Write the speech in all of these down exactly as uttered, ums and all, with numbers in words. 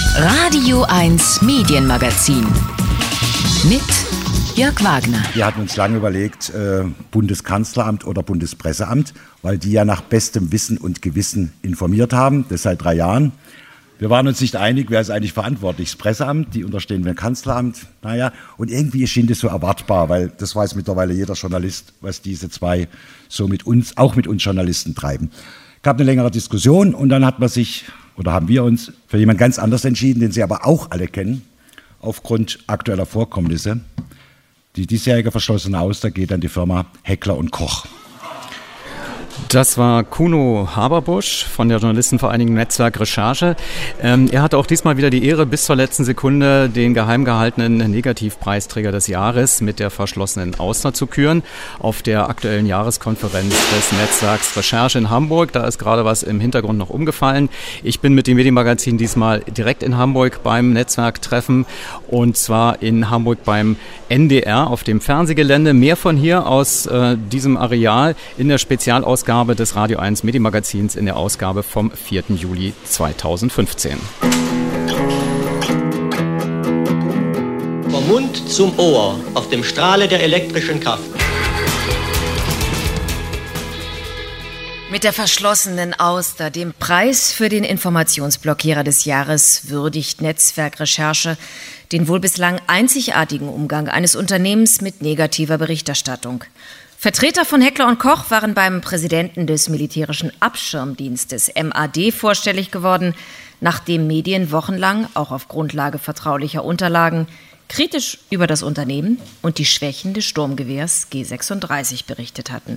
Radio eins Medienmagazin mit Jörg Wagner. Wir hatten uns lange überlegt, äh, Bundeskanzleramt oder Bundespresseamt, weil die ja nach bestem Wissen und Gewissen informiert haben, das seit drei Jahren. Wir waren uns nicht einig, wer ist eigentlich verantwortlich. Das Presseamt, die unterstehen wir dem Kanzleramt. Naja, und irgendwie schien das so erwartbar, weil das weiß mittlerweile jeder Journalist, was diese zwei so mit uns, auch mit uns Journalisten treiben. Es gab eine längere Diskussion und dann hat man sich, oder haben wir uns für jemand ganz anders entschieden, den Sie aber auch alle kennen, aufgrund aktueller Vorkommnisse. Die diesjährige verschlossene Auster geht an die Firma Heckler und Koch. Das war Kuno Haberbusch von der Journalistenvereinigung Netzwerk Recherche. Ähm, er hatte auch diesmal wieder die Ehre, bis zur letzten Sekunde den geheim gehaltenen Negativpreisträger des Jahres mit der verschlossenen Auster zu küren. Auf der aktuellen Jahreskonferenz des Netzwerks Recherche in Hamburg. Da ist gerade was im Hintergrund noch umgefallen. Ich bin mit dem Medienmagazin diesmal direkt in Hamburg beim Netzwerktreffen und zwar in Hamburg beim N D R auf dem Fernsehgelände. Mehr von hier aus äh, diesem Areal in der Spezialausgabe des Radio eins Medienmagazins in der Ausgabe vom vierten Juli zweitausendfünfzehn. Vom Mund zum Ohr auf dem Strahle der elektrischen Kraft. Mit der verschlossenen Auster, dem Preis für den Informationsblockierer des Jahres, würdigt Netzwerk Recherche den wohl bislang einzigartigen Umgang eines Unternehmens mit negativer Berichterstattung. Vertreter von Heckler und Koch waren beim Präsidenten des militärischen Abschirmdienstes M A D vorstellig geworden, nachdem Medien wochenlang, auch auf Grundlage vertraulicher Unterlagen, kritisch über das Unternehmen und die Schwächen des Sturmgewehrs G sechsunddreißig berichtet hatten.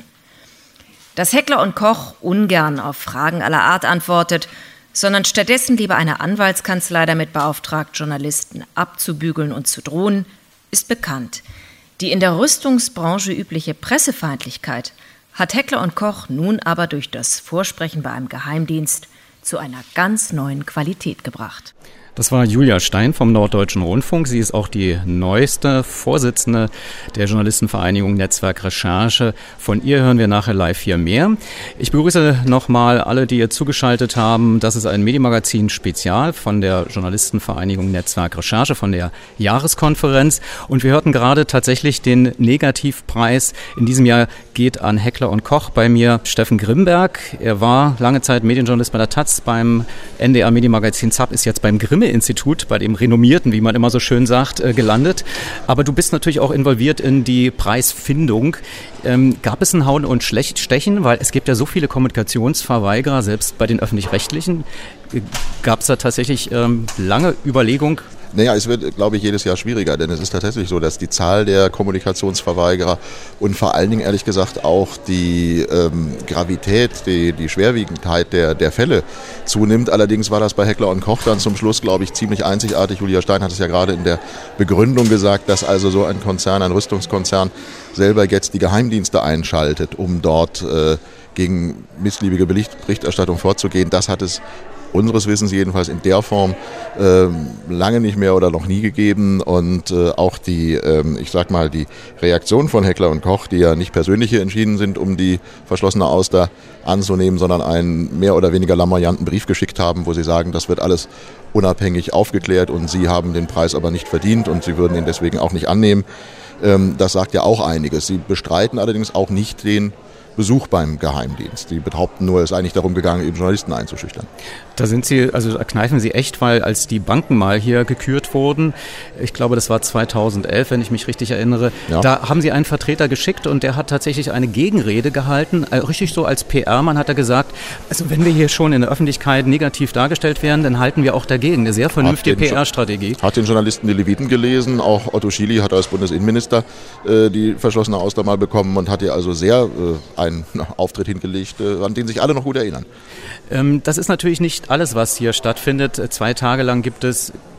Dass Heckler und Koch ungern auf Fragen aller Art antwortet, sondern stattdessen lieber eine Anwaltskanzlei damit beauftragt, Journalisten abzubügeln und zu drohen, ist bekannt. Die in der Rüstungsbranche übliche Pressefeindlichkeit hat Heckler und Koch nun aber durch das Vorsprechen bei einem Geheimdienst zu einer ganz neuen Qualität gebracht. Das war Julia Stein vom Norddeutschen Rundfunk. Sie ist auch die neueste Vorsitzende der Journalistenvereinigung Netzwerk Recherche. Von ihr hören wir nachher live hier mehr. Ich begrüße nochmal alle, die ihr zugeschaltet haben. Das ist ein Medienmagazin Spezial von der Journalistenvereinigung Netzwerk Recherche, von der Jahreskonferenz. Und wir hörten gerade tatsächlich den Negativpreis. In diesem Jahr geht an Heckler und Koch. Bei mir Steffen Grimberg. Er war lange Zeit Medienjournalist bei der Taz, beim N D R Medienmagazin Z A P, ist jetzt beim Grimme Institut, bei dem Renommierten, wie man immer so schön sagt, äh, gelandet. Aber du bist natürlich auch involviert in die Preisfindung. Ähm, gab es ein Hauen und Stechen? Weil es gibt ja so viele Kommunikationsverweigerer, selbst bei den Öffentlich-Rechtlichen. Äh, gab es da tatsächlich ähm, lange Überlegung? Naja, es wird, glaube ich, jedes Jahr schwieriger, denn es ist tatsächlich so, dass die Zahl der Kommunikationsverweigerer und vor allen Dingen, ehrlich gesagt, auch die ähm, Gravität, die, die Schwerwiegendheit der, der Fälle zunimmt. Allerdings war das bei Heckler und Koch dann zum Schluss, glaube ich, ziemlich einzigartig. Julia Stein hat es ja gerade in der Begründung gesagt, dass also so ein Konzern, ein Rüstungskonzern, selber jetzt die Geheimdienste einschaltet, um dort äh, gegen missliebige Berichterstattung vorzugehen. Das hat es unseres Wissens jedenfalls in der Form äh, lange nicht mehr oder noch nie gegeben. Und äh, auch die, äh, ich sag mal, die Reaktion von Heckler und Koch, die ja nicht persönlich hier entschieden sind, um die verschlossene Auster anzunehmen, sondern einen mehr oder weniger lamoyanten Brief geschickt haben, wo sie sagen, das wird alles unabhängig aufgeklärt und sie haben den Preis aber nicht verdient und sie würden ihn deswegen auch nicht annehmen. Ähm, das sagt ja auch einiges. Sie bestreiten allerdings auch nicht den Besuch beim Geheimdienst. Die behaupten nur, es ist eigentlich darum gegangen, eben Journalisten einzuschüchtern. Da sind Sie, also da kneifen Sie echt, weil als die Banken mal hier gekürt wurden, ich glaube, das war zweitausendelf, wenn ich mich richtig erinnere, ja. Da haben Sie einen Vertreter geschickt und der hat tatsächlich eine Gegenrede gehalten, richtig so als P R-Mann hat er gesagt, also wenn wir hier schon in der Öffentlichkeit negativ dargestellt werden, dann halten wir auch dagegen. Eine sehr vernünftige P R-Strategie. Hat den Journalisten die Leviten gelesen, auch Otto Schily hat als Bundesinnenminister äh, die verschlossene Auster mal bekommen und hat ihr also sehr äh, einen Auftritt hingelegt, äh, an den sich alle noch gut erinnern. Ähm, das ist natürlich nicht alles, was hier stattfindet. Zwei Tage lang gibt es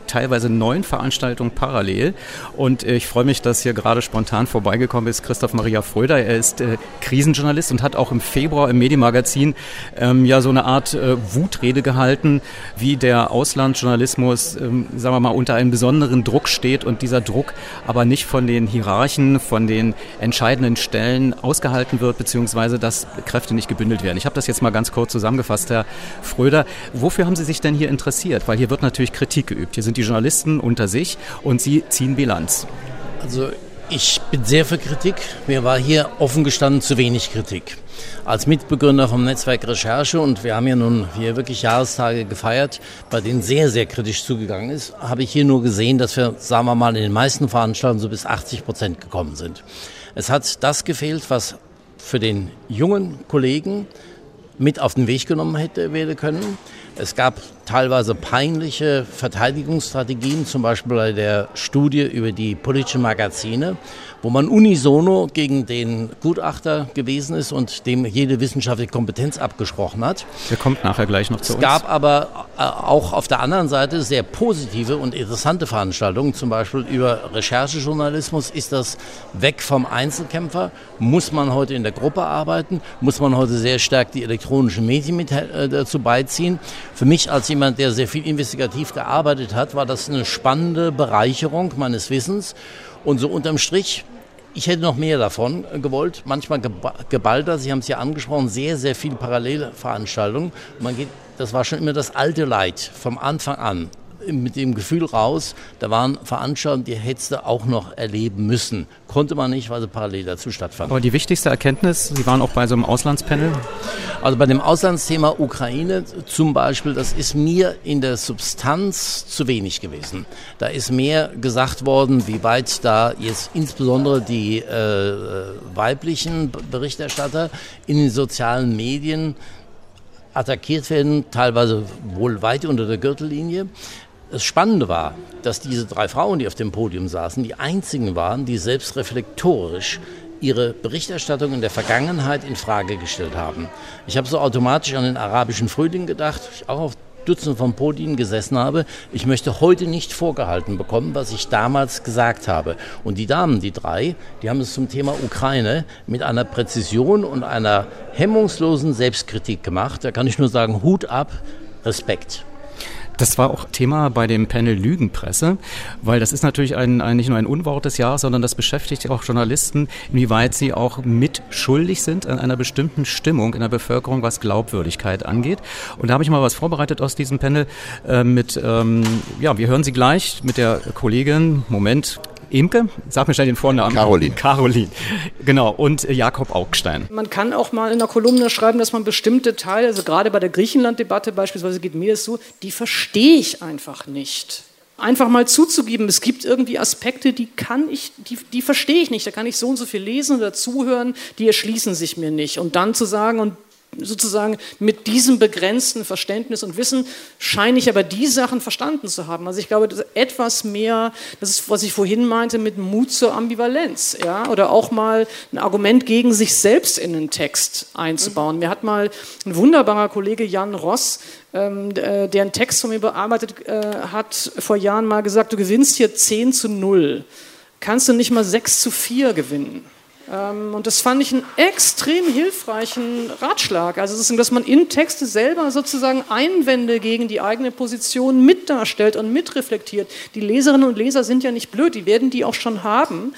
teilweise neun Veranstaltungen parallel. Und äh, ich freue mich, dass hier gerade spontan vorbeigekommen ist Christoph Maria Fröder. Er ist äh, Krisenjournalist und hat auch im Februar im Medienmagazin ähm, ja so eine Art äh, Wutrede gehalten, wie der Auslandsjournalismus, ähm, sagen wir mal, unter einem besonderen Druck steht und dieser Druck aber nicht von den Hierarchen, von den entscheidenden Stellen ausgehalten wird, beziehungsweise dass Kräfte nicht gebündelt werden. Ich habe das jetzt mal ganz kurz zusammengefasst, Herr Fröder. Wofür haben Sie sich denn hier interessiert? Weil hier wird natürlich Kritik geübt. Hier sind die Journalisten unter sich und Sie ziehen Bilanz. Also ich bin sehr für Kritik. Mir war hier offen gestanden zu wenig Kritik. Als Mitbegründer vom Netzwerk Recherche, und wir haben ja nun hier wirklich Jahrestage gefeiert, bei denen sehr, sehr kritisch zugegangen ist, habe ich hier nur gesehen, dass wir, sagen wir mal, in den meisten Veranstaltungen so bis achtzig Prozent gekommen sind. Es hat das gefehlt, was für den jungen Kollegen mit auf den Weg genommen hätte werden können. Es gab teilweise peinliche Verteidigungsstrategien, zum Beispiel bei der Studie über die politischen Magazine, wo man unisono gegen den Gutachter gewesen ist und dem jede wissenschaftliche Kompetenz abgesprochen hat. Der kommt nachher gleich noch zu uns. Es gab aber auch auf der anderen Seite sehr positive und interessante Veranstaltungen, zum Beispiel über Recherchejournalismus. Ist das weg vom Einzelkämpfer? Muss man heute in der Gruppe arbeiten? Muss man heute sehr stark die elektronischen Medien mit äh, dazu beiziehen? Für mich als jemand, der sehr viel investigativ gearbeitet hat, war das eine spannende Bereicherung meines Wissens. Und so unterm Strich, ich hätte noch mehr davon gewollt, manchmal geballter, Sie haben es ja angesprochen, sehr, sehr viele Parallelveranstaltungen. Man geht, das war schon immer das alte Leid vom Anfang an. Mit dem Gefühl raus, da waren Veranstaltungen, die hättest du auch noch erleben müssen. Konnte man nicht, weil sie parallel dazu stattfanden. Aber die wichtigste Erkenntnis, Sie waren auch bei so einem Auslandspanel? Also bei dem Auslandsthema Ukraine zum Beispiel, das ist mir in der Substanz zu wenig gewesen. Da ist mehr gesagt worden, wie weit da jetzt insbesondere die äh, weiblichen Berichterstatter in den sozialen Medien attackiert werden, teilweise wohl weit unter der Gürtellinie. Das Spannende war, dass diese drei Frauen, die auf dem Podium saßen, die einzigen waren, die selbst reflektorisch ihre Berichterstattung in der Vergangenheit in Frage gestellt haben. Ich habe so automatisch an den arabischen Frühling gedacht, ich auch auf Dutzenden von Podien gesessen habe. Ich möchte heute nicht vorgehalten bekommen, was ich damals gesagt habe. Und die Damen, die drei, die haben es zum Thema Ukraine mit einer Präzision und einer hemmungslosen Selbstkritik gemacht. Da kann ich nur sagen, Hut ab, Respekt. Das war auch Thema bei dem Panel Lügenpresse, weil das ist natürlich ein, ein, nicht nur ein Unwort des Jahres, sondern das beschäftigt auch Journalisten, inwieweit sie auch mitschuldig sind an einer bestimmten Stimmung in der Bevölkerung, was Glaubwürdigkeit angeht. Und da habe ich mal was vorbereitet aus diesem Panel äh, mit, ähm, ja, wir hören Sie gleich mit der Kollegin, Moment, Imke, sag mir schnell den Vornamen. Caroline. Caroline, genau, und Jakob Augstein. Man kann auch mal in einer Kolumne schreiben, dass man bestimmte Teile, also gerade bei der Griechenland-Debatte beispielsweise geht mir das so, die verstehe ich einfach nicht. Einfach mal zuzugeben, es gibt irgendwie Aspekte, die kann ich, die, die verstehe ich nicht, da kann ich so und so viel lesen oder zuhören, die erschließen sich mir nicht. Und dann zu sagen, und sozusagen mit diesem begrenzten Verständnis und Wissen scheine ich aber die Sachen verstanden zu haben. Also ich glaube, das ist etwas mehr, das ist, was ich vorhin meinte, mit Mut zur Ambivalenz, ja, oder auch mal ein Argument gegen sich selbst in den Text einzubauen. Mir hat mal ein wunderbarer Kollege Jan Ross, ähm, der einen Text von mir bearbeitet äh, hat, vor Jahren mal gesagt, du gewinnst hier zehn zu null, kannst du nicht mal sechs zu vier gewinnen? Und das fand ich einen extrem hilfreichen Ratschlag. Also, dass man in Texte selber sozusagen Einwände gegen die eigene Position mit darstellt und mitreflektiert. Die Leserinnen und Leser sind ja nicht blöd, die werden die auch schon haben.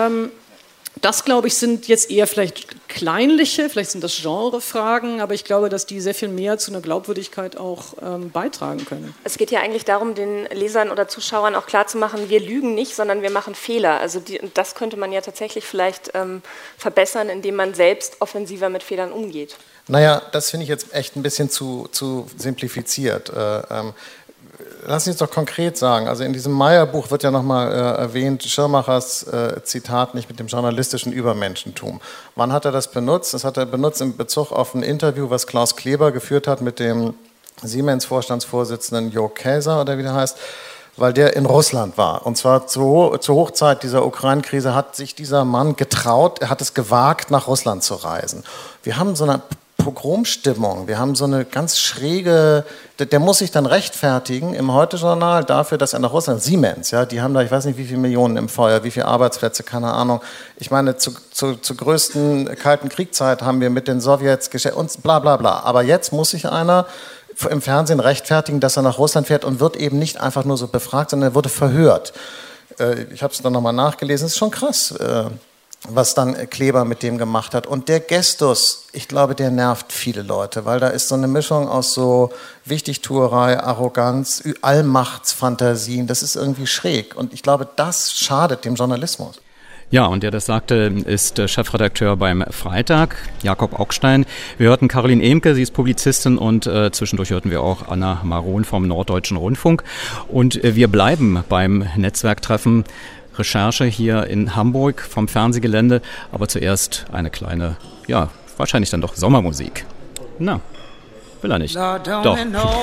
Das, glaube ich, sind jetzt eher vielleicht kleinliche, vielleicht sind das Genrefragen, aber ich glaube, dass die sehr viel mehr zu einer Glaubwürdigkeit auch ähm, beitragen können. Es geht ja eigentlich darum, den Lesern oder Zuschauern auch klarzumachen, wir lügen nicht, sondern wir machen Fehler. Also die, das könnte man ja tatsächlich vielleicht ähm, verbessern, indem man selbst offensiver mit Fehlern umgeht. Naja, das finde ich jetzt echt ein bisschen zu, zu simplifiziert. Äh, ähm, Lass uns doch konkret sagen, also in diesem Meyer-Buch wird ja nochmal äh, erwähnt, Schirmachers äh, Zitat nicht mit dem journalistischen Übermenschentum. Wann hat er das benutzt? Das hat er benutzt in Bezug auf ein Interview, was Klaus Kleber geführt hat mit dem Siemens-Vorstandsvorsitzenden Jo Käser, oder wie der heißt, weil der in Russland war. Und zwar zu, zur Hochzeit dieser Ukraine-Krise hat sich dieser Mann getraut, er hat es gewagt, nach Russland zu reisen. Wir haben so eine Pogromstimmung. Wir haben so eine ganz schräge, der, der muss sich dann rechtfertigen im Heute-Journal dafür, dass er nach Russland, Siemens, ja, die haben da, ich weiß nicht, wie viele Millionen im Feuer, wie viele Arbeitsplätze, keine Ahnung. Ich meine, zu, zu, zur größten Kalten Kriegszeit haben wir mit den Sowjets und bla bla bla. Aber jetzt muss sich einer im Fernsehen rechtfertigen, dass er nach Russland fährt und wird eben nicht einfach nur so befragt, sondern er wurde verhört. Ich habe es dann nochmal nachgelesen, es ist schon krass, was dann Kleber mit dem gemacht hat. Und der Gestus, ich glaube, der nervt viele Leute, weil da ist so eine Mischung aus so Wichtigtuerei, Arroganz, Allmachtsfantasien, das ist irgendwie schräg. Und ich glaube, das schadet dem Journalismus. Ja, und der das sagte, ist Chefredakteur beim Freitag, Jakob Augstein. Wir hörten Caroline Ehmke, sie ist Publizistin, und äh, zwischendurch hörten wir auch Anna Maron vom Norddeutschen Rundfunk. Und äh, wir bleiben beim Netzwerktreffen Recherche hier in Hamburg vom Fernsehgelände. Aber zuerst eine kleine, ja, wahrscheinlich dann doch Sommermusik. Na, will er nicht. Doch.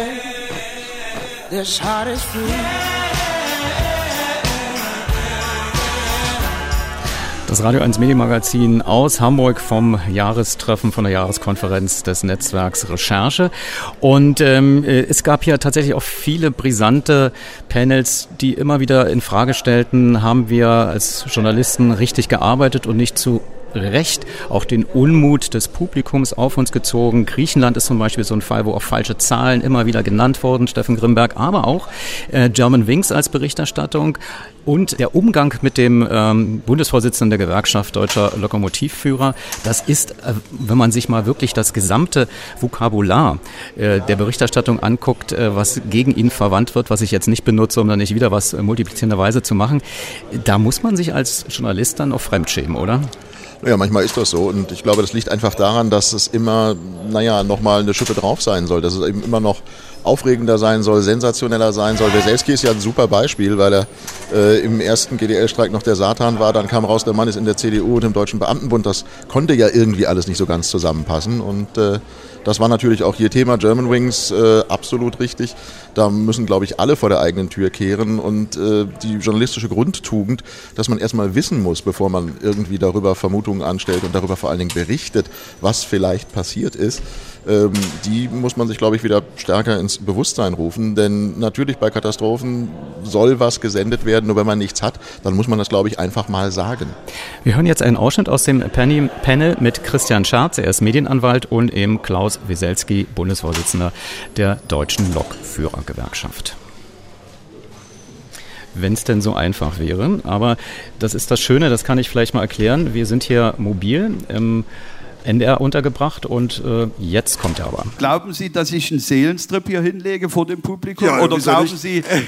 Das Radio eins Medienmagazin aus Hamburg vom Jahrestreffen, von der Jahreskonferenz des Netzwerks Recherche. Und ähm, es gab hier tatsächlich auch viele brisante Panels, die immer wieder in Frage stellten, haben wir als Journalisten richtig gearbeitet und nicht zu Recht auch den Unmut des Publikums auf uns gezogen. Griechenland ist zum Beispiel so ein Fall, wo auch falsche Zahlen immer wieder genannt wurden, Steffen Grimberg, aber auch äh, Germanwings als Berichterstattung und der Umgang mit dem ähm, Bundesvorsitzenden der Gewerkschaft Deutscher Lokomotivführer. Das ist, äh, wenn man sich mal wirklich das gesamte Vokabular äh, der Berichterstattung anguckt, äh, was gegen ihn verwandt wird, was ich jetzt nicht benutze, um dann nicht wieder was äh, multiplizierenderweise zu machen, da muss man sich als Journalist dann auch fremdschämen, oder? Ja, manchmal ist das so und ich glaube, das liegt einfach daran, dass es immer, naja, nochmal eine Schippe drauf sein soll, dass es eben immer noch aufregender sein soll, sensationeller sein soll. Weselski ist ja ein super Beispiel, weil er äh, im ersten G D L-Streik noch der Satan war, dann kam raus, der Mann ist in der C D U und im Deutschen Beamtenbund. Das konnte ja irgendwie alles nicht so ganz zusammenpassen und äh, das war natürlich auch hier Thema Germanwings äh, absolut richtig. Da müssen, glaube ich, alle vor der eigenen Tür kehren und äh, die journalistische Grundtugend, dass man erstmal wissen muss, bevor man irgendwie darüber Vermutungen anstellt und darüber vor allen Dingen berichtet, was vielleicht passiert ist, ähm, die muss man sich, glaube ich, wieder stärker ins Bewusstsein rufen. Denn natürlich bei Katastrophen soll was gesendet werden, nur wenn man nichts hat, dann muss man das, glaube ich, einfach mal sagen. Wir hören jetzt einen Ausschnitt aus dem Panel mit Christian Scharz, er ist Medienanwalt, und eben Klaus Weselski, Bundesvorsitzender der Deutschen Lokführergewerkschaft. Wenn es denn so einfach wäre, aber das ist das Schöne, das kann ich vielleicht mal erklären. Wir sind hier mobil im N D R untergebracht und äh, jetzt kommt er aber. Glauben Sie, dass ich einen Seelenstrip hier hinlege vor dem Publikum? Ja, oder glauben nicht? Sie, äh,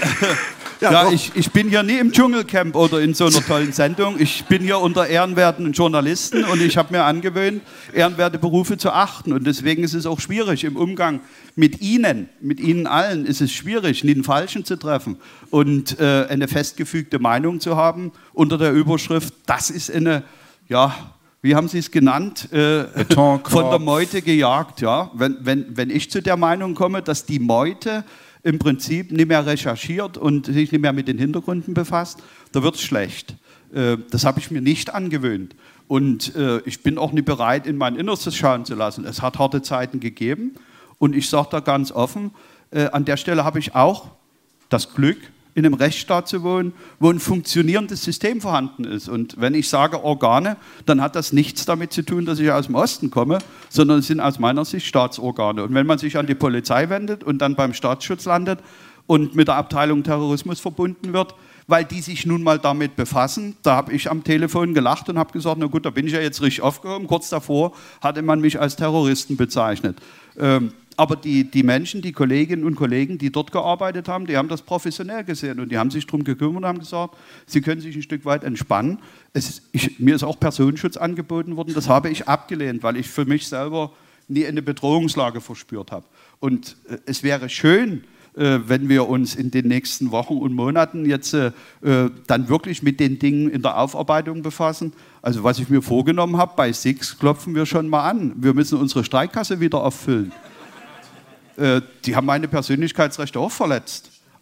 ja, ja ich, ich bin hier nie im Dschungelcamp oder in so einer tollen Sendung. Ich bin hier unter ehrenwerten Journalisten und ich habe mir angewöhnt, ehrenwerte Berufe zu achten. Und deswegen ist es auch schwierig im Umgang mit Ihnen, mit Ihnen allen ist es schwierig, nie den Falschen zu treffen und äh, eine festgefügte Meinung zu haben unter der Überschrift, das ist eine, ja, wie haben Sie es genannt, äh, von der Meute gejagt. Ja? Wenn, wenn, wenn ich zu der Meinung komme, dass die Meute im Prinzip nicht mehr recherchiert und sich nicht mehr mit den Hintergründen befasst, da wird es schlecht. Äh, das habe ich mir nicht angewöhnt. Und äh, ich bin auch nicht bereit, in mein Innerstes schauen zu lassen. Es hat harte Zeiten gegeben und ich sage da ganz offen, äh, an der Stelle habe ich auch das Glück, in einem Rechtsstaat zu wohnen, wo ein funktionierendes System vorhanden ist. Und wenn ich sage Organe, dann hat das nichts damit zu tun, dass ich aus dem Osten komme, sondern es sind aus meiner Sicht Staatsorgane. Und wenn man sich an die Polizei wendet und dann beim Staatsschutz landet und mit der Abteilung Terrorismus verbunden wird, weil die sich nun mal damit befassen, da habe ich am Telefon gelacht und habe gesagt, na gut, da bin ich ja jetzt richtig aufgehoben. Kurz davor hatte man mich als Terroristen bezeichnet. Ähm, Aber die, die Menschen, die Kolleginnen und Kollegen, die dort gearbeitet haben, die haben das professionell gesehen und die haben sich darum gekümmert und haben gesagt, sie können sich ein Stück weit entspannen. Es ist, ich, mir ist auch Personenschutz angeboten worden, das habe ich abgelehnt, weil ich für mich selber nie eine Bedrohungslage verspürt habe. Und äh, es wäre schön, äh, wenn wir uns in den nächsten Wochen und Monaten jetzt äh, dann wirklich mit den Dingen in der Aufarbeitung befassen. Also was ich mir vorgenommen habe, bei Six klopfen wir schon mal an. Wir müssen unsere Streikkasse wieder auffüllen. Die haben meine Persönlichkeitsrechte auch verletzt.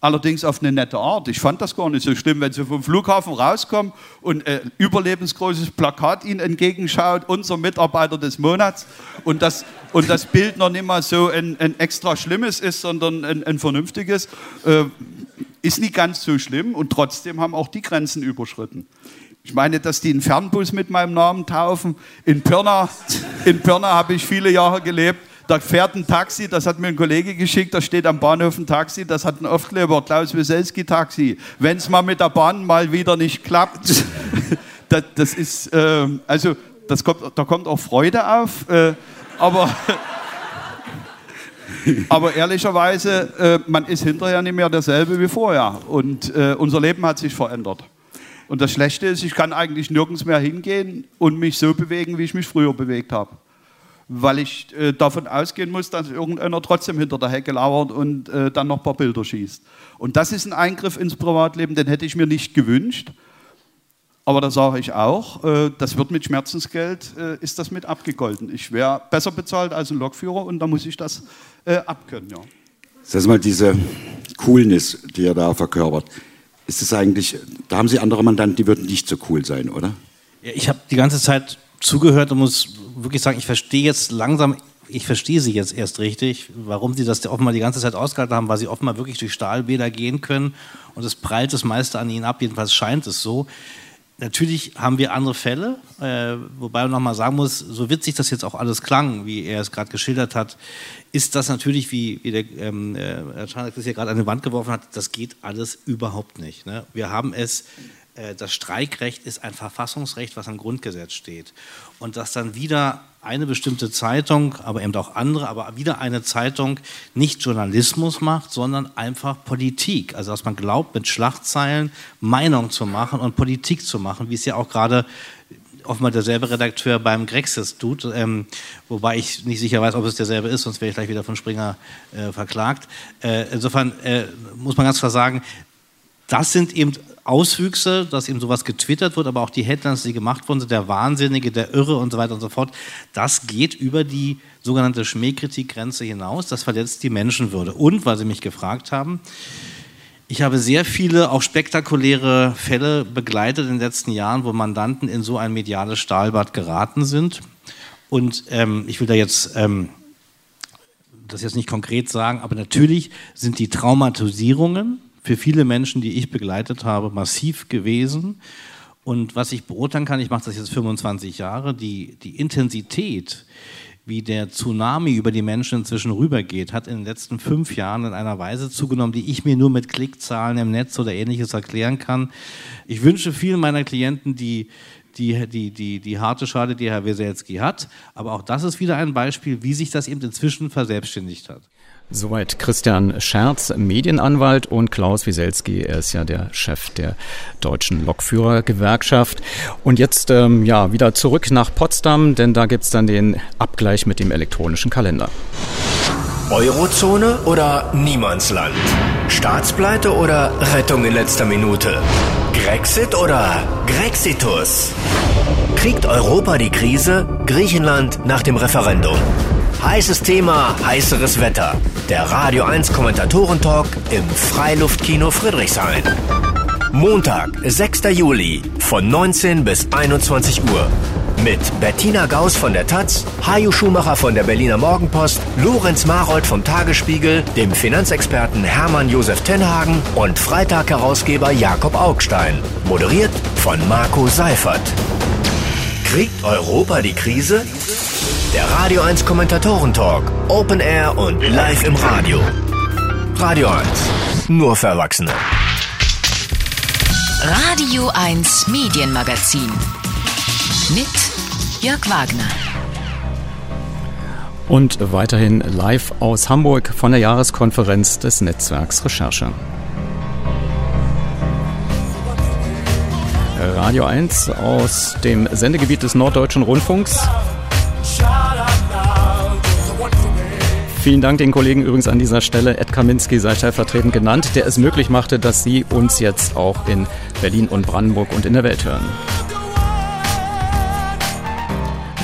allerdings auf eine nette Art. Ich fand das gar nicht so schlimm, wenn sie vom Flughafen rauskommen und ein äh, überlebensgroßes Plakat ihnen entgegenschaut, unser Mitarbeiter des Monats, und das, und das Bild noch nicht mal so ein, ein extra schlimmes ist, sondern ein, ein vernünftiges, äh, ist nicht ganz so schlimm, und trotzdem haben auch die Grenzen überschritten. Ich meine, dass die einen Fernbus mit meinem Namen taufen. In Pirna, in Pirna habe ich viele Jahre gelebt. Da fährt ein Taxi, das hat mir ein Kollege geschickt, da steht am Bahnhof ein Taxi, das hat ein Aufkleber, Klaus Wieselski Taxi. Wenn es mal mit der Bahn mal wieder nicht klappt, das, das ist, äh, also das kommt, da kommt auch Freude auf, äh, aber, aber ehrlicherweise, äh, man ist hinterher nicht mehr derselbe wie vorher, und äh, unser Leben hat sich verändert. Und das Schlechte ist, ich kann eigentlich nirgends mehr hingehen und mich so bewegen, wie ich mich früher bewegt habe. Weil ich äh, davon ausgehen muss, dass irgendeiner trotzdem hinter der Hecke lauert und äh, dann noch ein paar Bilder schießt. Und das ist ein Eingriff ins Privatleben, den hätte ich mir nicht gewünscht. Aber da sage ich auch, äh, das wird mit Schmerzensgeld, äh, ist das mit abgegolten. Ich wäre besser bezahlt als ein Lokführer, und da muss ich das äh, abkönnen. Ja. Das ist mal diese Coolness, die er da verkörpert. Ist es eigentlich, da haben Sie andere Mandanten, die würden nicht so cool sein, oder? Ja, ich habe die ganze Zeit zugehört und muss wirklich sagen, ich verstehe jetzt langsam, ich verstehe Sie jetzt erst richtig, warum Sie das offenbar die ganze Zeit ausgehalten haben, weil Sie offenbar wirklich durch Stahlbäder gehen können, und es prallt das meiste an Ihnen ab, jedenfalls scheint es so. Natürlich haben wir andere Fälle, äh, wobei man nochmal sagen muss, so witzig das jetzt auch alles klang, wie er es gerade geschildert hat, ist das natürlich, wie, wie der ähm, Herr Czarnek das hier gerade an die Wand geworfen hat, das geht alles überhaupt nicht. Ne? Wir haben es, äh, das Streikrecht ist ein Verfassungsrecht, was im Grundgesetz steht. Und dass dann wieder eine bestimmte Zeitung, aber eben auch andere, aber wieder eine Zeitung nicht Journalismus macht, sondern einfach Politik. Also dass man glaubt, mit Schlagzeilen Meinung zu machen und Politik zu machen, wie es ja auch gerade offenbar derselbe Redakteur beim Grexit tut, ähm, wobei ich nicht sicher weiß, ob es derselbe ist, sonst wäre ich gleich wieder von Springer äh, verklagt. Äh, insofern äh, muss man ganz klar sagen, das sind eben Auswüchse, dass eben sowas getwittert wird, aber auch die Headlines, die gemacht wurden, der Wahnsinnige, der Irre und so weiter und so fort, das geht über die sogenannte Schmähkritikgrenze hinaus, das verletzt die Menschenwürde. Und, weil Sie mich gefragt haben, ich habe sehr viele, auch spektakuläre Fälle begleitet in den letzten Jahren, wo Mandanten in so ein mediales Stahlbad geraten sind. Und ähm, ich will da jetzt ähm, das jetzt nicht konkret sagen, aber natürlich sind die Traumatisierungen für viele Menschen, die ich begleitet habe, massiv gewesen. Und was ich beurteilen kann, ich mache das jetzt fünfundzwanzig Jahre, die, die Intensität, wie der Tsunami über die Menschen inzwischen rübergeht, hat in den letzten fünf Jahren in einer Weise zugenommen, die ich mir nur mit Klickzahlen im Netz oder Ähnliches erklären kann. Ich wünsche vielen meiner Klienten die, die, die, die, die harte Schale, die Herr Wieselski hat, aber auch das ist wieder ein Beispiel, wie sich das eben inzwischen verselbstständigt hat. Soweit Christian Scherz, Medienanwalt, und Klaus Wieselski, er ist ja der Chef der Deutschen Lokführergewerkschaft. Und jetzt ähm, ja wieder zurück nach Potsdam, denn da gibt's dann den Abgleich mit dem elektronischen Kalender. Eurozone oder Niemandsland? Staatspleite oder Rettung in letzter Minute? Grexit oder Grexitus? Kriegt Europa die Krise? Griechenland nach dem Referendum. Heißes Thema, heißeres Wetter. Der Radio eins Kommentatoren-Talk im Freiluftkino Friedrichshain. Montag, sechster Juli von neunzehn bis einundzwanzig Uhr. Mit Bettina Gauss von der Taz, Hajo Schumacher von der Berliner Morgenpost, Lorenz Marold vom Tagesspiegel, dem Finanzexperten Hermann Josef Tenhagen und Freitag-Herausgeber Jakob Augstein. Moderiert von Marco Seifert. Kriegt Europa die Krise? Der Radio eins Kommentatoren-Talk. Open Air und live im Radio. Radio eins. Nur für Erwachsene. Radio eins Medienmagazin. Mit Jörg Wagner. Und weiterhin live aus Hamburg von der Jahreskonferenz des Netzwerks Recherche. Radio eins aus dem Sendegebiet des Norddeutschen Rundfunks. Vielen Dank den Kollegen übrigens an dieser Stelle. Ed Kaminski sei stellvertretend genannt, der es möglich machte, dass Sie uns jetzt auch in Berlin und Brandenburg und in der Welt hören.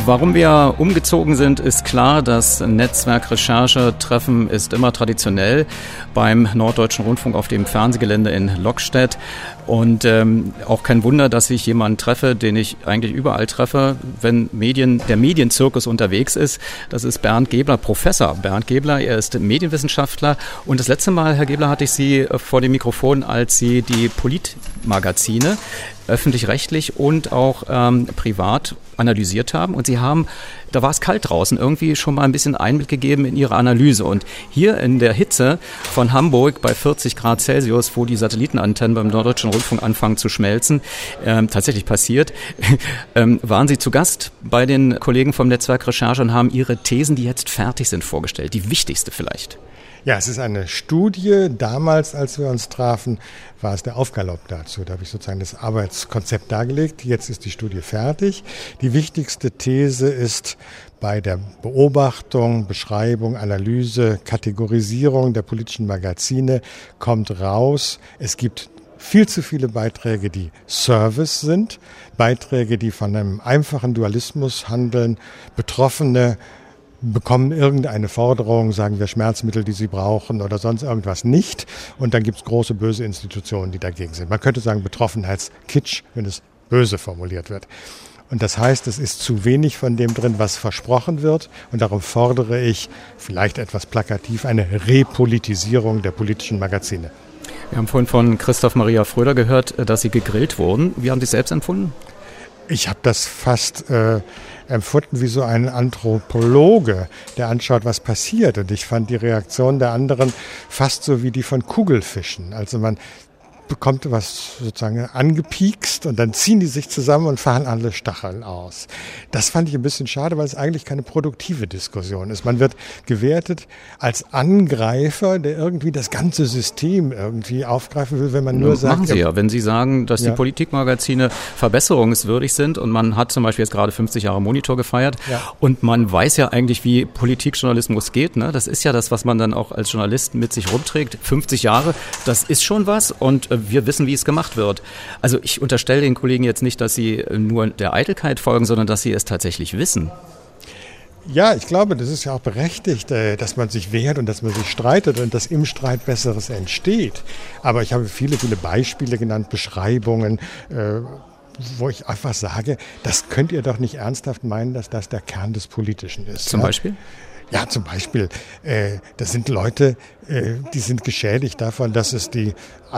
Warum wir umgezogen sind, ist klar. Das Netzwerk-Recherche-Treffen ist immer traditionell beim Norddeutschen Rundfunk auf dem Fernsehgelände in Lockstedt. Und ähm, auch kein Wunder, dass ich jemanden treffe, den ich eigentlich überall treffe, wenn Medien, der Medienzirkus unterwegs ist. Das ist Bernd Gebler, Professor Bernd Gebler. Er ist Medienwissenschaftler. Und das letzte Mal, Herr Gebler, hatte ich Sie vor dem Mikrofon, als Sie die Politmagazine öffentlich-rechtlich und auch ähm, privat analysiert haben. Und Sie haben, da war es kalt draußen, irgendwie schon mal ein bisschen Einblick gegeben in Ihre Analyse. Und hier in der Hitze von Hamburg bei vierzig Grad Celsius, wo die Satellitenantennen beim Norddeutschen Rundfunk anfangen zu schmelzen, ähm, tatsächlich passiert, ähm, waren Sie zu Gast bei den Kollegen vom Netzwerk Recherche und haben Ihre Thesen, die jetzt fertig sind, vorgestellt. Die wichtigste vielleicht. Ja, es ist eine Studie. Damals, als wir uns trafen, war es der Aufgalopp dazu. Da habe ich sozusagen das Arbeitskonzept dargelegt. Jetzt ist die Studie fertig. Die wichtigste These ist, bei der Beobachtung, Beschreibung, Analyse, Kategorisierung der politischen Magazine kommt raus, es gibt viel zu viele Beiträge, die Service sind, Beiträge, die von einem einfachen Dualismus handeln, Betroffene bekommen irgendeine Forderung, sagen wir Schmerzmittel, die sie brauchen oder sonst irgendwas nicht. Und dann gibt es große böse Institutionen, die dagegen sind. Man könnte sagen Betroffenheitskitsch, wenn es böse formuliert wird. Und das heißt, es ist zu wenig von dem drin, was versprochen wird. Und darum fordere ich, vielleicht etwas plakativ, eine Repolitisierung der politischen Magazine. Wir haben vorhin von Christoph Maria Fröder gehört, dass Sie gegrillt wurden. Wie haben Sie es selbst empfunden? Ich habe das fast äh, empfunden wie so ein Anthropologe, der anschaut, was passiert. Und ich fand die Reaktion der anderen fast so wie die von Kugelfischen. Also man bekommt was sozusagen angepiekst und dann ziehen die sich zusammen und fahren alle Stacheln aus. Das fand ich ein bisschen schade, weil es eigentlich keine produktive Diskussion ist. Man wird gewertet als Angreifer, der irgendwie das ganze System irgendwie aufgreifen will, wenn man nur sagt... Machen Sie ja, wenn Sie sagen, dass ja. die Politikmagazine verbesserungswürdig sind und man hat zum Beispiel jetzt gerade fünfzig Jahre Monitor gefeiert ja. und man weiß ja eigentlich, wie Politikjournalismus geht. Ne? Das ist ja das, was man dann auch als Journalist mit sich rumträgt. fünfzig Jahre, das ist schon was und wir wissen, wie es gemacht wird. Also ich unterstelle den Kollegen jetzt nicht, dass sie nur der Eitelkeit folgen, sondern dass sie es tatsächlich wissen. Ja, ich glaube, das ist ja auch berechtigt, dass man sich wehrt und dass man sich streitet und dass im Streit Besseres entsteht. Aber ich habe viele, viele Beispiele genannt, Beschreibungen, wo ich einfach sage, das könnt ihr doch nicht ernsthaft meinen, dass das der Kern des Politischen ist. Zum ja? Beispiel? Ja, zum Beispiel, äh, das sind Leute, äh, die sind geschädigt davon, dass es die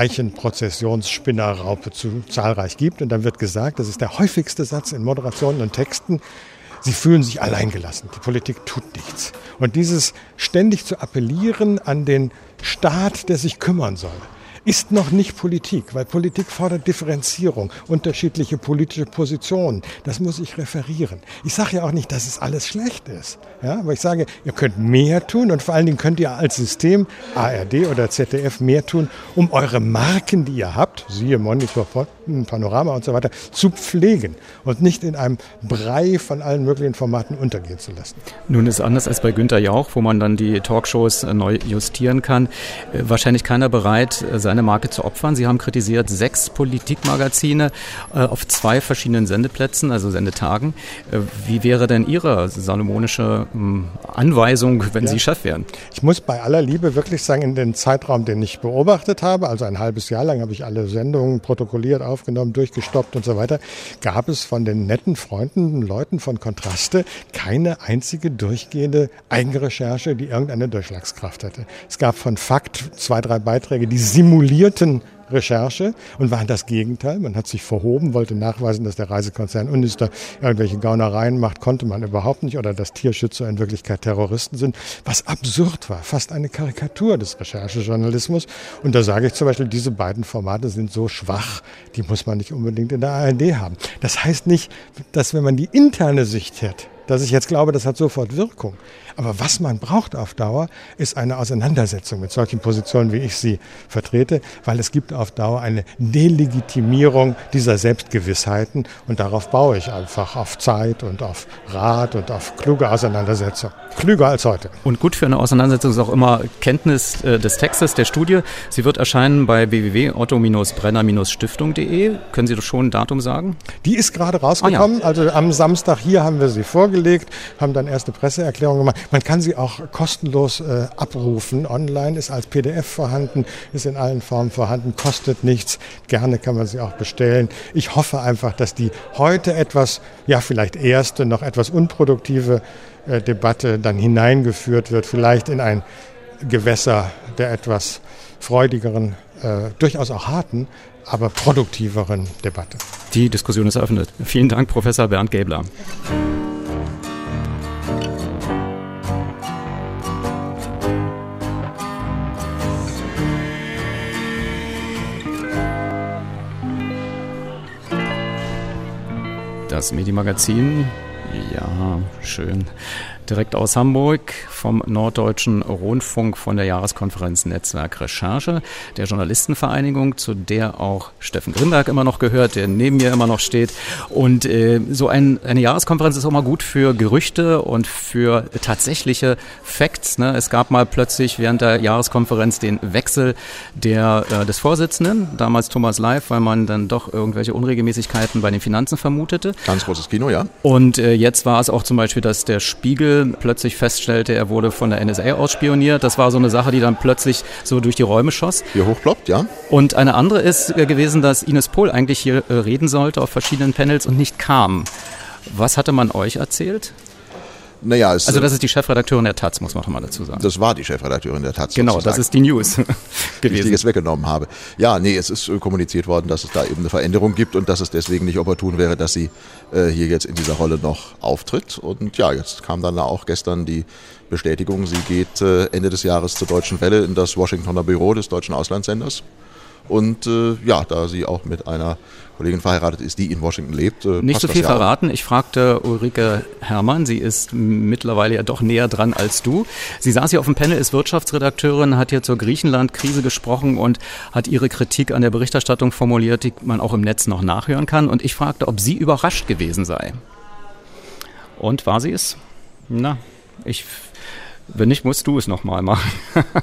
Eichenprozessionsspinnerraupe zu zahlreich gibt. Und dann wird gesagt, das ist der häufigste Satz in Moderationen und Texten, sie fühlen sich alleingelassen. Die Politik tut nichts. Und dieses ständig zu appellieren an den Staat, der sich kümmern soll, ist noch nicht Politik, weil Politik fordert Differenzierung, unterschiedliche politische Positionen. Das muss ich referieren. Ich sage ja auch nicht, dass es alles schlecht ist. Ja, aber ich sage, ihr könnt mehr tun und vor allen Dingen könnt ihr als System, A R D oder Z D F, mehr tun, um eure Marken, die ihr habt, siehe Monitor, Panorama und so weiter, zu pflegen und nicht in einem Brei von allen möglichen Formaten untergehen zu lassen. Nun ist anders als bei Günther Jauch, wo man dann die Talkshows neu justieren kann. Wahrscheinlich keiner bereit, seine Marke zu opfern. Sie haben kritisiert sechs Politikmagazine äh, auf zwei verschiedenen Sendeplätzen, also Sendetagen. Äh, wie wäre denn Ihre salomonische ähm, Anweisung, wenn ja. Sie Chef wären? Ich muss bei aller Liebe wirklich sagen, in den Zeitraum, den ich beobachtet habe, also ein halbes Jahr lang habe ich alle Sendungen protokolliert, aufgenommen, durchgestoppt und so weiter, gab es von den netten Freunden, Leuten von Kontraste keine einzige durchgehende Eigenrecherche, die irgendeine Durchschlagskraft hatte. Es gab von Fakt zwei, drei Beiträge, die simulieren Recherche und waren das Gegenteil. Man hat sich verhoben, wollte nachweisen, dass der Reisekonzern Unister irgendwelche Gaunereien macht, konnte man überhaupt nicht, oder dass Tierschützer in Wirklichkeit Terroristen sind, was absurd war, fast eine Karikatur des Recherchejournalismus. Und da sage ich zum Beispiel, diese beiden Formate sind so schwach, die muss man nicht unbedingt in der A R D haben. Das heißt nicht, dass wenn man die interne Sicht hat, dass ich jetzt glaube, das hat sofort Wirkung. Aber was man braucht auf Dauer, ist eine Auseinandersetzung mit solchen Positionen, wie ich sie vertrete, weil es gibt auf Dauer eine Delegitimierung dieser Selbstgewissheiten und darauf baue ich einfach auf Zeit und auf Rat und auf kluge Auseinandersetzung. Klüger als heute. Und gut für eine Auseinandersetzung ist auch immer Kenntnis äh, des Textes, der Studie. Sie wird erscheinen bei w w w punkt otto brenner stiftung punkt de. Können Sie doch schon ein Datum sagen? Die ist gerade rausgekommen. Ah, ja. Also am Samstag hier haben wir sie vorgelegt. vorgelegt, haben dann erste Presseerklärung gemacht. Man kann sie auch kostenlos äh, abrufen. Online ist als P D F vorhanden, ist in allen Formen vorhanden, kostet nichts. Gerne kann man sie auch bestellen. Ich hoffe einfach, dass die heute etwas, ja vielleicht erste, noch etwas unproduktive äh, Debatte dann hineingeführt wird, vielleicht in ein Gewässer der etwas freudigeren, äh, durchaus auch harten, aber produktiveren Debatte. Die Diskussion ist eröffnet. Vielen Dank, Professor Bernd Gäbler. Das Medienmagazin, ja, schön. Direkt aus Hamburg vom Norddeutschen Rundfunk von der Jahreskonferenz Netzwerk Recherche, der Journalistenvereinigung, zu der auch Steffen Grimberg immer noch gehört, der neben mir immer noch steht. Und äh, so ein, eine Jahreskonferenz ist auch mal gut für Gerüchte und für tatsächliche Facts. Ne? Es gab mal plötzlich während der Jahreskonferenz den Wechsel der, äh, des Vorsitzenden, damals Thomas Leif, weil man dann doch irgendwelche Unregelmäßigkeiten bei den Finanzen vermutete. Ganz großes Kino, ja. Und äh, jetzt war es auch zum Beispiel, dass der Spiegel plötzlich feststellte, er wurde von der N S A ausspioniert. Das war so eine Sache, die dann plötzlich so durch die Räume schoss. Hier hochploppt, ja. Und eine andere ist gewesen, dass Ines Pohl eigentlich hier reden sollte auf verschiedenen Panels und nicht kam. Was hatte man euch erzählt? Naja, es, also das ist die Chefredakteurin der Taz, muss man schon mal dazu sagen. Das war die Chefredakteurin der Taz. Genau, sozusagen. Das ist die News gewesen. Die ich jetzt weggenommen habe. Ja, nee, es ist kommuniziert worden, dass es da eben eine Veränderung gibt und dass es deswegen nicht opportun wäre, dass sie äh, hier jetzt in dieser Rolle noch auftritt. Und ja, jetzt kam dann auch gestern die Bestätigung, sie geht äh, Ende des Jahres zur Deutschen Welle in das Washingtoner Büro des deutschen Auslandssenders. Und äh, ja, da sie auch mit einer Kollegin verheiratet ist, die in Washington lebt. Äh, Nicht so viel verraten. Ich fragte Ulrike Herrmann, sie ist mittlerweile ja doch näher dran als du. Sie saß hier auf dem Panel, ist Wirtschaftsredakteurin, hat hier zur Griechenland-Krise gesprochen und hat ihre Kritik an der Berichterstattung formuliert, die man auch im Netz noch nachhören kann. Und ich fragte, ob sie überrascht gewesen sei. Und war sie es? Na, ich, wenn nicht, musst du es nochmal machen.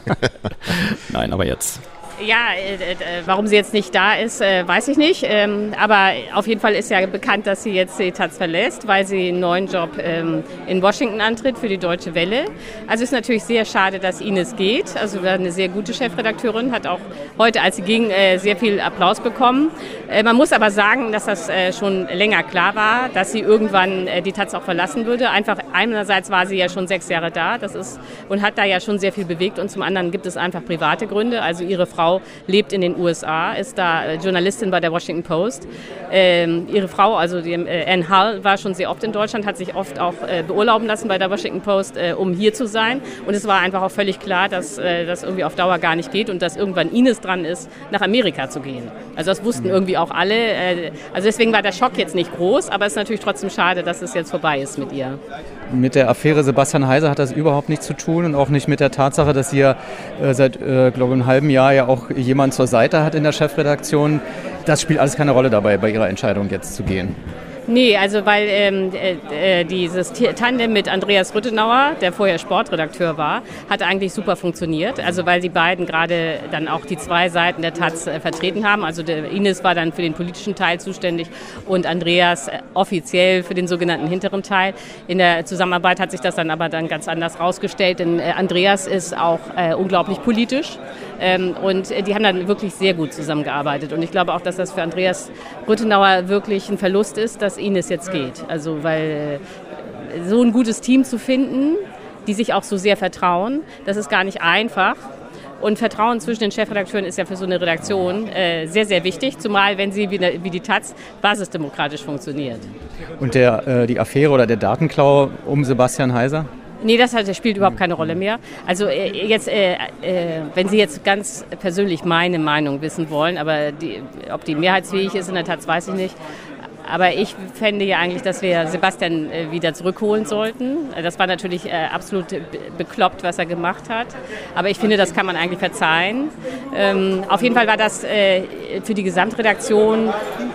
Nein, aber jetzt. Ja, äh, äh, warum sie jetzt nicht da ist, äh, weiß ich nicht. Ähm, aber auf jeden Fall ist ja bekannt, dass sie jetzt die Taz verlässt, weil sie einen neuen Job ähm, in Washington antritt für die Deutsche Welle. Also ist natürlich sehr schade, dass Ines geht. Also wir haben eine sehr gute Chefredakteurin, hat auch heute, als sie ging, äh, sehr viel Applaus bekommen. Äh, man muss aber sagen, dass das äh, schon länger klar war, dass sie irgendwann äh, die Taz auch verlassen würde. Einfach einerseits war sie ja schon sechs Jahre da, das ist, und hat da ja schon sehr viel bewegt. Und zum anderen gibt es einfach private Gründe. Also ihre Frau lebt in den U S A, ist da Journalistin bei der Washington Post. Ähm, ihre Frau, also die, äh, Anne Hull, war schon sehr oft in Deutschland, hat sich oft auch äh, beurlauben lassen bei der Washington Post, äh, um hier zu sein. Und es war einfach auch völlig klar, dass äh, das irgendwie auf Dauer gar nicht geht und dass irgendwann Ines dran ist, nach Amerika zu gehen. Also das wussten irgendwie auch alle. Äh, also deswegen war der Schock jetzt nicht groß, aber es ist natürlich trotzdem schade, dass es jetzt vorbei ist mit ihr. Mit der Affäre Sebastian Heiser hat das überhaupt nichts zu tun und auch nicht mit der Tatsache, dass sie ja äh, seit, äh, glaube ich, einem halben Jahr ja auch jemand zur Seite hat in der Chefredaktion. Das spielt alles keine Rolle dabei, bei ihrer Entscheidung jetzt zu gehen. Nee, also weil ähm, äh, dieses Tandem mit Andreas Rüttenauer, der vorher Sportredakteur war, hat eigentlich super funktioniert. Also weil die beiden gerade dann auch die zwei Seiten der Taz äh, vertreten haben. Also der Ines war dann für den politischen Teil zuständig und Andreas äh, offiziell für den sogenannten hinteren Teil. In der Zusammenarbeit hat sich das dann aber dann ganz anders rausgestellt, denn äh, Andreas ist auch äh, unglaublich politisch. Ähm, und äh, die haben dann wirklich sehr gut zusammengearbeitet. Und ich glaube auch, dass das für Andreas Rüttenauer wirklich ein Verlust ist, dass Ines jetzt geht. Also weil äh, so ein gutes Team zu finden, die sich auch so sehr vertrauen, das ist gar nicht einfach. Und Vertrauen zwischen den Chefredakteuren ist ja für so eine Redaktion äh, sehr, sehr wichtig, zumal wenn sie wie, eine, wie die Taz basisdemokratisch funktioniert. Und der, äh, die Affäre oder der Datenklau um Sebastian Heiser? Nee, das, das spielt überhaupt keine Rolle mehr. Also äh, jetzt, äh, äh, wenn Sie jetzt ganz persönlich meine Meinung wissen wollen, aber die, ob die mehrheitsfähig ist in der Taz, weiß ich nicht. Aber ich fände ja eigentlich, dass wir Sebastian äh, wieder zurückholen sollten. Das war natürlich äh, absolut be- bekloppt, was er gemacht hat. Aber ich finde, das kann man eigentlich verzeihen. Ähm, auf jeden Fall war das äh, für die Gesamtredaktion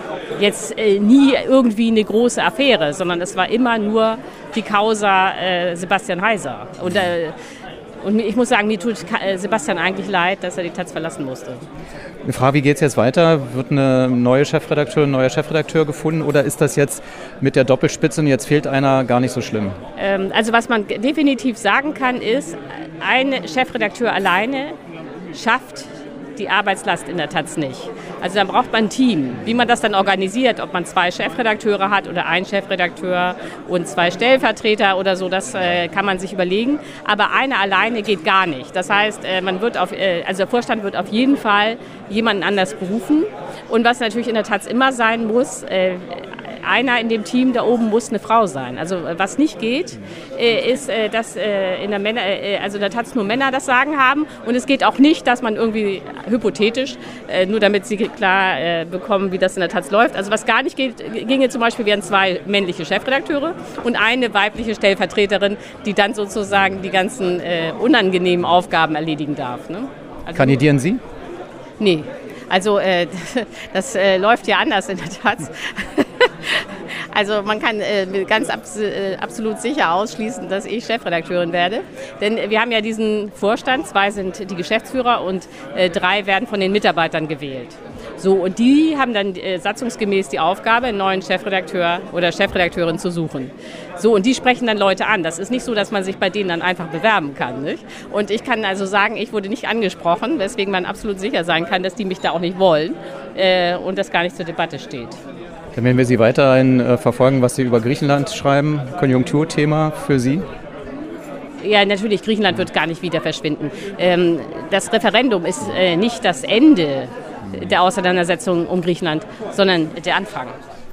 jetzt äh, nie irgendwie eine große Affäre, sondern es war immer nur die Causa äh, Sebastian Heiser. Und äh, Und ich muss sagen, mir tut Sebastian eigentlich leid, dass er die Taz verlassen musste. Eine Frage, wie geht es jetzt weiter? Wird eine neue Chefredakteurin, ein neuer Chefredakteur gefunden oder ist das jetzt mit der Doppelspitze und jetzt fehlt einer gar nicht so schlimm? Ähm, also was man definitiv sagen kann, ist, ein Chefredakteur alleine schafft die Arbeitslast in der Taz nicht. Also dann braucht man ein Team. Wie man das dann organisiert, ob man zwei Chefredakteure hat oder einen Chefredakteur und zwei Stellvertreter oder so, das äh, kann man sich überlegen. Aber einer alleine geht gar nicht. Das heißt, äh, man wird auf, äh, also der Vorstand wird auf jeden Fall jemanden anders berufen. Und was natürlich in der Taz immer sein muss, äh, einer in dem Team da oben muss eine Frau sein. Also was nicht geht, ist, dass in der Männer, also in der Taz nur Männer das Sagen haben. Und es geht auch nicht, dass man irgendwie hypothetisch, nur damit Sie klar bekommen, wie das in der Taz läuft. Also was gar nicht geht, ginge zum Beispiel, wären zwei männliche Chefredakteure und eine weibliche Stellvertreterin, die dann sozusagen die ganzen unangenehmen Aufgaben erledigen darf. Ne? Also, kandidieren Sie? Nee. Also äh, das äh, läuft ja anders in der Taz. Also man kann äh, ganz abs- äh, absolut sicher ausschließen, dass ich Chefredakteurin werde. Denn wir haben ja diesen Vorstand, zwei sind die Geschäftsführer und äh, drei werden von den Mitarbeitern gewählt. So, und die haben dann äh, satzungsgemäß die Aufgabe, einen neuen Chefredakteur oder Chefredakteurin zu suchen. So, und die sprechen dann Leute an. Das ist nicht so, dass man sich bei denen dann einfach bewerben kann. Nicht? Und ich kann also sagen, ich wurde nicht angesprochen, weswegen man absolut sicher sein kann, dass die mich da auch nicht wollen äh, und das gar nicht zur Debatte steht. Dann werden wir Sie weiterhin äh, verfolgen, was Sie über Griechenland schreiben. Konjunkturthema für Sie? Ja, natürlich, Griechenland wird gar nicht wieder verschwinden. Ähm, das Referendum ist äh, nicht das Ende der Auseinandersetzung um Griechenland, sondern der Anfang.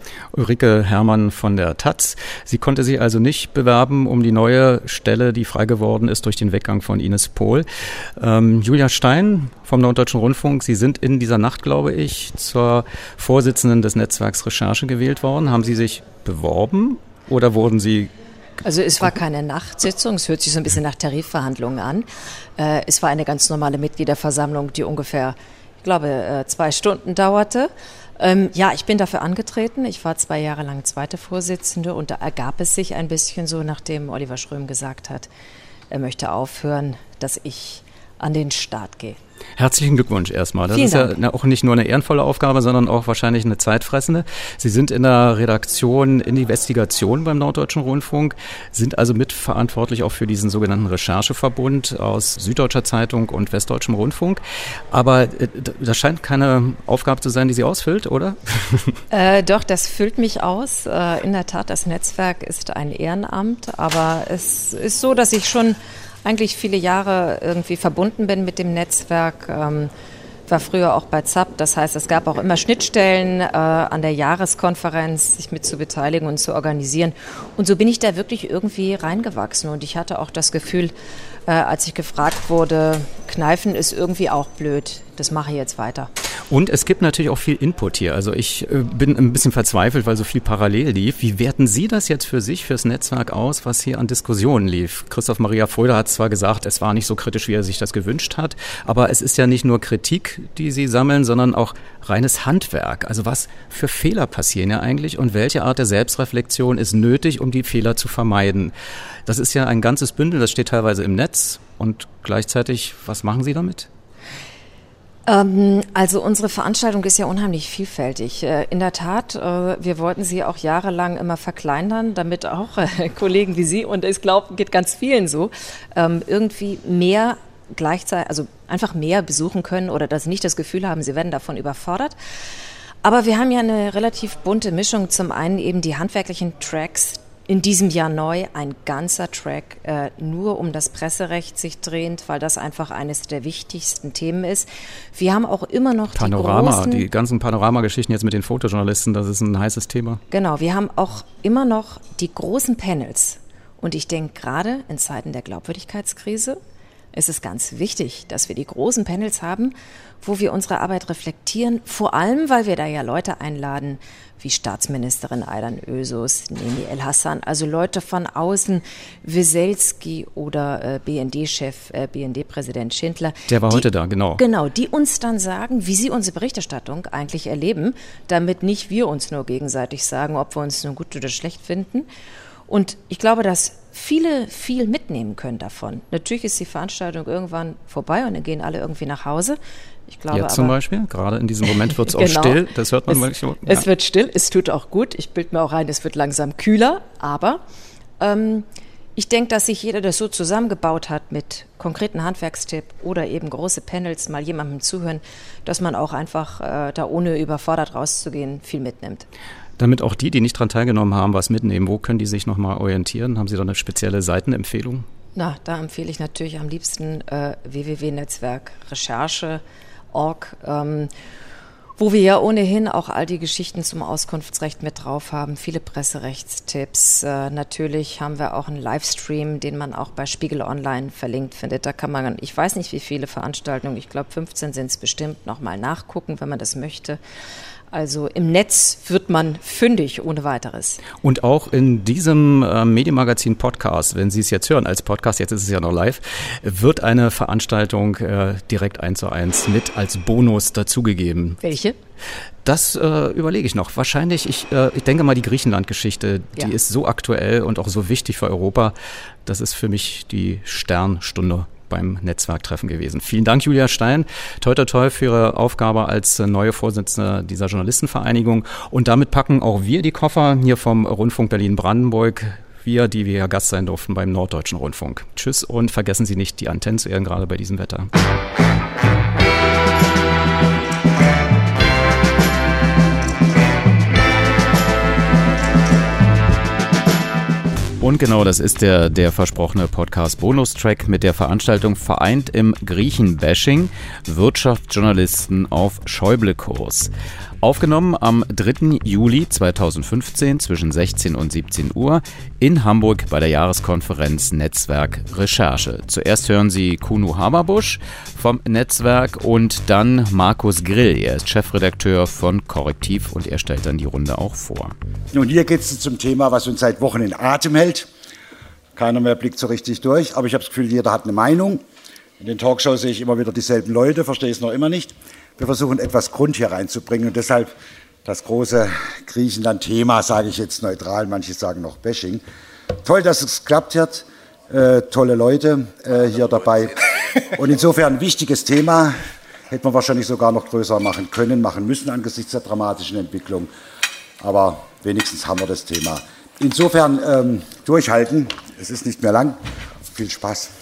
Ulrike Herrmann von der Taz. Sie konnte sich also nicht bewerben um die neue Stelle, die frei geworden ist durch den Weggang von Ines Pohl. Ähm, Julia Stein vom Norddeutschen Rundfunk, Sie sind in dieser Nacht, glaube ich, zur Vorsitzenden des Netzwerks Recherche gewählt worden. Haben Sie sich beworben oder wurden Sie... Also es war keine Nachtsitzung, es hört sich so ein bisschen nach Tarifverhandlungen an. Äh, es war eine ganz normale Mitgliederversammlung, die ungefähr, ich glaube, äh, zwei Stunden dauerte. Ähm, ja, ich bin dafür angetreten. Ich war zwei Jahre lang zweite Vorsitzende und da ergab es sich ein bisschen so, nachdem Oliver Schröm gesagt hat, er möchte aufhören, dass ich an den Start gehe. Herzlichen Glückwunsch erstmal. Das Vielen ist ja Dank. auch nicht nur eine ehrenvolle Aufgabe, sondern auch wahrscheinlich eine zeitfressende. Sie sind in der Redaktion Investigation beim Norddeutschen Rundfunk, sind also mitverantwortlich auch für diesen sogenannten Rechercheverbund aus Süddeutscher Zeitung und Westdeutschem Rundfunk. Aber äh, das scheint keine Aufgabe zu sein, die Sie ausfüllt, oder? Äh, doch, das füllt mich aus. Äh, in der Tat, das Netzwerk ist ein Ehrenamt, aber es ist so, dass ich schon eigentlich viele Jahre irgendwie verbunden bin mit dem Netzwerk, ähm, war früher auch bei Z A P. Das heißt, es gab auch immer Schnittstellen äh, an der Jahreskonferenz, sich mit zu beteiligen und zu organisieren. Und so bin ich da wirklich irgendwie reingewachsen. Und ich hatte auch das Gefühl, äh, als ich gefragt wurde, Kneifen ist irgendwie auch blöd, das mache ich jetzt weiter. Und es gibt natürlich auch viel Input hier. Also ich äh, bin ein bisschen verzweifelt, weil so viel parallel lief. Wie werten Sie das jetzt für sich, fürs Netzwerk aus, was hier an Diskussionen lief? Christoph Maria Fröder hat zwar gesagt, es war nicht so kritisch, wie er sich das gewünscht hat, aber es ist ja nicht nur Kritik, die Sie sammeln, sondern auch reines Handwerk. Also was für Fehler passieren ja eigentlich und welche Art der Selbstreflexion ist nötig, um die Fehler zu vermeiden? Das ist ja ein ganzes Bündel, das steht teilweise im Netz und gleichzeitig, was machen Sie damit? Also unsere Veranstaltung ist ja unheimlich vielfältig. In der Tat, wir wollten sie auch jahrelang immer verkleinern, damit auch Kollegen wie Sie, und ich glaube, geht ganz vielen so, irgendwie mehr gleichzeitig, also einfach mehr besuchen können oder dass sie nicht das Gefühl haben, sie werden davon überfordert. Aber wir haben ja eine relativ bunte Mischung. Zum einen eben die handwerklichen Tracks, in diesem Jahr neu, ein ganzer Track äh, nur um das Presserecht sich drehend, weil das einfach eines der wichtigsten Themen ist. Wir haben auch immer noch Panorama, die großen... die ganzen Panorama-Geschichten jetzt mit den Fotojournalisten, das ist ein heißes Thema. Genau, wir haben auch immer noch die großen Panels. Und ich denke, gerade in Zeiten der Glaubwürdigkeitskrise ist es ganz wichtig, dass wir die großen Panels haben, wo wir unsere Arbeit reflektieren, vor allem, weil wir da ja Leute einladen, wie Staatsministerin Aydan Özos, Neni El-Hassan, also Leute von außen, Wieselski oder äh, B N D-Chef, äh, B N D-Präsident Schindler. Der war die, heute da, genau. Genau, die uns dann sagen, wie sie unsere Berichterstattung eigentlich erleben, damit nicht wir uns nur gegenseitig sagen, ob wir uns nun gut oder schlecht finden. Und ich glaube, dass viele viel mitnehmen können davon. Natürlich ist die Veranstaltung irgendwann vorbei und dann gehen alle irgendwie nach Hause. Ich glaube Jetzt aber, zum Beispiel, gerade in diesem Moment wird es auch genau, still, das hört man es, wirklich. Ja. Es wird still, es tut auch gut, ich bilde mir auch ein, es wird langsam kühler, aber ähm, ich denke, dass sich jeder das so zusammengebaut hat mit konkreten Handwerkstipp oder eben große Panels, mal jemandem zuhören, dass man auch einfach äh, da ohne überfordert rauszugehen viel mitnimmt. Damit auch die, die nicht daran teilgenommen haben, was mitnehmen, wo können die sich nochmal orientieren? Haben Sie da eine spezielle Seitenempfehlung? Na, da empfehle ich natürlich am liebsten äh, w w w punkt netzwerk recherche punkt org, ähm, wo wir ja ohnehin auch all die Geschichten zum Auskunftsrecht mit drauf haben, viele Presserechtstipps. Äh, natürlich haben wir auch einen Livestream, den man auch bei Spiegel Online verlinkt findet. Da kann man, ich weiß nicht wie viele Veranstaltungen, ich glaube fünfzehn sind es bestimmt, nochmal nachgucken, wenn man das möchte. Also im Netz wird man fündig ohne weiteres. Und auch in diesem äh, Medienmagazin-Podcast, wenn Sie es jetzt hören als Podcast, jetzt ist es ja noch live, wird eine Veranstaltung äh, direkt eins zu eins mit als Bonus dazugegeben. Welche? Das äh, überlege ich noch. Wahrscheinlich, ich, äh, ich denke mal, die Griechenland-Geschichte, die Ja. ist so aktuell und auch so wichtig für Europa. Das ist für mich die Sternstunde beim Netzwerktreffen gewesen. Vielen Dank, Julia Stein. Toi, toi, toi für Ihre Aufgabe als neue Vorsitzende dieser Journalistenvereinigung. Und damit packen auch wir die Koffer hier vom Rundfunk Berlin-Brandenburg. Wir, die wir Gast sein durften beim Norddeutschen Rundfunk. Tschüss und vergessen Sie nicht, die Antennen zu ehren, gerade bei diesem Wetter. Und genau, das ist der, der versprochene Podcast-Bonus-Track mit der Veranstaltung Vereint im Griechenbashing, Wirtschaftsjournalisten auf Schäuble-Kurs. Aufgenommen am dritten Juli zweitausendfünfzehn zwischen sechzehn und siebzehn Uhr in Hamburg bei der Jahreskonferenz Netzwerk Recherche. Zuerst hören Sie Kuno Haberbusch vom Netzwerk und dann Markus Grill. Er ist Chefredakteur von Korrektiv und er stellt dann die Runde auch vor. Nun, hier geht es zum Thema, was uns seit Wochen in Atem hält. Keiner mehr blickt so richtig durch, aber ich habe das Gefühl, jeder hat eine Meinung. In den Talkshows sehe ich immer wieder dieselben Leute, verstehe es noch immer nicht. Wir versuchen etwas Grund hier reinzubringen und deshalb das große Griechenland-Thema, sage ich jetzt neutral, manche sagen noch Bashing. Toll, dass es geklappt hat, äh, tolle Leute äh, hier dabei und insofern ein wichtiges Thema, hätte man wahrscheinlich sogar noch größer machen können, machen müssen angesichts der dramatischen Entwicklung, aber wenigstens haben wir das Thema. Insofern ähm, durchhalten, es ist nicht mehr lang, viel Spaß.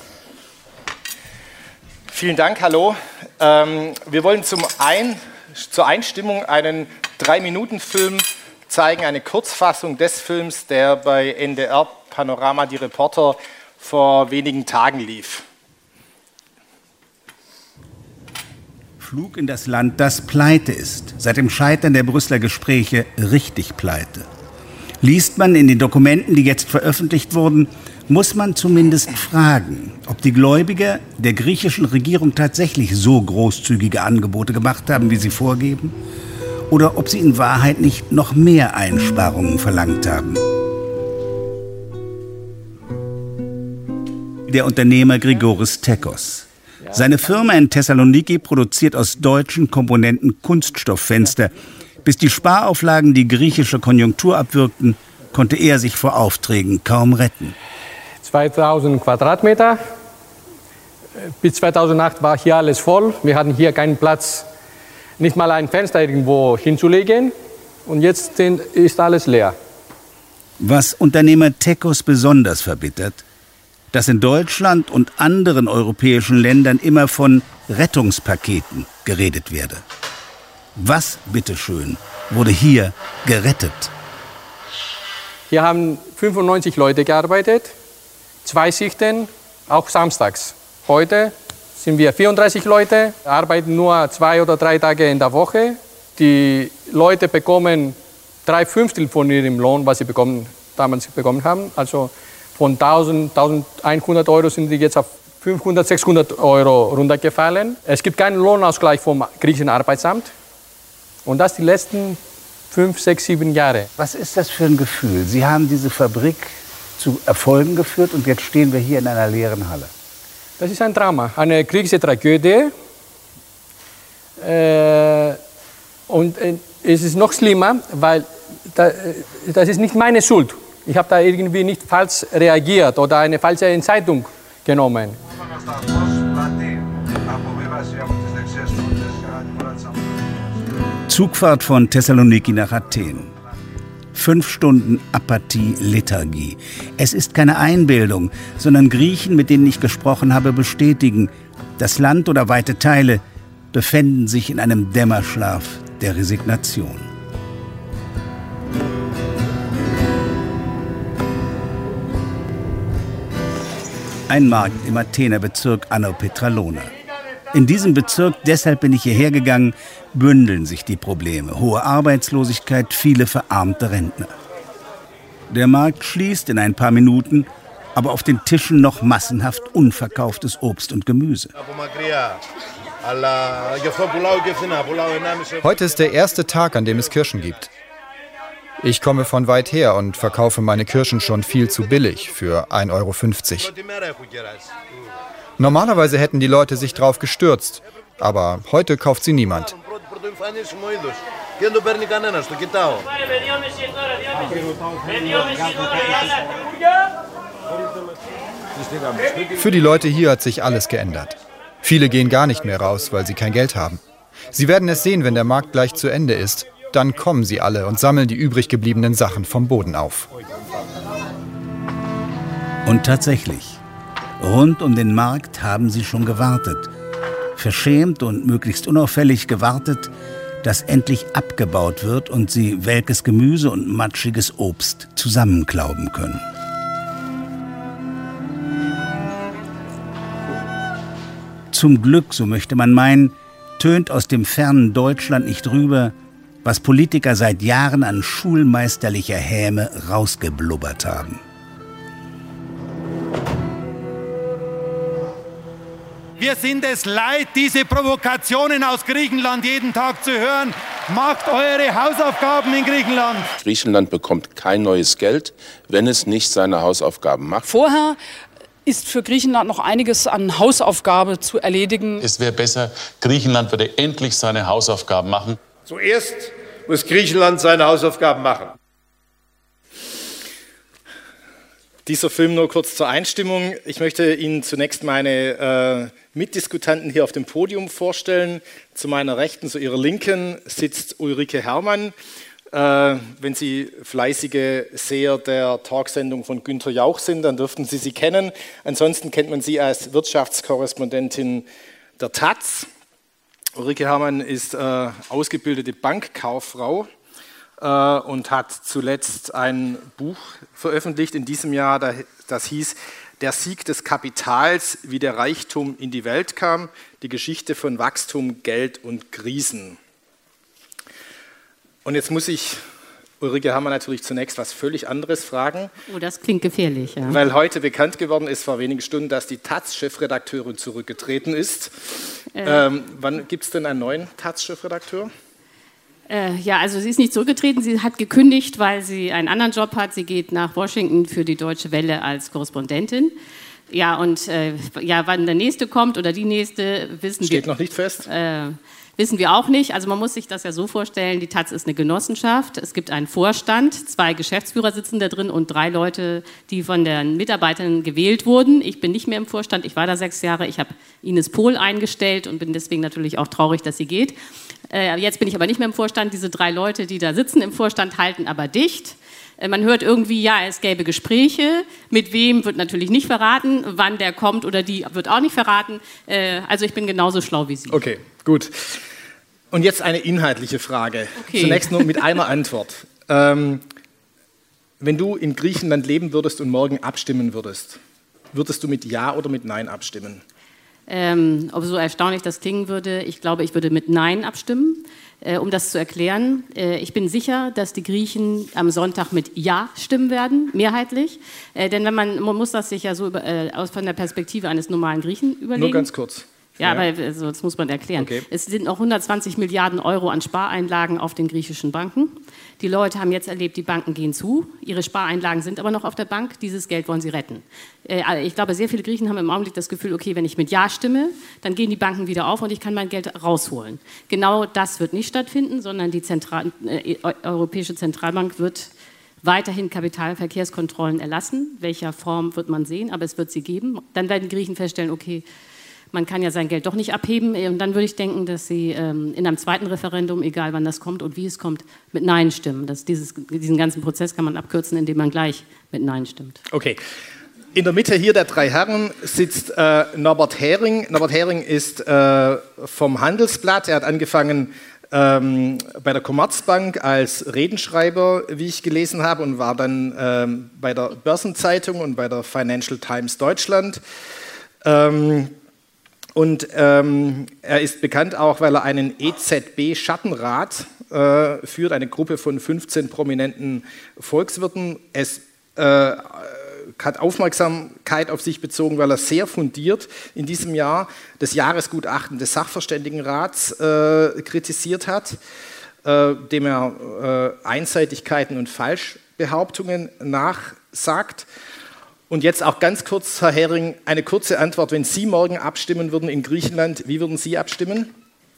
Vielen Dank, hallo. Ähm, wir wollen zum ein, zur Einstimmung einen drei-Minuten-Film zeigen, eine Kurzfassung des Films, der bei N D R Panorama die Reporter vor wenigen Tagen lief. Flug in das Land, das pleite ist, seit dem Scheitern der Brüsseler Gespräche richtig pleite. Liest man in den Dokumenten, die jetzt veröffentlicht wurden, muss man zumindest fragen, ob die Gläubiger der griechischen Regierung tatsächlich so großzügige Angebote gemacht haben, wie sie vorgeben, oder ob sie in Wahrheit nicht noch mehr Einsparungen verlangt haben. Der Unternehmer Grigoris Tekos. Seine Firma in Thessaloniki produziert aus deutschen Komponenten Kunststofffenster. Bis die Sparauflagen die griechische Konjunktur abwirkten, konnte er sich vor Aufträgen kaum retten. zweitausend Quadratmeter. Bis zweitausendacht war hier alles voll. Wir hatten hier keinen Platz, nicht mal ein Fenster irgendwo hinzulegen. Und jetzt ist alles leer. Was Unternehmer Tekos besonders verbittert, dass in Deutschland und anderen europäischen Ländern immer von Rettungspaketen geredet werde. Was, bitteschön, wurde hier gerettet? Hier haben fünfundneunzig Leute gearbeitet, zwei Schichten, auch samstags. Heute sind wir vierunddreißig Leute, arbeiten nur zwei oder drei Tage in der Woche. Die Leute bekommen drei Fünftel von ihrem Lohn, was sie bekommen, damals bekommen haben. Also von tausend, eintausendeinhundert Euro sind die jetzt auf fünfhundert, sechshundert Euro runtergefallen. Es gibt keinen Lohnausgleich vom griechischen Arbeitsamt. Und das die letzten fünf, sechs, sieben Jahre. Was ist das für ein Gefühl? Sie haben diese Fabrik zu Erfolgen geführt und jetzt stehen wir hier in einer leeren Halle. Das ist ein Drama, eine griechische Tragödie. Äh, und äh, es ist noch schlimmer, weil da, das ist nicht meine Schuld. ich habe da irgendwie nicht falsch reagiert oder eine falsche Entscheidung genommen. Zugfahrt von Thessaloniki nach Athen. Fünf Stunden Apathie, Lethargie. Es ist keine Einbildung, sondern Griechen, mit denen ich gesprochen habe, bestätigen, das Land oder weite Teile befänden sich in einem Dämmerschlaf der Resignation. Ein Markt im Athener Bezirk Anno Petralona. In diesem Bezirk, deshalb bin ich hierher gegangen, bündeln sich die Probleme. Hohe Arbeitslosigkeit, viele verarmte Rentner. Der Markt schließt in ein paar Minuten, aber auf den Tischen noch massenhaft unverkauftes Obst und Gemüse. Heute ist der erste Tag, an dem es Kirschen gibt. Ich komme von weit her und verkaufe meine Kirschen schon viel zu billig, für ein Euro fünfzig. Normalerweise hätten die Leute sich drauf gestürzt, aber heute kauft sie niemand. Für die Leute hier hat sich alles geändert. Viele gehen gar nicht mehr raus, weil sie kein Geld haben. Sie werden es sehen, wenn der Markt gleich zu Ende ist. Dann kommen sie alle und sammeln die übrig gebliebenen Sachen vom Boden auf. Und tatsächlich, rund um den Markt haben sie schon gewartet. Verschämt und möglichst unauffällig gewartet, dass endlich abgebaut wird und sie welkes Gemüse und matschiges Obst zusammenklauben können. Zum Glück, so möchte man meinen, tönt aus dem fernen Deutschland nicht rüber, was Politiker seit Jahren an schulmeisterlicher Häme rausgeblubbert haben. Wir sind es leid, diese Provokationen aus Griechenland jeden Tag zu hören. Macht eure Hausaufgaben in Griechenland. Griechenland bekommt kein neues Geld, wenn es nicht seine Hausaufgaben macht. Vorher ist für Griechenland noch einiges an Hausaufgabe zu erledigen. Es wäre besser, Griechenland würde endlich seine Hausaufgaben machen. Zuerst muss Griechenland seine Hausaufgaben machen. Dieser Film nur kurz zur Einstimmung. Ich möchte Ihnen zunächst meine äh, Mitdiskutanten hier auf dem Podium vorstellen. Zu meiner Rechten, zu Ihrer Linken sitzt Ulrike Herrmann. Äh, wenn Sie fleißige Seher der Talksendung von Günther Jauch sind, dann dürften Sie sie kennen. Ansonsten kennt man sie als Wirtschaftskorrespondentin der Taz. Ulrike Herrmann ist äh, ausgebildete Bankkauffrau äh, und hat zuletzt ein Buch veröffentlicht in diesem Jahr, das hieß Der Sieg des Kapitals, wie der Reichtum in die Welt kam, die Geschichte von Wachstum, Geld und Krisen. Und jetzt muss ich Ulrike Herrmann natürlich zunächst was völlig anderes fragen. Oh, das klingt gefährlich, ja. Weil heute bekannt geworden ist, vor wenigen Stunden, dass die Taz-Chefredakteurin zurückgetreten ist. Äh, ähm, wann gibt es denn einen neuen Taz-Chefredakteur? Äh, ja, also sie ist nicht zurückgetreten, sie hat gekündigt, weil sie einen anderen Job hat. Sie geht nach Washington für die Deutsche Welle als Korrespondentin. Ja, und äh, ja, wann der nächste kommt oder die nächste, wissen wir. Steht noch nicht fest? Äh, Wissen wir auch nicht. Also man muss sich das ja so vorstellen, die Taz ist eine Genossenschaft. Es gibt einen Vorstand, zwei Geschäftsführer sitzen da drin und drei Leute, die von den Mitarbeitern gewählt wurden. Ich bin nicht mehr im Vorstand, ich war da sechs Jahre. Ich habe Ines Pohl eingestellt und bin deswegen natürlich auch traurig, dass sie geht. Äh, jetzt bin ich aber nicht mehr im Vorstand. Diese drei Leute, die da sitzen im Vorstand, halten aber dicht. Äh, man hört irgendwie, ja, es gäbe Gespräche. Mit wem wird natürlich nicht verraten. Wann der kommt oder die wird auch nicht verraten. Äh, also ich bin genauso schlau wie Sie. Okay, gut. Und jetzt eine inhaltliche Frage. Okay. Zunächst nur mit einer Antwort. Ähm, wenn du in Griechenland leben würdest und morgen abstimmen würdest, würdest du mit Ja oder mit Nein abstimmen? Ähm, ob so erstaunlich das klingen würde, ich glaube, ich würde mit Nein abstimmen. Äh, um das zu erklären, äh, ich bin sicher, dass die Griechen am Sonntag mit Ja stimmen werden, mehrheitlich. Äh, denn wenn man, man muss das sich ja so über, äh, aus von der Perspektive eines normalen Griechen überlegen. Nur ganz kurz. Ja, ja, aber also, das muss man erklären. Okay. Es sind noch hundertzwanzig Milliarden Euro an Spareinlagen auf den griechischen Banken. Die Leute haben jetzt erlebt, die Banken gehen zu. Ihre Spareinlagen sind aber noch auf der Bank. Dieses Geld wollen sie retten. Äh, ich glaube, sehr viele Griechen haben im Augenblick das Gefühl, okay, wenn ich mit Ja stimme, dann gehen die Banken wieder auf und ich kann mein Geld rausholen. Genau das wird nicht stattfinden, sondern die Zentral- äh, Europäische Zentralbank wird weiterhin Kapitalverkehrskontrollen erlassen. Welcher Form wird man sehen, aber es wird sie geben. Dann werden die Griechen feststellen, okay, man kann ja sein Geld doch nicht abheben. Und dann würde ich denken, dass sie ähm, in einem zweiten Referendum, egal wann das kommt und wie es kommt, mit Nein stimmen. Das, dieses, diesen ganzen Prozess kann man abkürzen, indem man gleich mit Nein stimmt. Okay. In der Mitte hier der drei Herren sitzt äh, Norbert Hering. Norbert Hering ist äh, vom Handelsblatt. Er hat angefangen ähm, bei der Commerzbank als Redenschreiber, wie ich gelesen habe, und war dann ähm, bei der Börsenzeitung und bei der Financial Times Deutschland. Ähm, und ähm, er ist bekannt auch, weil er einen E Z B-Schattenrat äh, führt, eine Gruppe von fünfzehn prominenten Volkswirten. Es äh, hat Aufmerksamkeit auf sich bezogen, weil er sehr fundiert in diesem Jahr das Jahresgutachten des Sachverständigenrats äh, kritisiert hat, äh, dem er äh, Einseitigkeiten und Falschbehauptungen nachsagt. Und jetzt auch ganz kurz, Herr Hering, eine kurze Antwort. Wenn Sie morgen abstimmen würden in Griechenland, wie würden Sie abstimmen?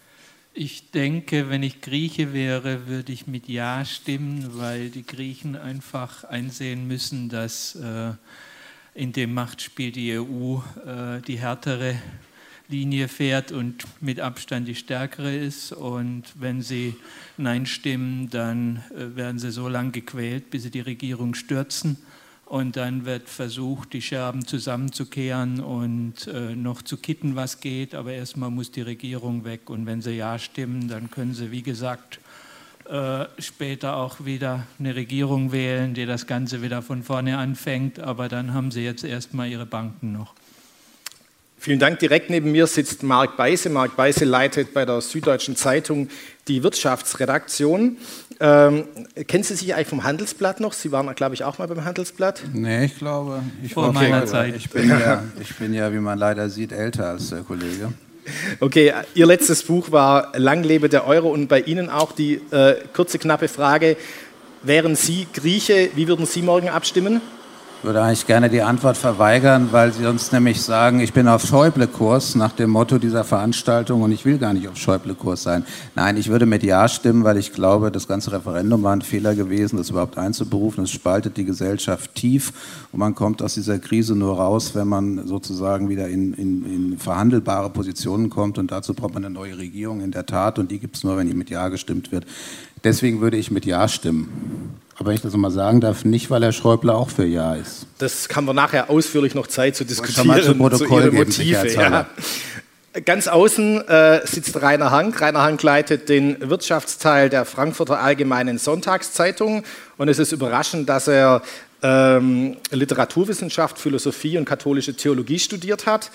Ich denke, wenn ich Grieche wäre, würde ich mit Ja stimmen, weil die Griechen einfach einsehen müssen, dass äh, in dem Machtspiel die E U äh, die härtere Linie fährt und mit Abstand die stärkere ist. Und wenn sie Nein stimmen, dann äh, werden sie so lange gequält, bis sie die Regierung stürzen. Und dann wird versucht, die Scherben zusammenzukehren und äh, noch zu kitten, was geht. Aber erstmal muss die Regierung weg. Und wenn sie Ja stimmen, dann können sie, wie gesagt, äh, später auch wieder eine Regierung wählen, die das Ganze wieder von vorne anfängt. Aber dann haben sie jetzt erstmal ihre Banken noch. Vielen Dank. Direkt neben mir sitzt Marc Beise. Marc Beise leitet bei der Süddeutschen Zeitung die Wirtschaftsredaktion. Ähm, kennen Sie sich eigentlich vom Handelsblatt noch? Sie waren, glaube ich, auch mal beim Handelsblatt. Nee, ich glaube, ich, Vor meiner Zeit. Ich bin, ja, ich bin ja, wie man leider sieht, älter als der Kollege. Okay, Ihr letztes Buch war Lang lebe der Euro und bei Ihnen auch die äh, kurze, knappe Frage, wären Sie Grieche, wie würden Sie morgen abstimmen? Ich würde eigentlich gerne die Antwort verweigern, weil Sie uns nämlich sagen, ich bin auf Schäuble-Kurs nach dem Motto dieser Veranstaltung und ich will gar nicht auf Schäuble-Kurs sein. Nein, ich würde mit Ja stimmen, weil ich glaube, das ganze Referendum war ein Fehler gewesen, das überhaupt einzuberufen. Es spaltet die Gesellschaft tief und man kommt aus dieser Krise nur raus, wenn man sozusagen wieder in, in, in verhandelbare Positionen kommt und dazu braucht man eine neue Regierung in der Tat und die gibt es nur, wenn mit Ja gestimmt wird. Deswegen würde ich mit Ja stimmen. Aber wenn ich das mal sagen darf, nicht, weil Herr Schäuble auch für Ja ist. Das haben wir nachher ausführlich noch Zeit zu diskutieren. Mal zu Protokoll zu geben, Motive. Ja. Ganz außen äh, sitzt Rainer Hank. Rainer Hank leitet den Wirtschaftsteil der Frankfurter Allgemeinen Sonntagszeitung. Und es ist überraschend, dass er ähm, Literaturwissenschaft, Philosophie und katholische Theologie studiert hat.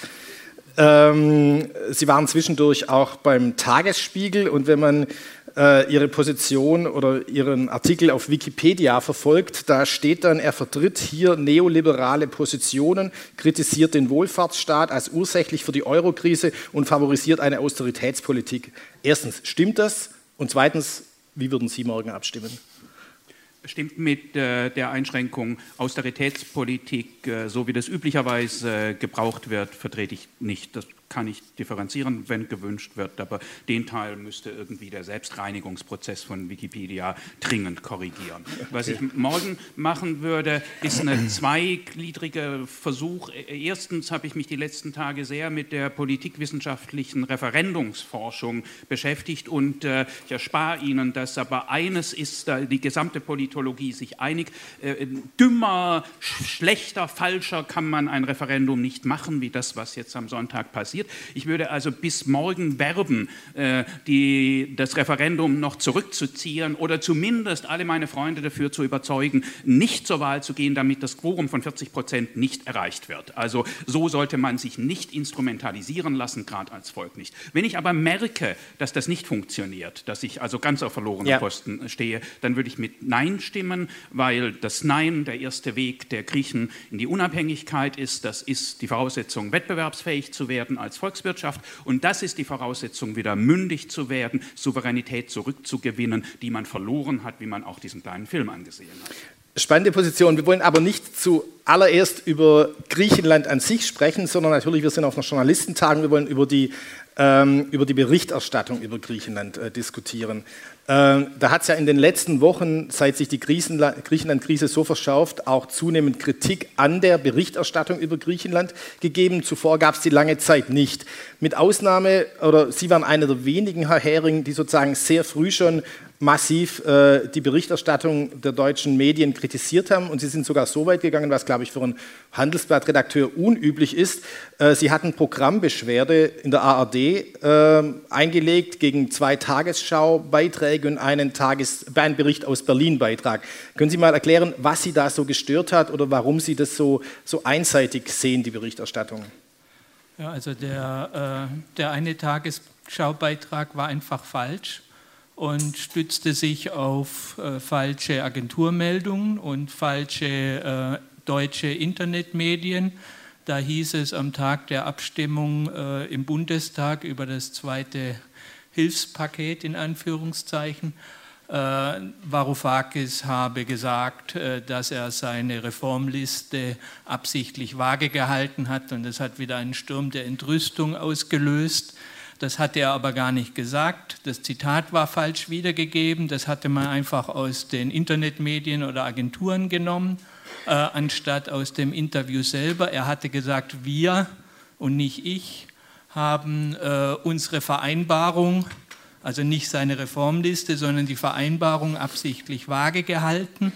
Ähm, Sie waren zwischendurch auch beim Tagesspiegel und wenn man äh, Ihre Position oder Ihren Artikel auf Wikipedia verfolgt, da steht dann, er vertritt hier neoliberale Positionen, kritisiert den Wohlfahrtsstaat als ursächlich für die Eurokrise und favorisiert eine Austeritätspolitik. Erstens, stimmt das? Und zweitens, wie würden Sie morgen abstimmen? Stimmt mit äh, der Einschränkung Austeritätspolitik, äh, so wie das üblicherweise äh, gebraucht wird, vertrete ich nicht. Das kann ich differenzieren, wenn gewünscht wird, aber den Teil müsste irgendwie der Selbstreinigungsprozess von Wikipedia dringend korrigieren. Okay. Was ich morgen machen würde, ist eine zweigliedrige Versuch. Erstens habe ich mich die letzten Tage sehr mit der politikwissenschaftlichen Referendumsforschung beschäftigt und äh, ich erspare Ihnen das, aber eines ist, da die gesamte Politologie sich einig, äh, dümmer, schlechter, falscher kann man ein Referendum nicht machen, wie das, was jetzt am Sonntag passiert. Ich würde also bis morgen werben, äh, die, das Referendum noch zurückzuziehen oder zumindest alle meine Freunde dafür zu überzeugen, nicht zur Wahl zu gehen, damit das Quorum von vierzig Prozent nicht erreicht wird. Also so sollte man sich nicht instrumentalisieren lassen, gerade als Volk nicht. Wenn ich aber merke, dass das nicht funktioniert, dass ich also ganz auf verlorenen ja. Posten stehe, dann würde ich mit Nein stimmen, weil das Nein der erste Weg der Griechen in die Unabhängigkeit ist. Das ist die Voraussetzung, wettbewerbsfähig zu werden als Volkswirtschaft und das ist die Voraussetzung, wieder mündig zu werden, Souveränität zurückzugewinnen, die man verloren hat, wie man auch diesen kleinen Film angesehen hat. Spannende Position. Wir wollen aber nicht zuallererst über Griechenland an sich sprechen, sondern natürlich, wir sind auf einer Journalistentagung, wir wollen über die ähm, über die Berichterstattung über Griechenland äh, diskutieren. Ähm, da hat es ja in den letzten Wochen, seit sich die Griechenland-Krise so verschärft, auch zunehmend Kritik an der Berichterstattung über Griechenland gegeben. Zuvor gab es die lange Zeit nicht. Mit Ausnahme, oder Sie waren einer der wenigen, Herr Hering, die sozusagen sehr früh schon massiv äh, die Berichterstattung der deutschen Medien kritisiert haben, und Sie sind sogar so weit gegangen, was, glaube ich, für einen Handelsblattredakteur unüblich ist. Äh, Sie hatten Programmbeschwerde in der A R D äh, eingelegt gegen zwei Tagesschau-Beiträge und einen, Tages-, einen Bericht aus Berlin-Beitrag. Können Sie mal erklären, was Sie da so gestört hat oder warum Sie das so, so einseitig sehen, die Berichterstattung? Ja, also der, äh, der eine Tagesschau-Beitrag war einfach falsch und stützte sich auf äh, falsche Agenturmeldungen und falsche äh, deutsche Internetmedien. Da hieß es am Tag der Abstimmung äh, im Bundestag über das zweite Hilfspaket in Anführungszeichen, äh, Varoufakis habe gesagt, äh, dass er seine Reformliste absichtlich vage gehalten hat, und das hat wieder einen Sturm der Entrüstung ausgelöst. Das hatte er aber gar nicht gesagt. Das Zitat war falsch wiedergegeben. Das hatte man einfach aus den Internetmedien oder Agenturen genommen, äh, anstatt aus dem Interview selber. Er hatte gesagt, wir und nicht ich haben äh, unsere Vereinbarung, also nicht seine Reformliste, sondern die Vereinbarung absichtlich vage gehalten.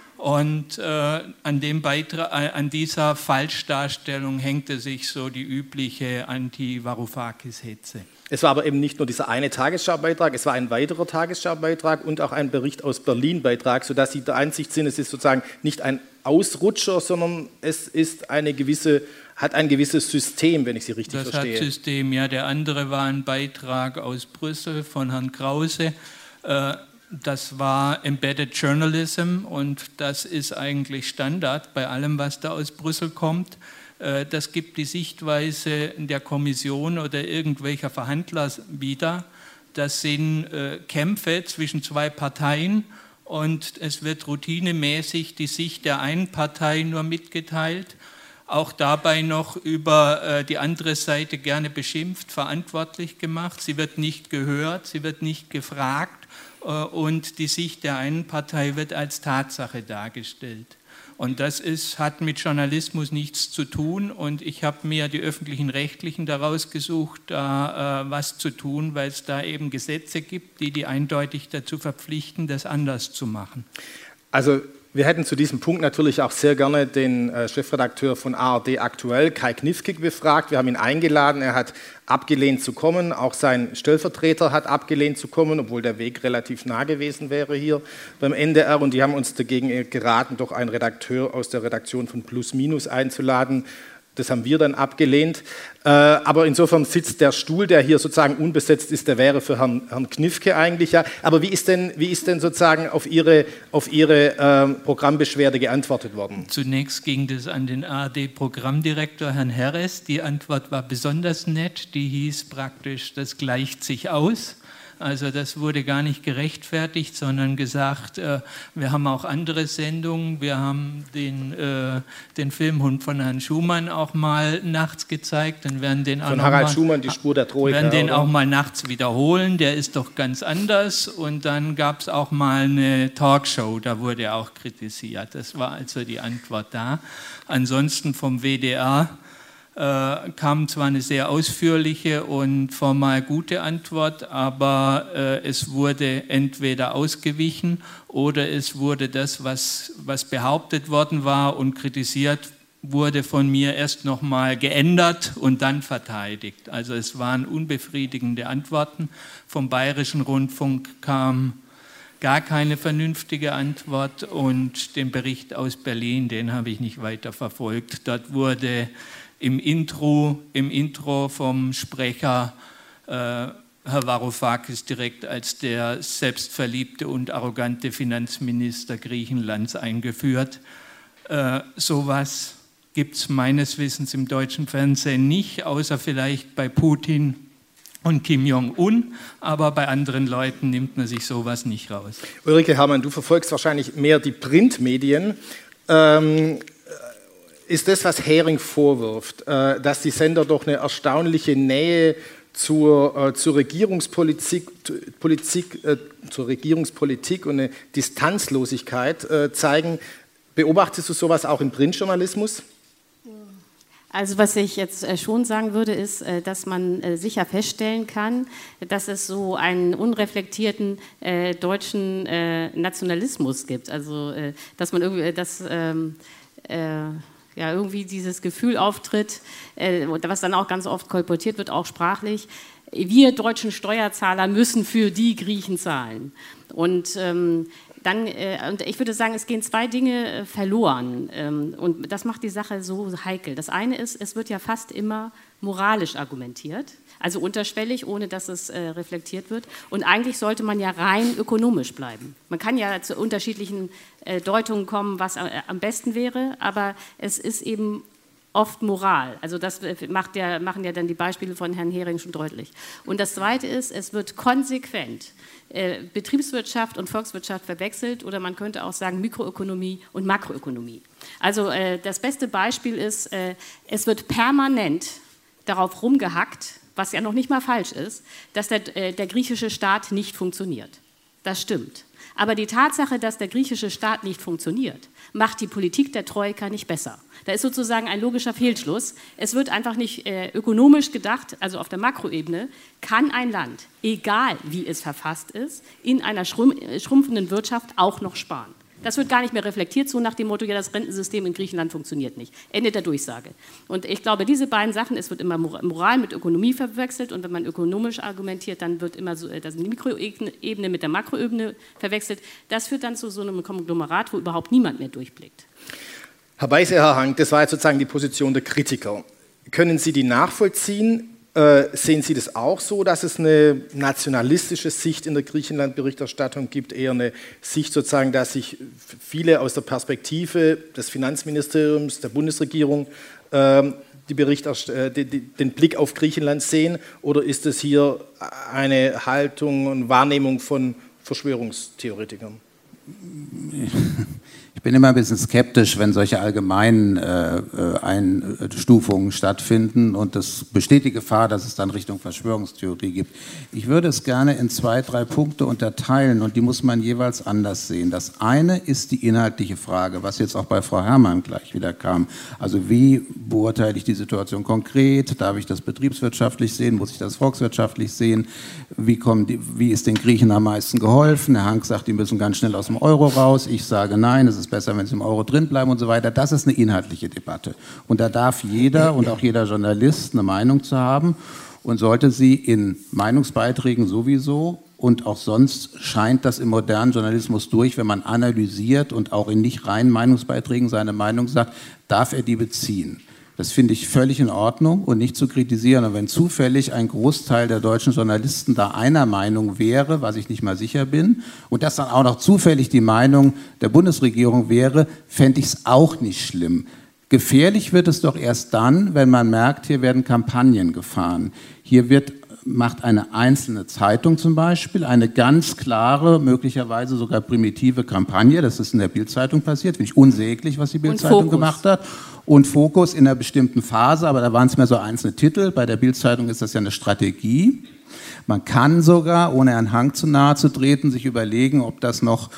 Und äh, an, dem Beitrag, äh, an dieser Falschdarstellung hängte sich so die übliche Anti-Varoufakis-Hetze. Es war aber eben nicht nur dieser eine Tagesschau-Beitrag, es war ein weiterer Tagesschau-Beitrag und auch ein Bericht aus Berlin-Beitrag, sodass Sie der Ansicht sind, es ist sozusagen nicht ein Ausrutscher, sondern es ist eine gewisse, hat ein gewisses System, wenn ich Sie richtig das verstehe. Das hat System, ja. Der andere war ein Beitrag aus Brüssel von Herrn Krause. Äh, Das war Embedded Journalism, und das ist eigentlich Standard bei allem, was da aus Brüssel kommt. Das gibt die Sichtweise der Kommission oder irgendwelcher Verhandler wieder. Das sind Kämpfe zwischen zwei Parteien, und es wird routinemäßig die Sicht der einen Partei nur mitgeteilt, auch dabei noch über die andere Seite gerne beschimpft, verantwortlich gemacht. Sie wird nicht gehört, sie wird nicht gefragt. Und die Sicht der einen Partei wird als Tatsache dargestellt. Und das ist, hat mit Journalismus nichts zu tun, und ich habe mir die öffentlichen Rechtlichen daraus gesucht, da äh, was zu tun, weil es da eben Gesetze gibt, die die eindeutig dazu verpflichten, das anders zu machen. Also wir hätten zu diesem Punkt natürlich auch sehr gerne den äh, Chefredakteur von A R D Aktuell, Kai Kniffke, befragt. Wir haben ihn eingeladen, er hat abgelehnt zu kommen, auch sein Stellvertreter hat abgelehnt zu kommen, obwohl der Weg relativ nah gewesen wäre hier beim N D R, und die haben uns dagegen geraten, doch einen Redakteur aus der Redaktion von Plus Minus einzuladen. Das haben wir dann abgelehnt. Äh, aber insofern sitzt der Stuhl, der hier sozusagen unbesetzt ist, der wäre für Herrn, Herrn Kniffke eigentlich. Ja. Aber wie ist denn, wie ist denn sozusagen auf Ihre, auf Ihre äh, Programmbeschwerde geantwortet worden? Zunächst ging das an den A R D-Programmdirektor, Herrn Herres. Die Antwort war besonders nett. Die hieß praktisch, das gleicht sich aus. Also das wurde gar nicht gerechtfertigt, sondern gesagt, äh, wir haben auch andere Sendungen. Wir haben den, äh, den Filmhund von Herrn Schumann auch mal nachts gezeigt. Und werden den von auch Harald mal, Schumann, die Spur der Troika. werden den oder? auch mal nachts wiederholen. Der ist doch ganz anders. Und dann gab es auch mal eine Talkshow, da wurde er auch kritisiert. Das war also die Antwort da. Ansonsten vom W D R Äh, kam zwar eine sehr ausführliche und formal gute Antwort, aber äh, es wurde entweder ausgewichen oder es wurde das, was, was behauptet worden war und kritisiert wurde, von mir erst nochmal geändert und dann verteidigt. Also es waren unbefriedigende Antworten. Vom Bayerischen Rundfunk kam gar keine vernünftige Antwort, und den Bericht aus Berlin, den habe ich nicht weiter verfolgt. Dort wurde Im Intro, im Intro vom Sprecher äh, Herr Varoufakis direkt als der selbstverliebte und arrogante Finanzminister Griechenlands eingeführt. Äh, sowas gibt es meines Wissens im deutschen Fernsehen nicht, außer vielleicht bei Putin und Kim Jong-un, aber bei anderen Leuten nimmt man sich sowas nicht raus. Ulrike Herrmann, du verfolgst wahrscheinlich mehr die Printmedien. Ähm, ist das, was Hering vorwirft, dass die Sender doch eine erstaunliche Nähe zur, äh, zur, Regierungspolitik, Politik, äh, zur Regierungspolitik und eine Distanzlosigkeit äh, zeigen. Beobachtest du sowas auch im Printjournalismus? Also was ich jetzt schon sagen würde, ist, dass man sicher feststellen kann, dass es so einen unreflektierten äh, deutschen äh, Nationalismus gibt. Also äh, dass man irgendwie, dass, ähm, äh, ja, irgendwie dieses Gefühl auftritt, äh, was dann auch ganz oft kolportiert wird, auch sprachlich, wir deutschen Steuerzahler müssen für die Griechen zahlen. Und ähm, Dann, äh, und ich würde sagen, es gehen zwei Dinge äh, verloren ähm, und das macht die Sache so heikel. Das eine ist, es wird ja fast immer moralisch argumentiert, also unterschwellig, ohne dass es äh, reflektiert wird. Und eigentlich sollte man ja rein ökonomisch bleiben. Man kann ja zu unterschiedlichen äh, Deutungen kommen, was äh, am besten wäre, aber es ist eben oft Moral. Also das macht ja, machen ja dann die Beispiele von Herrn Hering schon deutlich. Und das Zweite ist, es wird konsequent äh, Betriebswirtschaft und Volkswirtschaft verwechselt oder man könnte auch sagen Mikroökonomie und Makroökonomie. Also äh, das beste Beispiel ist, äh, es wird permanent darauf rumgehackt, was ja noch nicht mal falsch ist, dass der, äh, der griechische Staat nicht funktioniert. Das stimmt. Aber die Tatsache, dass der griechische Staat nicht funktioniert, macht die Politik der Troika nicht besser. Da ist sozusagen ein logischer Fehlschluss. Es wird einfach nicht äh, ökonomisch gedacht, also auf der Makroebene, kann ein Land, egal wie es verfasst ist, in einer schrumpf schrumpfenden Wirtschaft auch noch sparen. Das wird gar nicht mehr reflektiert, so nach dem Motto, ja, das Rentensystem in Griechenland funktioniert nicht. Ende der Durchsage. Und ich glaube, diese beiden Sachen, es wird immer Moral mit Ökonomie verwechselt und wenn man ökonomisch argumentiert, dann wird immer so, das die Mikroebene mit der Makroebene verwechselt. Das führt dann zu so einem Konglomerat, wo überhaupt niemand mehr durchblickt. Herr Weise, Herr Hank, das war jetzt sozusagen die Position der Kritiker. Können Sie die nachvollziehen? Äh, sehen Sie das auch so, dass es eine nationalistische Sicht in der Griechenland-Berichterstattung gibt, eher eine Sicht sozusagen, dass sich viele aus der Perspektive des Finanzministeriums, der Bundesregierung äh, die Berichterst- die, die, den Blick auf Griechenland sehen, oder ist es hier eine Haltung und Wahrnehmung von Verschwörungstheoretikern? Ich bin immer ein bisschen skeptisch, wenn solche allgemeinen äh, Einstufungen stattfinden und es besteht die Gefahr, dass es dann Richtung Verschwörungstheorie gibt. Ich würde es gerne in zwei, drei Punkte unterteilen und die muss man jeweils anders sehen. Das eine ist die inhaltliche Frage, was jetzt auch bei Frau Herrmann gleich wieder kam. Also wie beurteile ich die Situation konkret? Darf ich das betriebswirtschaftlich sehen? Muss ich das volkswirtschaftlich sehen? Wie, kommen die, wie ist den Griechen am meisten geholfen? Herr Hank sagt, die müssen ganz schnell aus dem Euro raus. Ich sage nein, es ist besser, wenn sie im Euro drin bleiben und so weiter. Das ist eine inhaltliche Debatte. Und da darf jeder und auch jeder Journalist eine Meinung zu haben und sollte sie in Meinungsbeiträgen sowieso und auch sonst scheint das im modernen Journalismus durch, wenn man analysiert und auch in nicht reinen Meinungsbeiträgen seine Meinung sagt, darf er die beziehen. Das finde ich völlig in Ordnung und nicht zu kritisieren. Und wenn zufällig ein Großteil der deutschen Journalisten da einer Meinung wäre, was ich nicht mal sicher bin, und das dann auch noch zufällig die Meinung der Bundesregierung wäre, fände ich es auch nicht schlimm. Gefährlich wird es doch erst dann, wenn man merkt, hier werden Kampagnen gefahren. Hier wird macht eine einzelne Zeitung zum Beispiel eine ganz klare, möglicherweise sogar primitive Kampagne. Das ist in der Bild-Zeitung passiert. Finde ich unsäglich, was die Bild-Zeitung gemacht hat. Und Fokus in einer bestimmten Phase, aber da waren es mehr so einzelne Titel. Bei der Bild-Zeitung ist das ja eine Strategie. Man kann sogar, ohne Herrn Hank zu nahe zu treten, sich überlegen, ob das noch,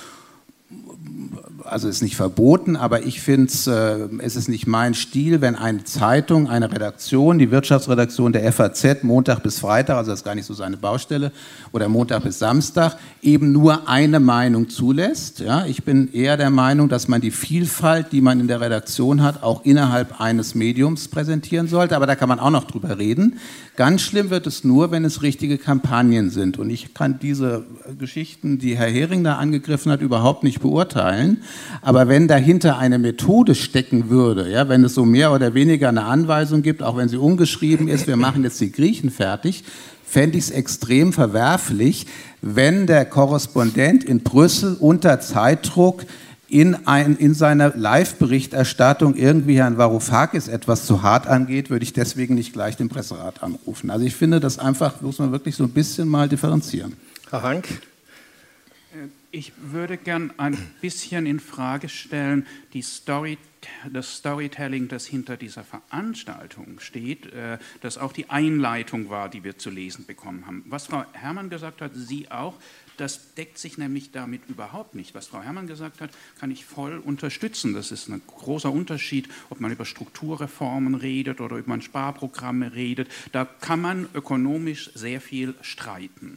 also ist nicht verboten, aber ich finde es, äh, es ist nicht mein Stil, wenn eine Zeitung, eine Redaktion, die Wirtschaftsredaktion der F A Z, Montag bis Freitag, also das ist gar nicht so seine Baustelle, oder Montag bis Samstag, eben nur eine Meinung zulässt. Ja, ich bin eher der Meinung, dass man die Vielfalt, die man in der Redaktion hat, auch innerhalb eines Mediums präsentieren sollte, aber da kann man auch noch drüber reden. Ganz schlimm wird es nur, wenn es richtige Kampagnen sind. Und ich kann diese Geschichten, die Herr Hering da angegriffen hat, überhaupt nicht beurteilen. Aber wenn dahinter eine Methode stecken würde, ja, wenn es so mehr oder weniger eine Anweisung gibt, auch wenn sie ungeschrieben ist, wir machen jetzt die Griechen fertig, fände ich es extrem verwerflich, wenn der Korrespondent in Brüssel unter Zeitdruck in, ein, in seiner Live-Berichterstattung irgendwie Herrn Varoufakis etwas zu hart angeht, würde ich deswegen nicht gleich den Presserat anrufen. Also ich finde, das einfach muss man wirklich so ein bisschen mal differenzieren. Herr Hank? Ich würde gern ein bisschen in Frage stellen, die Story, das Storytelling, das hinter dieser Veranstaltung steht, das auch die Einleitung war, die wir zu lesen bekommen haben. Was Frau Herrmann gesagt hat, Sie auch, das deckt sich nämlich damit überhaupt nicht. Was Frau Herrmann gesagt hat, kann ich voll unterstützen. Das ist ein großer Unterschied, ob man über Strukturreformen redet oder über Sparprogramme redet. Da kann man ökonomisch sehr viel streiten.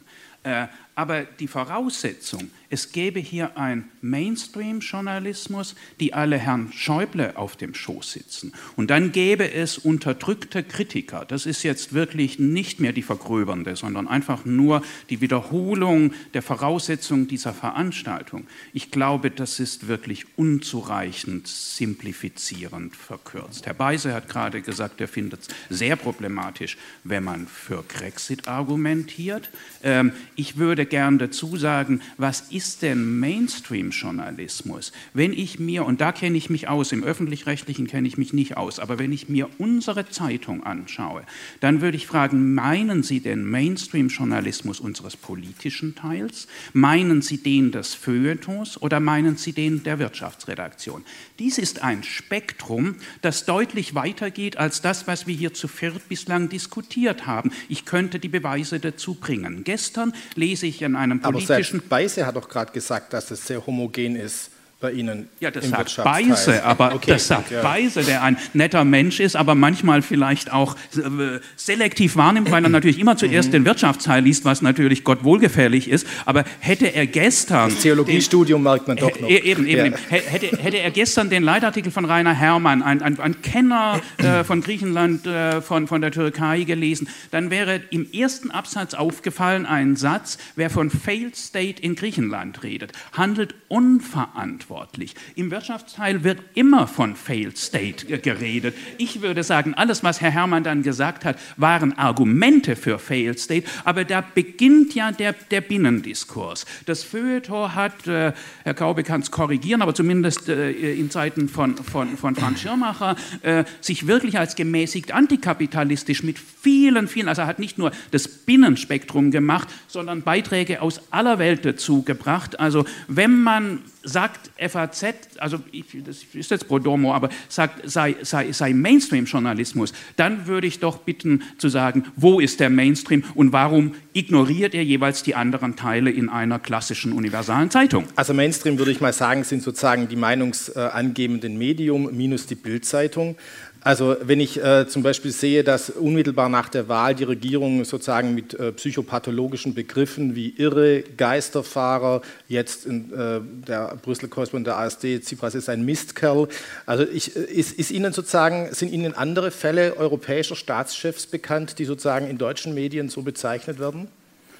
Aber die Voraussetzung, es gäbe hier einen Mainstream-Journalismus, die alle Herrn Schäuble auf dem Schoß sitzen. Und dann gäbe es unterdrückte Kritiker. Das ist jetzt wirklich nicht mehr die vergröbernde, sondern einfach nur die Wiederholung der Voraussetzungen dieser Veranstaltung. Ich glaube, das ist wirklich unzureichend simplifizierend verkürzt. Herr Beise hat gerade gesagt, er findet es sehr problematisch, wenn man für Grexit argumentiert. Ähm, ich würde gern dazu sagen, was ist denn Mainstream-Journalismus? Wenn ich mir, und da kenne ich mich aus, im Öffentlich-Rechtlichen kenne ich mich nicht aus, aber wenn ich mir unsere Zeitung anschaue, dann würde ich fragen, meinen Sie den Mainstream-Journalismus unseres politischen Teils? Meinen Sie den des Feuilletons oder meinen Sie den der Wirtschaftsredaktion? Dies ist ein Spektrum, das deutlich weitergeht als das, was wir hier zu viert bislang diskutiert haben. Ich könnte die Beweise dazu bringen. Gestern lese ich in einem politischen... Aber selbst Beise hat doch gerade gesagt, dass es sehr homogen ist bei Ihnen. Ja, das im sagt Beise, aber okay, das sagt ja. Beise, der ein netter Mensch ist, aber manchmal vielleicht auch äh, selektiv wahrnimmt, weil er natürlich immer zuerst mhm. den Wirtschaftsteil liest, was natürlich Gott wohlgefällig ist. Aber hätte er gestern... Das Theologiestudium den, merkt man doch noch. Äh, eben, eben, ja. hätte, hätte er gestern den Leitartikel von Rainer Herrmann, ein, ein, ein Kenner äh, von Griechenland, äh, von, von der Türkei gelesen, dann wäre im ersten Absatz aufgefallen ein Satz, wer von Failed State in Griechenland redet, handelt unverantwortlich. Im Wirtschaftsteil wird immer von Failed State geredet. Ich würde sagen, alles, was Herr Herrmann dann gesagt hat, waren Argumente für Failed State, aber da beginnt ja der, der Binnendiskurs. Das Feuilleton hat, äh, Herr Kaube kann es korrigieren, aber zumindest äh, in Zeiten von, von, von Franz Schirmacher, äh, sich wirklich als gemäßigt antikapitalistisch mit vielen, vielen, also er hat nicht nur das Binnenspektrum gemacht, sondern Beiträge aus aller Welt dazu gebracht. Also wenn man sagt, F A Z, also ich, das ist jetzt pro domo, aber sagt, sei, sei, sei Mainstream-Journalismus, dann würde ich doch bitten zu sagen, wo ist der Mainstream und warum ignoriert er jeweils die anderen Teile in einer klassischen universalen Zeitung? Also Mainstream, würde ich mal sagen, sind sozusagen die meinungsangebenden Medium minus die Bild-Zeitung. Also wenn ich äh, zum Beispiel sehe, dass unmittelbar nach der Wahl die Regierung sozusagen mit äh, psychopathologischen Begriffen wie Irre, Geisterfahrer, jetzt in, äh, der Brüssel-Korrespondent der A S D, Tsipras ist ein Mistkerl. Also ich, ist, ist Ihnen sozusagen, sind Ihnen andere Fälle europäischer Staatschefs bekannt, die sozusagen in deutschen Medien so bezeichnet werden?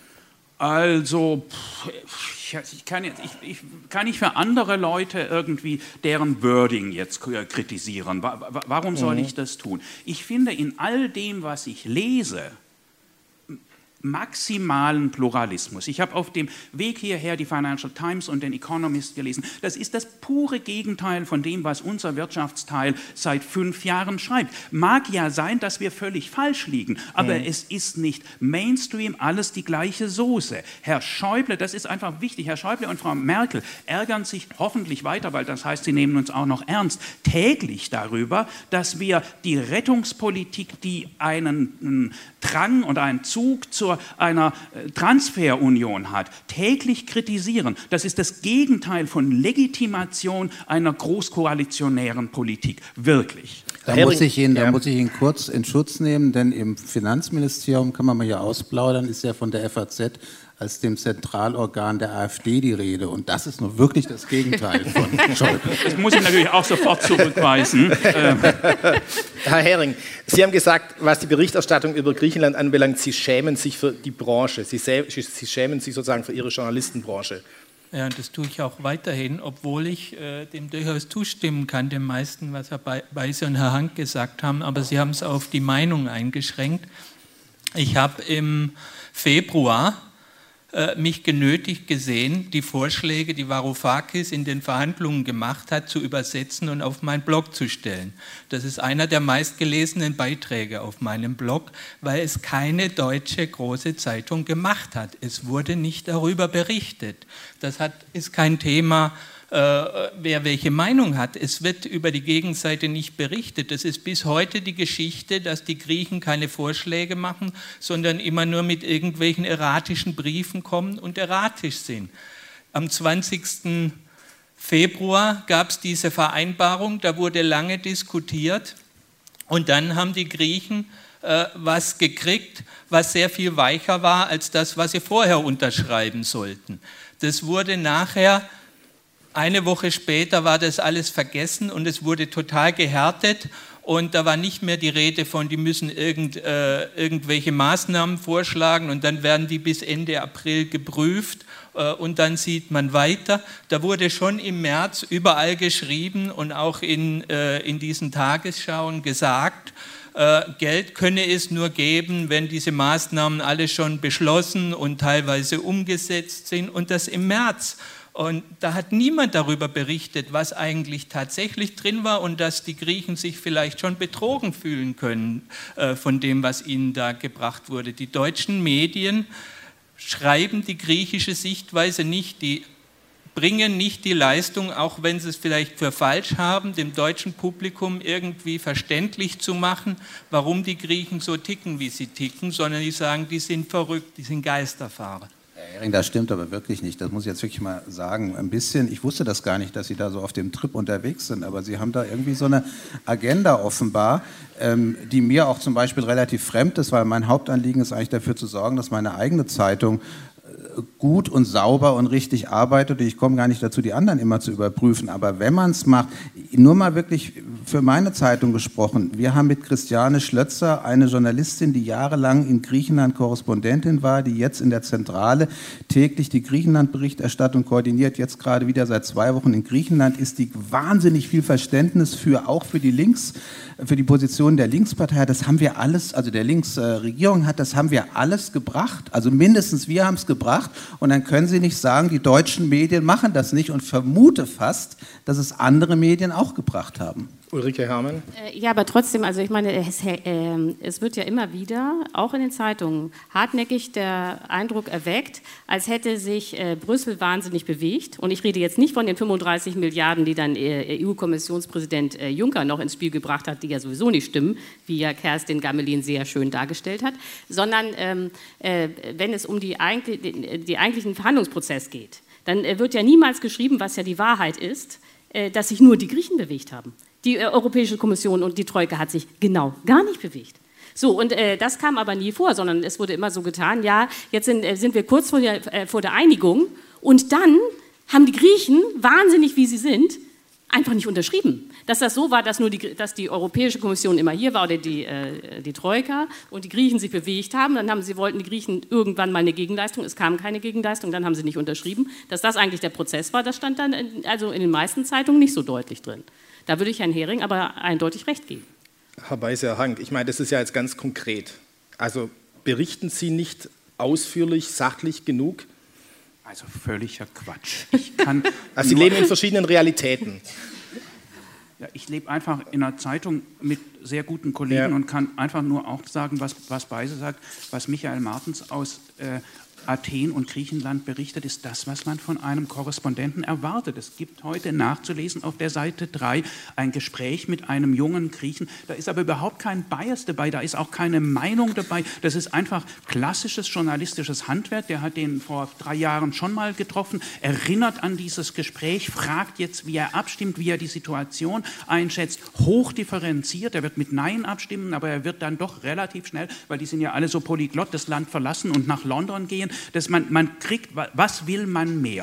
Also, ich kann, jetzt, ich, ich kann nicht für andere Leute irgendwie deren Wording jetzt kritisieren. Warum soll ich das tun? Ich finde in all dem, was ich lese, maximalen Pluralismus. Ich habe auf dem Weg hierher die Financial Times und den Economist gelesen. Das ist das pure Gegenteil von dem, was unser Wirtschaftsteil seit fünf Jahren schreibt. Mag ja sein, dass wir völlig falsch liegen, aber mhm. es ist nicht Mainstream alles die gleiche Soße. Herr Schäuble, das ist einfach wichtig, Herr Schäuble und Frau Merkel ärgern sich hoffentlich weiter, weil das heißt, sie nehmen uns auch noch ernst, täglich darüber, dass wir die Rettungspolitik, die einen, einen Drang und einen Zug zur einer Transferunion hat, täglich kritisieren. Das ist das Gegenteil von Legitimation einer großkoalitionären Politik. Wirklich. Da, muss ich, ihn, da muss ich ihn kurz in Schutz nehmen, denn im Finanzministerium, kann man mal hier ausplaudern, ist ja von der F A Z als dem Zentralorgan der AfD die Rede. Und das ist nur wirklich das Gegenteil von Schäuble. Das muss ich natürlich auch sofort zurückweisen. Herr Hering, Sie haben gesagt, was die Berichterstattung über Griechenland anbelangt, Sie schämen sich für die Branche. Sie, Sie schämen sich sozusagen für Ihre Journalistenbranche. Ja, das tue ich auch weiterhin, obwohl ich äh, dem durchaus zustimmen kann, dem meisten, was Herr Beise und Herr Hank gesagt haben. Aber Sie haben es auf die Meinung eingeschränkt. Ich habe im Februar mich genötigt gesehen, die Vorschläge, die Varoufakis in den Verhandlungen gemacht hat, zu übersetzen und auf meinen Blog zu stellen. Das ist einer der meistgelesenen Beiträge auf meinem Blog, weil es keine deutsche große Zeitung gemacht hat. Es wurde nicht darüber berichtet. Das hat, ist kein Thema, äh, wer welche Meinung hat. Es wird über die Gegenseite nicht berichtet. Das ist bis heute die Geschichte, dass die Griechen keine Vorschläge machen, sondern immer nur mit irgendwelchen erratischen Briefen kommen und erratisch sind. Am zwanzigsten Februar gab es diese Vereinbarung, da wurde lange diskutiert und dann haben die Griechen äh, was gekriegt, was sehr viel weicher war als das, was sie vorher unterschreiben sollten. Das wurde nachher, eine Woche später war das alles vergessen und es wurde total gehärtet und da war nicht mehr die Rede von, die müssen irgend, äh, irgendwelche Maßnahmen vorschlagen und dann werden die bis Ende April geprüft äh, und dann sieht man weiter. Da wurde schon im März überall geschrieben und auch in, äh, in diesen Tagesschauen gesagt, äh, Geld könne es nur geben, wenn diese Maßnahmen alle schon beschlossen und teilweise umgesetzt sind und das im März. Und da hat niemand darüber berichtet, was eigentlich tatsächlich drin war und dass die Griechen sich vielleicht schon betrogen fühlen können äh, von dem, was ihnen da gebracht wurde. Die deutschen Medien schreiben die griechische Sichtweise nicht, die bringen nicht die Leistung, auch wenn sie es vielleicht für falsch haben, dem deutschen Publikum irgendwie verständlich zu machen, warum die Griechen so ticken, wie sie ticken, sondern die sagen, die sind verrückt, die sind Geisterfahrer. Herr Hering, das stimmt aber wirklich nicht. Das muss ich jetzt wirklich mal sagen. Ein bisschen, ich wusste das gar nicht, dass Sie da so auf dem Trip unterwegs sind, aber Sie haben da irgendwie so eine Agenda offenbar, ähm, die mir auch zum Beispiel relativ fremd ist, weil mein Hauptanliegen ist eigentlich dafür zu sorgen, dass meine eigene Zeitung gut und sauber und richtig arbeitet. Ich komme gar nicht dazu, die anderen immer zu überprüfen. Aber wenn man es macht, nur mal wirklich für meine Zeitung gesprochen, wir haben mit Christiane Schlötzer eine Journalistin, die jahrelang in Griechenland Korrespondentin war, die jetzt in der Zentrale täglich die Griechenland-Berichterstattung koordiniert, jetzt gerade wieder seit zwei Wochen in Griechenland ist, die wahnsinnig viel Verständnis für, auch für die Links, für die Position der Linkspartei hat. Das haben wir alles, also der Linksregierung hat, das haben wir alles gebracht. Also mindestens wir haben es gebracht. Und dann können Sie nicht sagen, die deutschen Medien machen das nicht und vermute fast, dass es andere Medien auch gebracht haben. Ulrike Herrmann. Ja, aber trotzdem, also ich meine, es, äh, es wird ja immer wieder, auch in den Zeitungen, hartnäckig der Eindruck erweckt, als hätte sich äh, Brüssel wahnsinnig bewegt. Und ich rede jetzt nicht von den fünfunddreißig Milliarden, die dann äh, E U-Kommissionspräsident äh, Juncker noch ins Spiel gebracht hat, die ja sowieso nicht stimmen, wie ja Kerstin Gammelin sehr schön dargestellt hat, sondern ähm, äh, wenn es um die, eigentlich, die, die eigentlichen Verhandlungsprozess geht, dann äh, wird ja niemals geschrieben, was ja die Wahrheit ist, äh, dass sich nur die Griechen bewegt haben. Die Europäische Kommission und die Troika hat sich genau gar nicht bewegt. So, und äh, das kam aber nie vor, sondern es wurde immer so getan, ja, jetzt sind, äh, sind wir kurz vor der, äh, vor der Einigung und dann haben die Griechen, wahnsinnig wie sie sind, einfach nicht unterschrieben. Dass das so war, dass, nur die, dass die Europäische Kommission immer hier war oder die, äh, die Troika und die Griechen sich bewegt haben, dann haben sie, wollten die Griechen irgendwann mal eine Gegenleistung, es kam keine Gegenleistung, dann haben sie nicht unterschrieben. Dass das eigentlich der Prozess war, das stand dann in, also in den meisten Zeitungen nicht so deutlich drin. Da würde ich Herrn Hering aber eindeutig recht geben. Herr Beißer-Hank, ich meine, das ist ja jetzt ganz konkret. Also berichten Sie nicht ausführlich, sachlich genug? Also völliger Quatsch. Ich kann also Sie leben in verschiedenen Realitäten. Ja, ich lebe einfach in einer Zeitung mit sehr guten Kollegen ja. und kann einfach nur auch sagen, was, was Beißer sagt, was Michael Martens aus äh, Athen und Griechenland berichtet, ist das, was man von einem Korrespondenten erwartet. Es gibt heute nachzulesen auf der Seite drei ein Gespräch mit einem jungen Griechen. Da ist aber überhaupt kein Bias dabei, da ist auch keine Meinung dabei. Das ist einfach klassisches journalistisches Handwerk. Der hat den vor drei Jahren schon mal getroffen, erinnert an dieses Gespräch, fragt jetzt, wie er abstimmt, wie er die Situation einschätzt, hochdifferenziert. Er wird mit Nein abstimmen, aber er wird dann doch relativ schnell, weil die sind ja alle so polyglott, das Land verlassen und nach London gehen. Dass man, man kriegt, was will man mehr?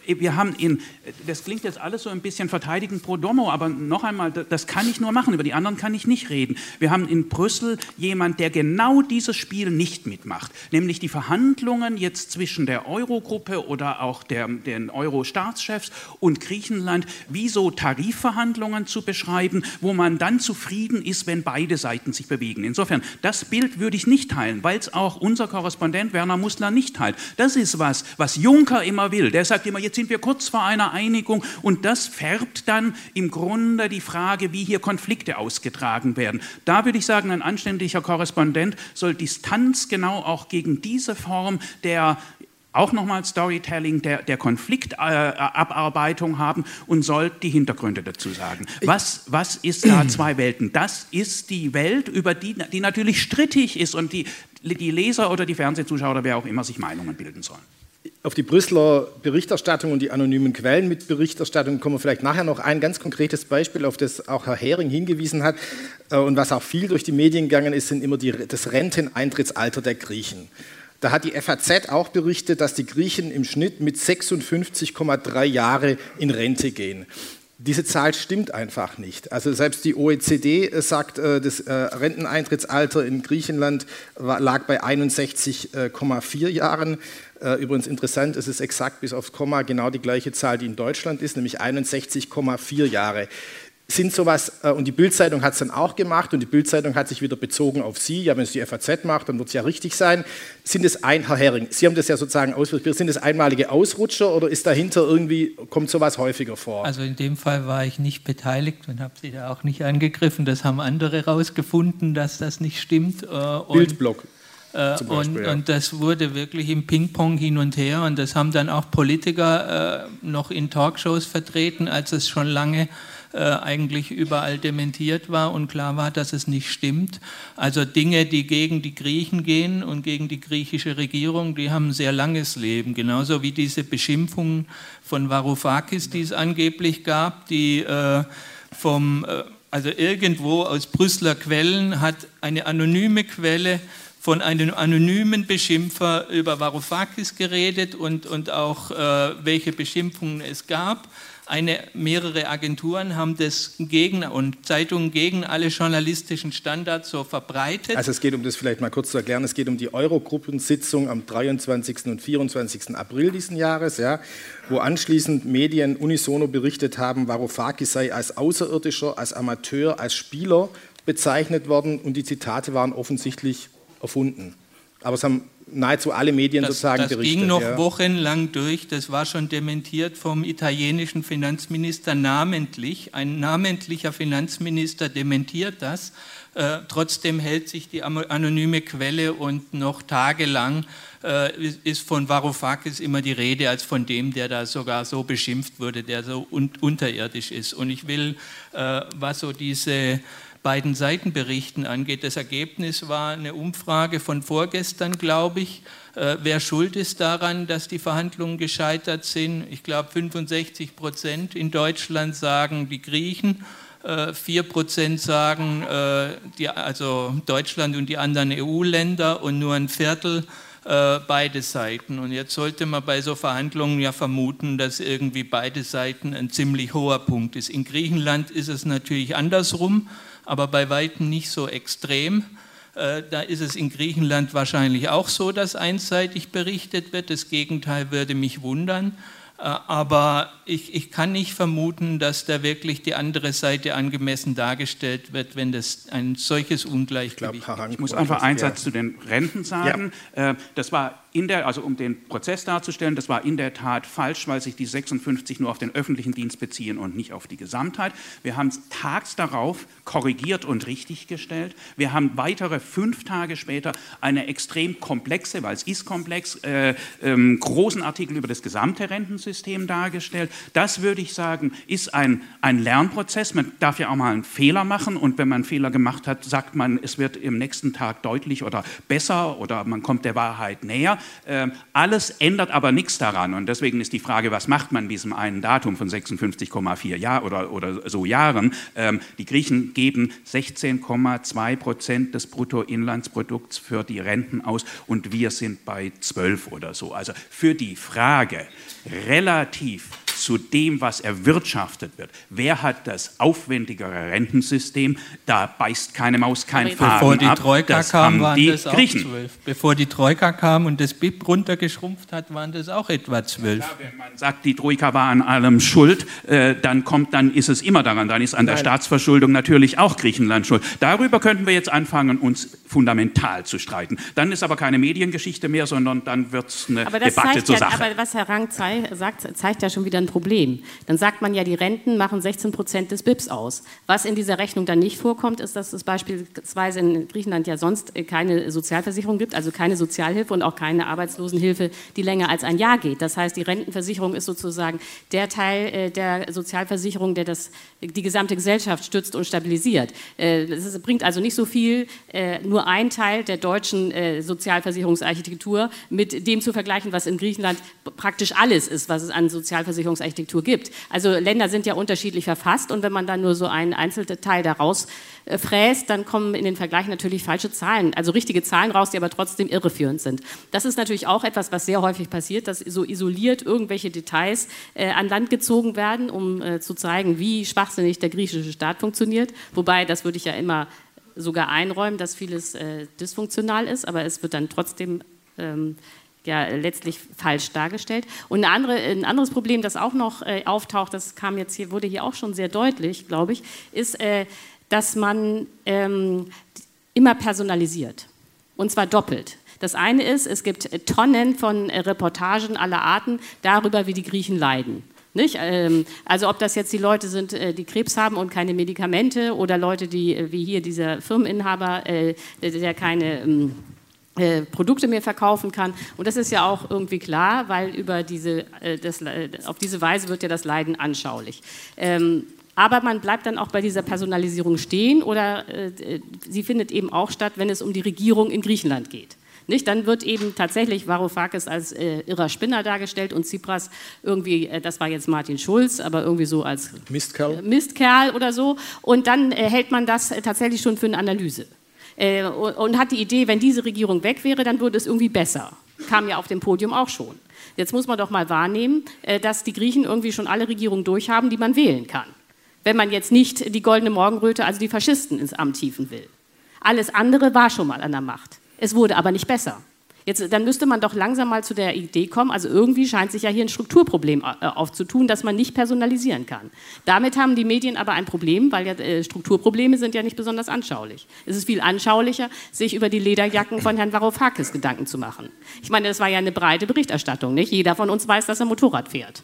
wir haben in, das klingt jetzt alles so ein bisschen verteidigend pro domo, aber noch einmal, das kann ich nur machen, über die anderen kann ich nicht reden. Wir haben in Brüssel jemand, der genau dieses Spiel nicht mitmacht, nämlich die Verhandlungen jetzt zwischen der Eurogruppe oder auch der, den Euro-Staatschefs und Griechenland, wie so Tarifverhandlungen zu beschreiben, wo man dann zufrieden ist, wenn beide Seiten sich bewegen. Insofern, das Bild würde ich nicht teilen, weil es auch unser Korrespondent Werner Mußler nicht teilt. Das ist was, was Juncker immer will. Der sagt immer, jetzt sind wir kurz vor einer Einigung und das färbt dann im Grunde die Frage, wie hier Konflikte ausgetragen werden. Da würde ich sagen, ein anständiger Korrespondent soll Distanz genau auch gegen diese Form der auch nochmal Storytelling, der, der Konfliktabarbeitung äh, haben und soll die Hintergründe dazu sagen. Was, was ist da zwei Welten? Das ist die Welt, über die, die natürlich strittig ist und die, die Leser oder die Fernsehzuschauer oder wer auch immer sich Meinungen bilden sollen. Auf die Brüsseler Berichterstattung und die anonymen Quellen mit Berichterstattung kommen wir vielleicht nachher noch. Ein ganz konkretes Beispiel, auf das auch Herr Hering hingewiesen hat äh, und was auch viel durch die Medien gegangen ist, sind immer die, das Renteneintrittsalter der Griechen. Da hat die F A Z auch berichtet, dass die Griechen im Schnitt mit sechsundfünfzig Komma drei Jahre in Rente gehen. Diese Zahl stimmt einfach nicht. Also selbst die O E C D sagt, das Renteneintrittsalter in Griechenland lag bei einundsechzig Komma vier Jahren. Übrigens interessant, es ist exakt bis aufs Komma genau die gleiche Zahl, die in Deutschland ist, nämlich einundsechzig Komma vier Jahre. Sind sowas, und die Bild-Zeitung hat es dann auch gemacht und die Bild-Zeitung hat sich wieder bezogen auf Sie, ja, wenn es die F A Z macht, dann wird es ja richtig sein. Sind es ein, Herr Hering, Sie haben das ja sozusagen ausgeführt, sind es einmalige Ausrutscher oder ist dahinter irgendwie, kommt sowas häufiger vor? Also in dem Fall war ich nicht beteiligt und habe Sie da auch nicht angegriffen, das haben andere rausgefunden, dass das nicht stimmt. Bildblock. Zum Beispiel, und, ja. und das wurde wirklich im Ping-Pong hin und her und das haben dann auch Politiker äh, noch in Talkshows vertreten, als es schon lange äh, eigentlich überall dementiert war und klar war, dass es nicht stimmt. Also Dinge, die gegen die Griechen gehen und gegen die griechische Regierung, die haben ein sehr langes Leben. Genauso wie diese Beschimpfungen von Varoufakis, die es angeblich gab, die äh, vom, äh, also irgendwo aus Brüsseler Quellen hat eine anonyme Quelle von einem anonymen Beschimpfer über Varoufakis geredet und, und auch äh, welche Beschimpfungen es gab. Eine, mehrere Agenturen haben das gegen und Zeitungen gegen alle journalistischen Standards so verbreitet. Also es geht um das vielleicht mal kurz zu erklären, es geht um die Eurogruppensitzung am dreiundzwanzigsten und vierundzwanzigsten April diesen Jahres, ja, wo anschließend Medien unisono berichtet haben, Varoufakis sei als Außerirdischer, als Amateur, als Spieler bezeichnet worden und die Zitate waren offensichtlich erfunden. Aber es haben nahezu alle Medien das, sozusagen das berichtet. Das ging noch ja. wochenlang durch, das war schon dementiert vom italienischen Finanzminister namentlich. Ein namentlicher Finanzminister dementiert das. Äh, trotzdem hält sich die anonyme Quelle und noch tagelang äh, ist von Varoufakis immer die Rede als von dem, der da sogar so beschimpft wurde, der so un- unterirdisch ist. Und ich will, äh, was so diese beiden Seitenberichten angeht. Das Ergebnis war eine Umfrage von vorgestern, glaube ich. Äh, wer schuld ist daran, dass die Verhandlungen gescheitert sind? Ich glaube, fünfundsechzig Prozent in Deutschland sagen die Griechen, äh, vier Prozent sagen äh, die, also Deutschland und die anderen E U-Länder und nur ein Viertel äh, beide Seiten. Und jetzt sollte man bei so Verhandlungen ja vermuten, dass irgendwie beide Seiten ein ziemlich hoher Punkt ist. In Griechenland ist es natürlich andersrum, aber bei weitem nicht so extrem. Äh, da ist es in Griechenland wahrscheinlich auch so, dass einseitig berichtet wird. Das Gegenteil würde mich wundern. Äh, aber ich, ich kann nicht vermuten, dass da wirklich die andere Seite angemessen dargestellt wird, wenn das ein solches Ungleichgewicht ich glaub, Ich muss einfach einen Satz zu den Renten sagen. Ja. Äh, das war in der, also um den Prozess darzustellen, das war in der Tat falsch, weil sich die sechsundfünfzig nur auf den öffentlichen Dienst beziehen und nicht auf die Gesamtheit. Wir haben es tags darauf korrigiert und richtiggestellt. Wir haben weitere fünf Tage später eine extrem komplexe, weil es ist komplex, äh, ähm, großen Artikel über das gesamte Rentensystem dargestellt. Das würde ich sagen, ist ein, ein Lernprozess. Man darf ja auch mal einen Fehler machen und wenn man einen Fehler gemacht hat, sagt man, es wird im nächsten Tag deutlich oder besser oder man kommt der Wahrheit näher. Ähm, alles ändert aber nichts daran. Und deswegen ist die Frage, was macht man mit diesem einen Datum von sechsundfünfzig Komma vier Jahr oder, oder so Jahren? Ähm, die Griechen geben sechzehn Komma zwei Prozent des Bruttoinlandsprodukts für die Renten aus und wir sind bei zwölf oder so. Also für die Frage relativ zu dem, was erwirtschaftet wird. Wer hat das aufwendigere Rentensystem? Da beißt keine Maus kein Faden Bevor die ab. Troika Das kam, haben waren die das auch Griechen. zwölf. Bevor die Troika kam und das B I P runtergeschrumpft hat, waren das auch etwa zwölf. Ja, wenn man sagt, die Troika war an allem schuld, äh, dann kommt, dann ist es immer daran. Dann ist an der Nein. Staatsverschuldung natürlich auch Griechenland schuld. Darüber könnten wir jetzt anfangen, uns fundamental zu streiten. Dann ist aber keine Mediengeschichte mehr, sondern dann wird es eine aber das Debatte zeigt zur ja, Sache. Aber was Herr Rang zei sagt, zeigt ja schon wieder ein Problem. Dann sagt man ja, die Renten machen sechzehn Prozent des B I Ps aus. Was in dieser Rechnung dann nicht vorkommt, ist, dass es beispielsweise in Griechenland ja sonst keine Sozialversicherung gibt, also keine Sozialhilfe und auch keine Arbeitslosenhilfe, die länger als ein Jahr geht. Das heißt, die Rentenversicherung ist sozusagen der Teil der Sozialversicherung, der das, die gesamte Gesellschaft stützt und stabilisiert. Es bringt also nicht so viel, nur ein Teil der deutschen Sozialversicherungsarchitektur mit dem zu vergleichen, was in Griechenland praktisch alles ist, was es an Sozialversicherungsarchitektur gibt. Also Länder sind ja unterschiedlich verfasst und wenn man dann nur so einen Einzelteil daraus äh, fräst, dann kommen in den Vergleich natürlich falsche Zahlen, also richtige Zahlen raus, die aber trotzdem irreführend sind. Das ist natürlich auch etwas, was sehr häufig passiert, dass so isoliert irgendwelche Details äh, an Land gezogen werden, um äh, zu zeigen, wie schwachsinnig der griechische Staat funktioniert. Wobei, das würde ich ja immer sogar einräumen, dass vieles äh, dysfunktional ist, aber es wird dann trotzdem ähm, ja, letztlich falsch dargestellt. Und eine andere, ein anderes Problem, das auch noch äh, auftaucht, das kam jetzt hier, wurde hier auch schon sehr deutlich, glaube ich, ist, äh, dass man ähm, immer personalisiert. Und zwar doppelt. Das eine ist, es gibt Tonnen von äh, Reportagen aller Arten darüber, wie die Griechen leiden. Nicht? Ähm, also ob das jetzt die Leute sind, äh, die Krebs haben und keine Medikamente oder Leute, die, äh, wie hier dieser Firmeninhaber, äh, der, der keine ähm, äh, Produkte mehr verkaufen kann. Und das ist ja auch irgendwie klar, weil über diese, äh, das, äh, auf diese Weise wird ja das Leiden anschaulich. Ähm, aber man bleibt dann auch bei dieser Personalisierung stehen oder äh, sie findet eben auch statt, wenn es um die Regierung in Griechenland geht. Nicht? Dann wird eben tatsächlich Varoufakis als äh, irrer Spinner dargestellt und Tsipras irgendwie, äh, das war jetzt Martin Schulz, aber irgendwie so als Mistkerl, äh, Mistkerl oder so. Und dann äh, hält man das äh, tatsächlich schon für eine Analyse. Äh, und, und hat die Idee, wenn diese Regierung weg wäre, dann würde es irgendwie besser. Kam ja auf dem Podium auch schon. Jetzt muss man doch mal wahrnehmen, äh, dass die Griechen irgendwie schon alle Regierungen durchhaben, die man wählen kann. Wenn man jetzt nicht die goldene Morgenröte, also die Faschisten ins Amt hieven will. Alles andere war schon mal an der Macht. Es wurde aber nicht besser. Jetzt, dann müsste man doch langsam mal zu der Idee kommen, also irgendwie scheint sich ja hier ein Strukturproblem aufzutun, das man nicht personalisieren kann. Damit haben die Medien aber ein Problem, weil ja, äh, Strukturprobleme sind ja nicht besonders anschaulich. Es ist viel anschaulicher, sich über die Lederjacken von Herrn Varoufakis Gedanken zu machen. Ich meine, das war ja eine breite Berichterstattung, nicht? Jeder von uns weiß, dass er Motorrad fährt.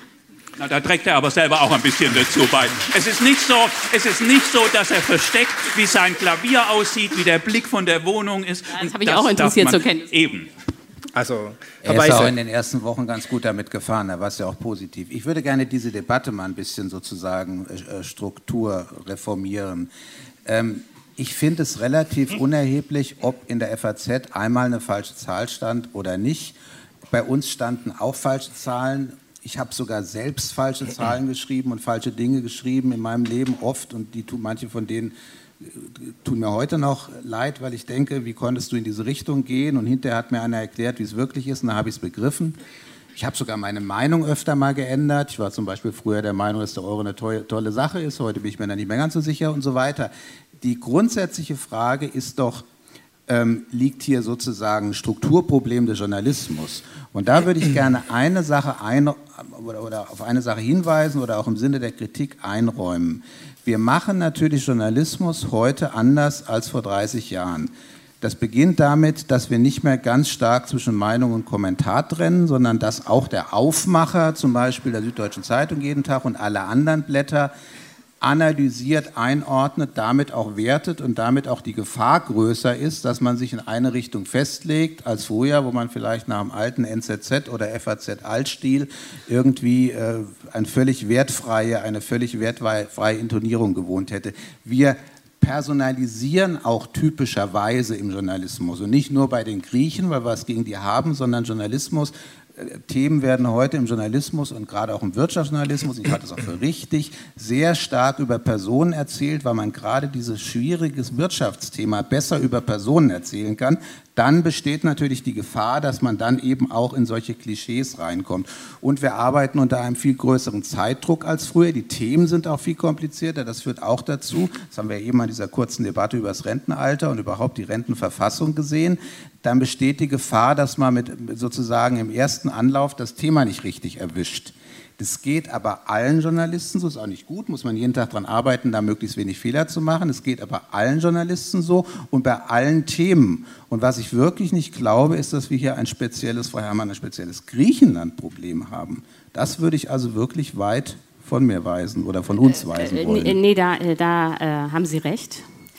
Na, da trägt er aber selber auch ein bisschen dazu bei. Es ist nicht so, es ist nicht so, dass er versteckt, wie sein Klavier aussieht, wie der Blick von der Wohnung ist. Ja, das habe ich auch interessiert zu kennen. Eben. Also, er ist auch in den ersten Wochen ganz gut damit gefahren, da war es ja auch positiv. Ich würde gerne diese Debatte mal ein bisschen sozusagen äh, Struktur reformieren. Ähm, ich finde es relativ unerheblich, ob in der F A Z einmal eine falsche Zahl stand oder nicht. Bei uns standen auch falsche Zahlen. Ich habe sogar selbst falsche Zahlen geschrieben und falsche Dinge geschrieben in meinem Leben oft und die tun, manche von denen tun mir heute noch leid, weil ich denke, wie konntest du in diese Richtung gehen? Und hinterher hat mir einer erklärt, wie es wirklich ist und da habe ich es begriffen. Ich habe sogar meine Meinung öfter mal geändert. Ich war zum Beispiel früher der Meinung, dass der Euro eine tolle, tolle Sache ist. Heute bin ich mir da nicht mehr ganz so sicher und so weiter. Die grundsätzliche Frage ist doch, ähm, liegt hier sozusagen ein Strukturproblem des Journalismus? Und da würde ich gerne eine Sache ein, oder, oder auf eine Sache hinweisen oder auch im Sinne der Kritik einräumen. Wir machen natürlich Journalismus heute anders als vor dreißig Jahren. Das beginnt damit, dass wir nicht mehr ganz stark zwischen Meinung und Kommentar trennen, sondern dass auch der Aufmacher, zum Beispiel der Süddeutschen Zeitung jeden Tag und alle anderen Blätter, analysiert, einordnet, damit auch wertet und damit auch die Gefahr größer ist, dass man sich in eine Richtung festlegt, als früher, wo man vielleicht nach dem alten N Z Z oder F A Z Altstil irgendwie äh, eine völlig wertfreie, eine völlig wertfreie Intonierung gewohnt hätte. Wir personalisieren auch typischerweise im Journalismus. Und nicht nur bei den Griechen, weil wir was gegen die haben, sondern Journalismus. Themen werden heute im Journalismus und gerade auch im Wirtschaftsjournalismus, ich halte es auch für richtig, sehr stark über Personen erzählt, weil man gerade dieses schwierige Wirtschaftsthema besser über Personen erzählen kann. Dann besteht natürlich die Gefahr, dass man dann eben auch in solche Klischees reinkommt. Und wir arbeiten unter einem viel größeren Zeitdruck als früher. Die Themen sind auch viel komplizierter. Das führt auch dazu, das haben wir eben an dieser kurzen Debatte über das Rentenalter und überhaupt die Rentenverfassung gesehen, dann besteht die Gefahr, dass man mit sozusagen im ersten Anlauf das Thema nicht richtig erwischt. Das geht aber allen Journalisten so, ist auch nicht gut, muss man jeden Tag daran arbeiten, da möglichst wenig Fehler zu machen. Es geht aber allen Journalisten so und bei allen Themen. Und was ich wirklich nicht glaube, ist, dass wir hier ein spezielles, Frau Herrmann, ein spezielles Griechenland-Problem haben. Das würde ich also wirklich weit von mir weisen oder von uns weisen wollen. Nee, nee da, da äh, haben Sie recht.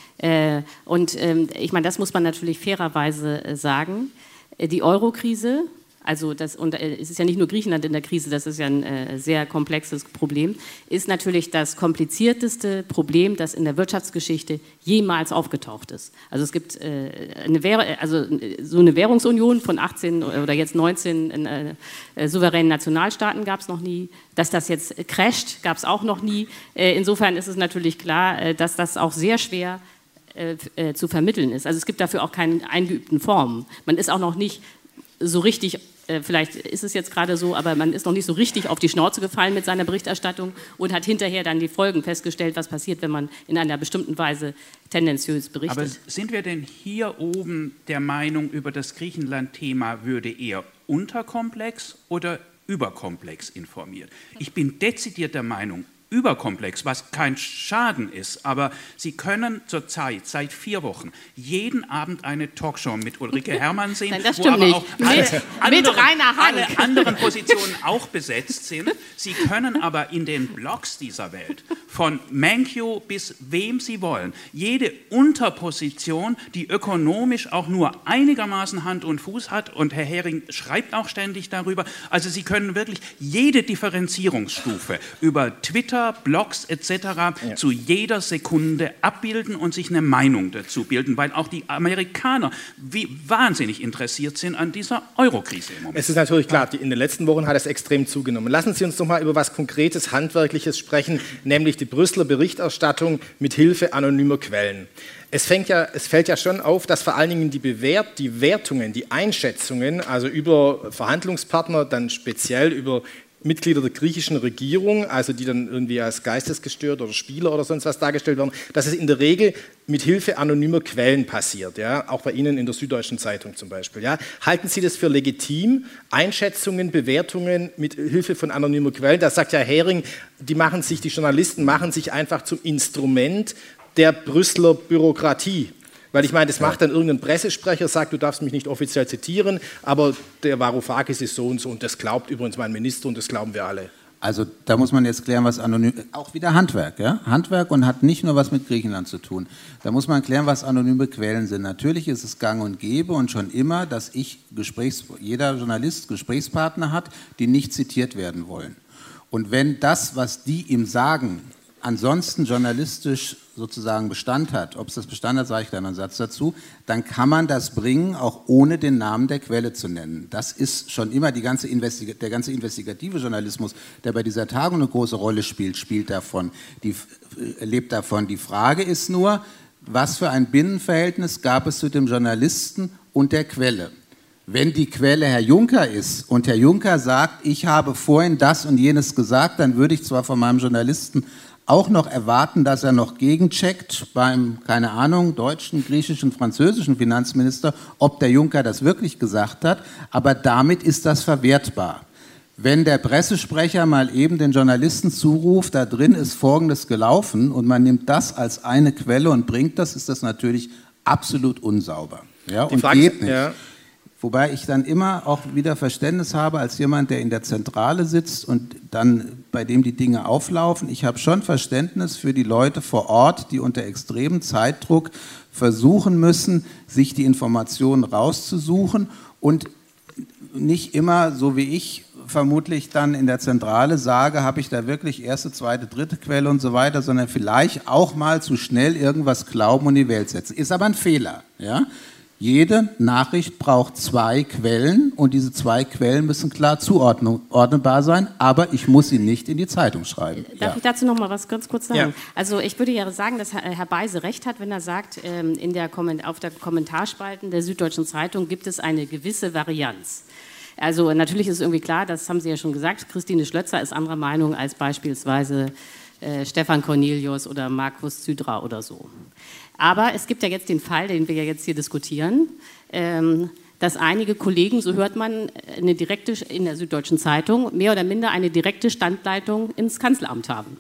Äh, und ähm, ich meine, das muss man natürlich fairerweise äh, sagen. Äh, die Euro-Krise, also das, und äh, es ist ja nicht nur Griechenland in der Krise, das ist ja ein äh, sehr komplexes Problem, ist natürlich das komplizierteste Problem, das in der Wirtschaftsgeschichte jemals aufgetaucht ist. Also es gibt äh, eine Währ- also so eine Währungsunion von achtzehn oder jetzt neunzehn äh, äh, souveränen Nationalstaaten gab es noch nie. Dass das jetzt crasht, gab es auch noch nie. Äh, insofern ist es natürlich klar, äh, dass das auch sehr schwer äh, äh, zu vermitteln ist. Also es gibt dafür auch keine eingeübten Formen. Man ist auch noch nicht so richtig, äh, vielleicht ist es jetzt gerade so, aber man ist noch nicht so richtig auf die Schnauze gefallen mit seiner Berichterstattung und hat hinterher dann die Folgen festgestellt, was passiert, wenn man in einer bestimmten Weise tendenziös berichtet. Aber sind wir denn hier oben der Meinung, über das Griechenland-Thema würde eher unterkomplex oder überkomplex informiert? Ich bin dezidiert der Meinung, überkomplex, was kein Schaden ist, aber Sie können zurzeit seit vier Wochen jeden Abend eine Talkshow mit Ulrike Herrmann sehen, Nein, das wo stimmt aber nicht. auch alle, Mit, anderen, mit Rainer Hank. alle anderen Positionen auch besetzt sind. Sie können aber in den Blogs dieser Welt, von Mankiw bis wem Sie wollen, jede Unterposition, die ökonomisch auch nur einigermaßen Hand und Fuß hat, und Herr Hering schreibt auch ständig darüber, also Sie können wirklich jede Differenzierungsstufe über Twitter, Blogs et cetera ja. zu jeder Sekunde abbilden und sich eine Meinung dazu bilden, weil auch die Amerikaner wie wahnsinnig interessiert sind an dieser Eurokrise im Moment. Es ist natürlich klar, in den letzten Wochen hat es extrem zugenommen. Lassen Sie uns noch mal über was Konkretes, Handwerkliches sprechen, nämlich die Brüsseler Berichterstattung mit Hilfe anonymer Quellen. Es, fängt ja, es fällt ja schon auf, dass vor allen Dingen die, Bewert, die Wertungen, die Einschätzungen, also über Verhandlungspartner, dann speziell über Mitglieder der griechischen Regierung, also die dann irgendwie als geistesgestört oder Spieler oder sonst was dargestellt werden, dass es in der Regel mit Hilfe anonymer Quellen passiert, ja, auch bei Ihnen in der Süddeutschen Zeitung zum Beispiel. Ja. Halten Sie das für legitim, Einschätzungen, Bewertungen mit Hilfe von anonymer Quellen? Da sagt ja Hering, die machen sich, die Journalisten machen sich einfach zum Instrument der Brüsseler Bürokratie. Weil ich meine, das macht dann irgendein Pressesprecher, sagt, du darfst mich nicht offiziell zitieren, aber der Varoufakis ist so und so und das glaubt übrigens mein Minister und das glauben wir alle. Also da muss man jetzt klären, was anonym, auch wieder Handwerk, ja? Handwerk und hat nicht nur was mit Griechenland zu tun. Da muss man klären, was anonyme Quellen sind. Natürlich ist es gang und gäbe und schon immer, dass ich Gesprächs, jeder Journalist Gesprächspartner hat, die nicht zitiert werden wollen. Und wenn das, was die ihm sagen, ansonsten journalistisch sozusagen Bestand hat, ob es das Bestand hat, sage ich gleich noch einen Satz dazu, dann kann man das bringen, auch ohne den Namen der Quelle zu nennen. Das ist schon immer die ganze Investiga- der ganze investigative Journalismus, der bei dieser Tagung eine große Rolle spielt, spielt davon, die, äh, lebt davon. Die Frage ist nur, was für ein Binnenverhältnis gab es zu dem Journalisten und der Quelle? Wenn die Quelle Herr Juncker ist und Herr Juncker sagt, ich habe vorhin das und jenes gesagt, dann würde ich zwar von meinem Journalisten auch noch erwarten, dass er noch gegencheckt beim, keine Ahnung, deutschen, griechischen, französischen Finanzminister, ob der Juncker das wirklich gesagt hat, aber damit ist das verwertbar. Wenn der Pressesprecher mal eben den Journalisten zuruft, da drin ist Folgendes gelaufen und man nimmt das als eine Quelle und bringt das, ist das natürlich absolut unsauber. Ja, und Frage, geht nicht. Ja. Wobei ich dann immer auch wieder Verständnis habe als jemand, der in der Zentrale sitzt und dann bei dem die Dinge auflaufen. Ich habe schon Verständnis für die Leute vor Ort, die unter extremem Zeitdruck versuchen müssen, sich die Informationen rauszusuchen und nicht immer, so wie ich, vermutlich dann in der Zentrale sage, habe ich da wirklich erste, zweite, dritte Quelle und so weiter, sondern vielleicht auch mal zu schnell irgendwas glauben und in die Welt setzen. Ist aber ein Fehler. Ja? Jede Nachricht braucht zwei Quellen und diese zwei Quellen müssen klar zuordnbar sein, aber ich muss sie nicht in die Zeitung schreiben. Darf ja. ich dazu noch mal was ganz kurz sagen? Ja. Also ich würde ja sagen, dass Herr Beise recht hat, wenn er sagt, in der Komment- auf der Kommentarspalten der Süddeutschen Zeitung gibt es eine gewisse Varianz. Also natürlich ist es irgendwie klar, das haben Sie ja schon gesagt, Christine Schlötzer ist anderer Meinung als beispielsweise äh, Stefan Cornelius oder Markus Zydra oder so. Aber es gibt ja jetzt den Fall, den wir ja jetzt hier diskutieren, ähm, dass einige Kollegen, so hört man eine direkte, in der Süddeutschen Zeitung, mehr oder minder eine direkte Standleitung ins Kanzleramt haben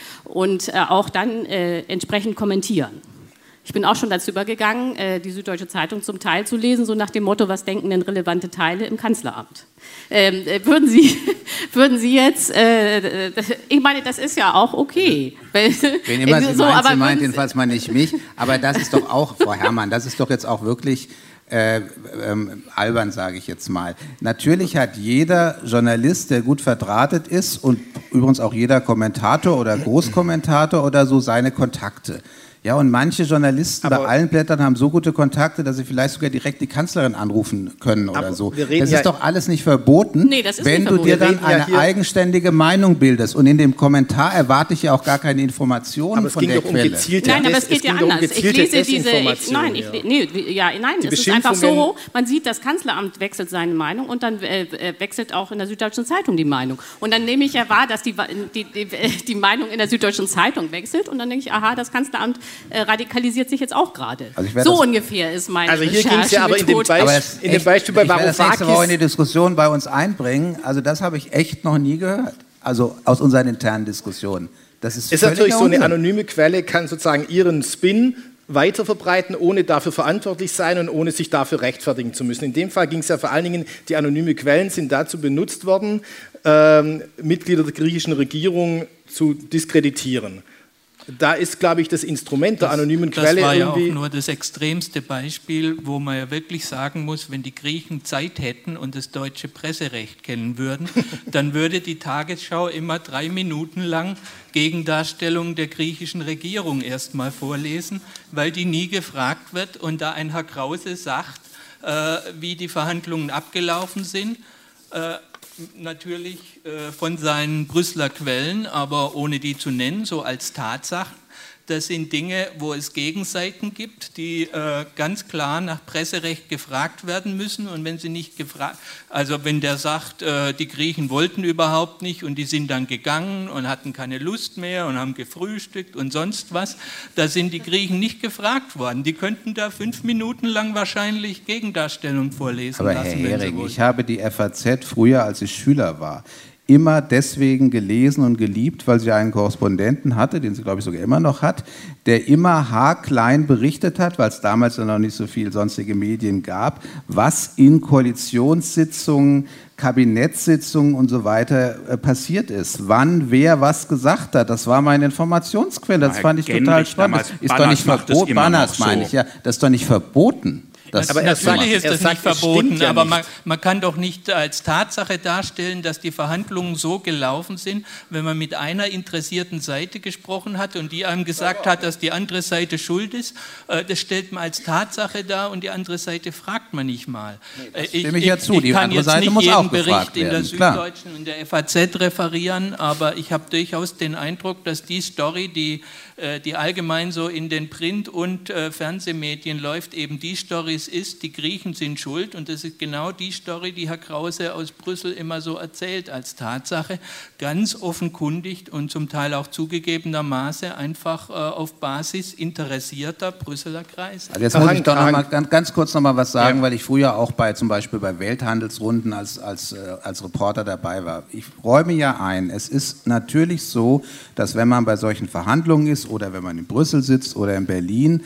und äh, auch dann äh, entsprechend kommentieren. Ich bin auch schon dazu übergegangen, äh, die Süddeutsche Zeitung zum Teil zu lesen, so nach dem Motto, was denken denn relevante Teile im Kanzleramt? Ähm, äh, würden Sie, würden Sie jetzt, äh, ich meine, das ist ja auch okay. Wen immer Sie so, meint, aber Sie meint jedenfalls mal nicht mich, aber das ist doch auch, Frau Herrmann, das ist doch jetzt auch wirklich äh, ähm, albern, sage ich jetzt mal. Natürlich hat jeder Journalist, der gut verdrahtet ist und übrigens auch jeder Kommentator oder Großkommentator oder so seine Kontakte. Ja, und manche Journalisten aber bei allen Blättern haben so gute Kontakte, dass sie vielleicht sogar direkt die Kanzlerin anrufen können oder so. Das ist ja doch alles nicht verboten, nee, das ist wenn nicht du verboten. dir dann eine ja eigenständige Meinung bildest. Und in dem Kommentar erwarte ich ja auch gar keine Informationen von der Quelle. Um nein, aber es geht es ja anders. Um ich lese diese, ich, nein, ich, nee, ja, nein, es ist einfach so, man sieht, das Kanzleramt wechselt seine Meinung und dann äh, wechselt auch in der Süddeutschen Zeitung die Meinung. Und dann nehme ich ja wahr, dass die, die, die, die Meinung in der Süddeutschen Zeitung wechselt und dann denke ich, aha, das Kanzleramt Äh, radikalisiert sich jetzt auch gerade. Also so ungefähr ist mein Also hier ging es ja aber in dem, Beisp das in dem Beispiel bei Varoufakis... Ich werde das nächste Woche in die Diskussion bei uns einbringen. Also das habe ich echt noch nie gehört. Also aus unseren internen Diskussionen. Das ist, ist natürlich so, eine anonyme Quelle kann sozusagen ihren Spin weiter verbreiten, ohne dafür verantwortlich sein und ohne sich dafür rechtfertigen zu müssen. In dem Fall ging es ja vor allen Dingen, die anonymen Quellen sind dazu benutzt worden, ähm, Mitglieder der griechischen Regierung zu diskreditieren. Da ist, glaube ich, das Instrument der anonymen das, Quelle das war irgendwie... ja auch nur das extremste Beispiel, wo man ja wirklich sagen muss, wenn die Griechen Zeit hätten und das deutsche Presserecht kennen würden, dann würde die Tagesschau immer drei Minuten lang Gegendarstellungen der griechischen Regierung erstmal vorlesen, weil die nie gefragt wird und da ein Herr Krause sagt, äh, wie die Verhandlungen abgelaufen sind, äh, natürlich äh, von seinen Brüsseler Quellen, aber ohne die zu nennen, so als Tatsachen. Das sind Dinge, wo es Gegenseiten gibt, die äh, ganz klar nach Presserecht gefragt werden müssen. Und wenn sie nicht gefragt, also wenn der sagt, äh, die Griechen wollten überhaupt nicht und die sind dann gegangen und hatten keine Lust mehr und haben gefrühstückt und sonst was, da sind die Griechen nicht gefragt worden. Die könnten da fünf Minuten lang wahrscheinlich Gegendarstellung vorlesen Aber lassen. Herr Hering, ich habe die F A Z früher, als ich Schüler war, immer deswegen gelesen und geliebt, weil sie einen Korrespondenten hatte, den sie, glaube ich, sogar immer noch hat, der immer haarklein berichtet hat, weil es damals ja noch nicht so viel sonstige Medien gab, was in Koalitionssitzungen, Kabinettssitzungen und so weiter äh, passiert ist. Wann, wer was gesagt hat, das war meine Informationsquelle. Das fand ich total spannend. Ist doch nicht verboten. Banners meine ich, ja. Das ist doch nicht verboten. Das aber natürlich ist das nicht verboten, aber man, man kann doch nicht als Tatsache darstellen, dass die Verhandlungen so gelaufen sind, wenn man mit einer interessierten Seite gesprochen hat und die einem gesagt hat, dass die andere Seite schuld ist. Das stellt man als Tatsache dar und die andere Seite fragt man nicht mal. Nee, das stimme ich, ich ja zu. Ich Die kann andere jetzt Seite nicht muss jeden auch Bericht in der werden, Süddeutschen und der F A Z referieren, aber ich habe durchaus den Eindruck, dass die Story, die, die allgemein so in den Print- und Fernsehmedien läuft, eben die Story ist, die Griechen sind schuld und das ist genau die Story, die Herr Krause aus Brüssel immer so erzählt als Tatsache, ganz offenkundig und zum Teil auch zugegebenermaßen einfach äh, auf Basis interessierter Brüsseler Kreise. Also jetzt muss ich doch noch mal ganz, ganz kurz noch mal was sagen, ja. weil ich früher auch bei zum Beispiel bei Welthandelsrunden als, als, äh, als Reporter dabei war. Ich räume ja ein, es ist natürlich so, dass wenn man bei solchen Verhandlungen ist oder wenn man in Brüssel sitzt oder in Berlin,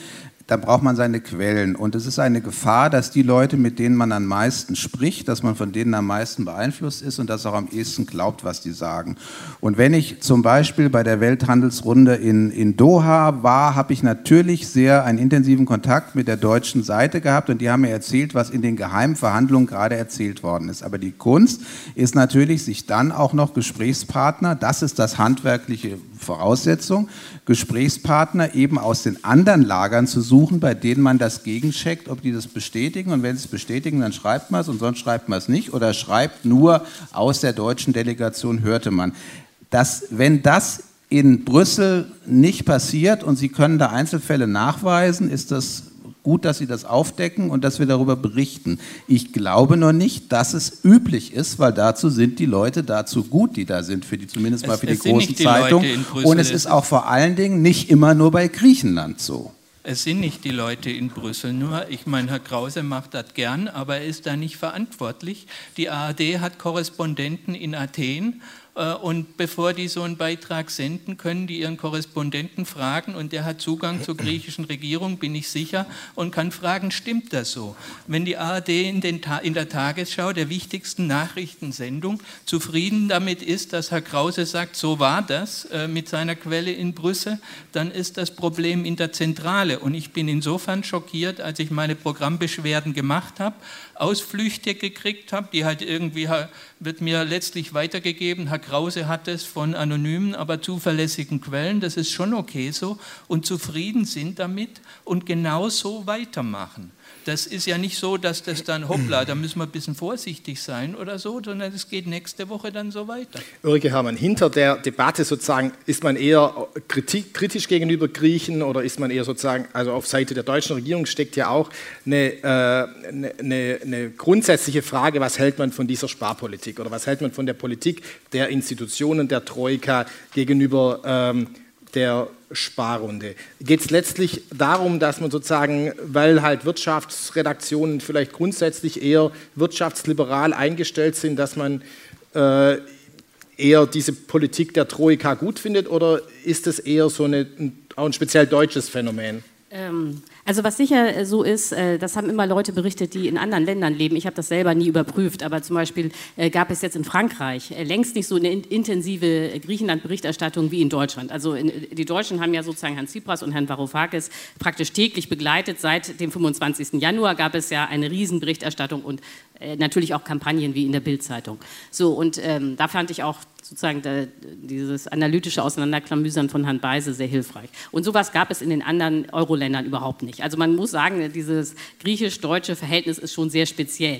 da braucht man seine Quellen. Und es ist eine Gefahr, dass die Leute, mit denen man am meisten spricht, dass man von denen am meisten beeinflusst ist und dass auch am ehesten glaubt, was die sagen. Und wenn ich zum Beispiel bei der Welthandelsrunde in, in Doha war, habe ich natürlich sehr einen intensiven Kontakt mit der deutschen Seite gehabt und die haben mir erzählt, was in den geheimen Verhandlungen gerade erzählt worden ist. Aber die Kunst ist natürlich, sich dann auch noch Gesprächspartner, das ist das handwerkliche Voraussetzung, Gesprächspartner eben aus den anderen Lagern zu suchen, bei denen man das gegencheckt, ob die das bestätigen. Und wenn sie es bestätigen, dann schreibt man es und sonst schreibt man es nicht oder schreibt nur, aus der deutschen Delegation hörte man. Das, wenn das in Brüssel nicht passiert und Sie können da Einzelfälle nachweisen, ist das gut, dass Sie das aufdecken und dass wir darüber berichten. Ich glaube nur nicht, dass es üblich ist, weil dazu sind die Leute dazu gut, die da sind, für die, zumindest mal für die großen Zeitungen. Und es ist auch vor allen Dingen nicht immer nur bei Griechenland so. Es sind nicht die Leute in Brüssel nur. Ich meine, Herr Krause macht das gern, aber er ist da nicht verantwortlich. Die A R D hat Korrespondenten in Athen. Und bevor die so einen Beitrag senden, können die ihren Korrespondenten fragen und der hat Zugang zur griechischen Regierung, bin ich sicher, und kann fragen, stimmt das so? Wenn die A R D in, den Ta- in der Tagesschau, der wichtigsten Nachrichtensendung, zufrieden damit ist, dass Herr Krause sagt, so war das äh, mit seiner Quelle in Brüssel, dann ist das Problem in der Zentrale. Und ich bin insofern schockiert, als ich meine Programmbeschwerden gemacht habe, Ausflüchte gekriegt habe, die halt irgendwie, wird mir letztlich weitergegeben, Herr Krause hat es von anonymen, aber zuverlässigen Quellen, das ist schon okay so, und zufrieden sind damit und genau so weitermachen. Das ist ja nicht so, dass das dann, hoppla, da müssen wir ein bisschen vorsichtig sein oder so, sondern es geht nächste Woche dann so weiter. Ulrike Herrmann, hinter der Debatte sozusagen, ist man eher kritik, kritisch gegenüber Griechen oder ist man eher sozusagen, also auf Seite der deutschen Regierung steckt ja auch eine, äh, eine, eine, eine grundsätzliche Frage, was hält man von dieser Sparpolitik oder was hält man von der Politik der Institutionen, der Troika gegenüber ähm, der Sparrunde. Geht es letztlich darum, dass man sozusagen, weil halt Wirtschaftsredaktionen vielleicht grundsätzlich eher wirtschaftsliberal eingestellt sind, dass man äh, eher diese Politik der Troika gut findet oder ist es eher so eine, auch ein speziell deutsches Phänomen? Ähm, also was sicher so ist, äh, das haben immer Leute berichtet, die in anderen Ländern leben. Ich habe das selber nie überprüft, aber zum Beispiel äh, gab es jetzt in Frankreich äh, längst nicht so eine in, intensive Griechenland-Berichterstattung wie in Deutschland. Also in, die Deutschen haben ja sozusagen Herrn Tsipras und Herrn Varoufakis praktisch täglich begleitet. Seit dem fünfundzwanzigsten Januar gab es ja eine Riesenberichterstattung und äh, natürlich auch Kampagnen wie in der Bild-Zeitung. So, und ähm, da fand ich auch sozusagen der, dieses analytische Auseinanderklamüsern von Herrn Beise sehr hilfreich. Und sowas gab es in den anderen Euro-Ländern überhaupt nicht. Also man muss sagen, dieses griechisch-deutsche Verhältnis ist schon sehr speziell.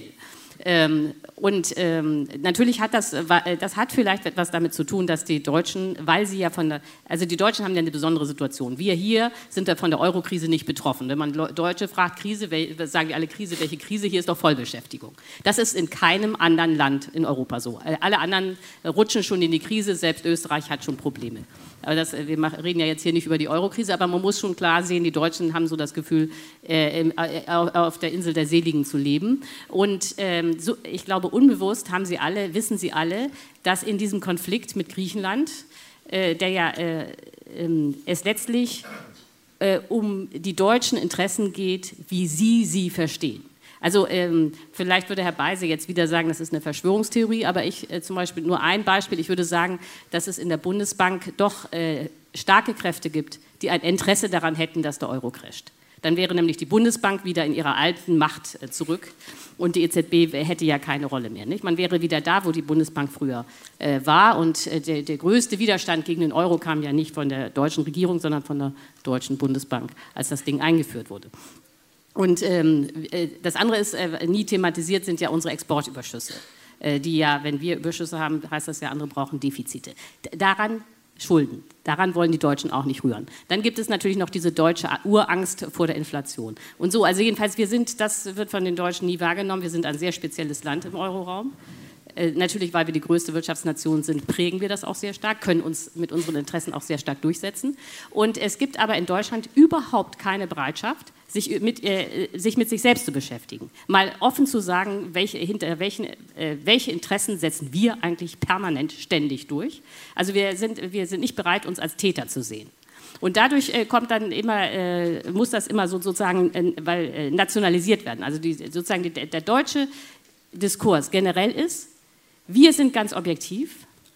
Ähm, und ähm, natürlich hat das, das hat vielleicht etwas damit zu tun, dass die Deutschen, weil sie ja von der, also die Deutschen haben ja eine besondere Situation. Wir hier sind ja von der Euro-Krise nicht betroffen. Wenn man Deutsche fragt, Krise, sagen die alle Krise, welche Krise? Hier ist doch Vollbeschäftigung. Das ist in keinem anderen Land in Europa so. Alle anderen rutschen schon in die Krise, selbst Österreich hat schon Probleme. Aber das, wir reden ja jetzt hier nicht über die Euro-Krise, aber man muss schon klar sehen, die Deutschen haben so das Gefühl, äh, auf der Insel der Seligen zu leben. Und ähm, so, ich glaube, unbewusst haben sie alle, wissen sie alle, dass in diesem Konflikt mit Griechenland, äh, der ja äh, äh, es letztlich äh, um die deutschen Interessen geht, wie sie sie verstehen. Also ähm, vielleicht würde Herr Beise jetzt wieder sagen, das ist eine Verschwörungstheorie, aber ich äh, zum Beispiel nur ein Beispiel, ich würde sagen, dass es in der Bundesbank doch äh, starke Kräfte gibt, die ein Interesse daran hätten, dass der Euro crasht. Dann wäre nämlich die Bundesbank wieder in ihrer alten Macht äh, zurück und die E Z B hätte ja keine Rolle mehr. Nicht? Man wäre wieder da, wo die Bundesbank früher äh, war und äh, der, der größte Widerstand gegen den Euro kam ja nicht von der deutschen Regierung, sondern von der deutschen Bundesbank, als das Ding eingeführt wurde. Und ähm, das andere ist, äh, nie thematisiert sind ja unsere Exportüberschüsse, äh, die ja, wenn wir Überschüsse haben, heißt das ja, andere brauchen Defizite. D- daran Schulden, daran wollen die Deutschen auch nicht rühren. Dann gibt es natürlich noch diese deutsche Urangst vor der Inflation. Und so, also jedenfalls, wir sind, das wird von den Deutschen nie wahrgenommen, wir sind ein sehr spezielles Land im Euroraum. Äh, natürlich, weil wir die größte Wirtschaftsnation sind, prägen wir das auch sehr stark, können uns mit unseren Interessen auch sehr stark durchsetzen. Und es gibt aber in Deutschland überhaupt keine Bereitschaft, sich mit, äh, sich mit sich selbst zu beschäftigen. Mal offen zu sagen, welche, hinter welchen, äh, welche Interessen setzen wir eigentlich permanent ständig durch. Also wir sind, wir sind nicht bereit, uns als Täter zu sehen. Und dadurch äh, kommt dann immer, äh, muss das immer so, sozusagen äh, weil, äh, nationalisiert werden. Also die, sozusagen die, der deutsche Diskurs generell ist, wir sind ganz objektiv,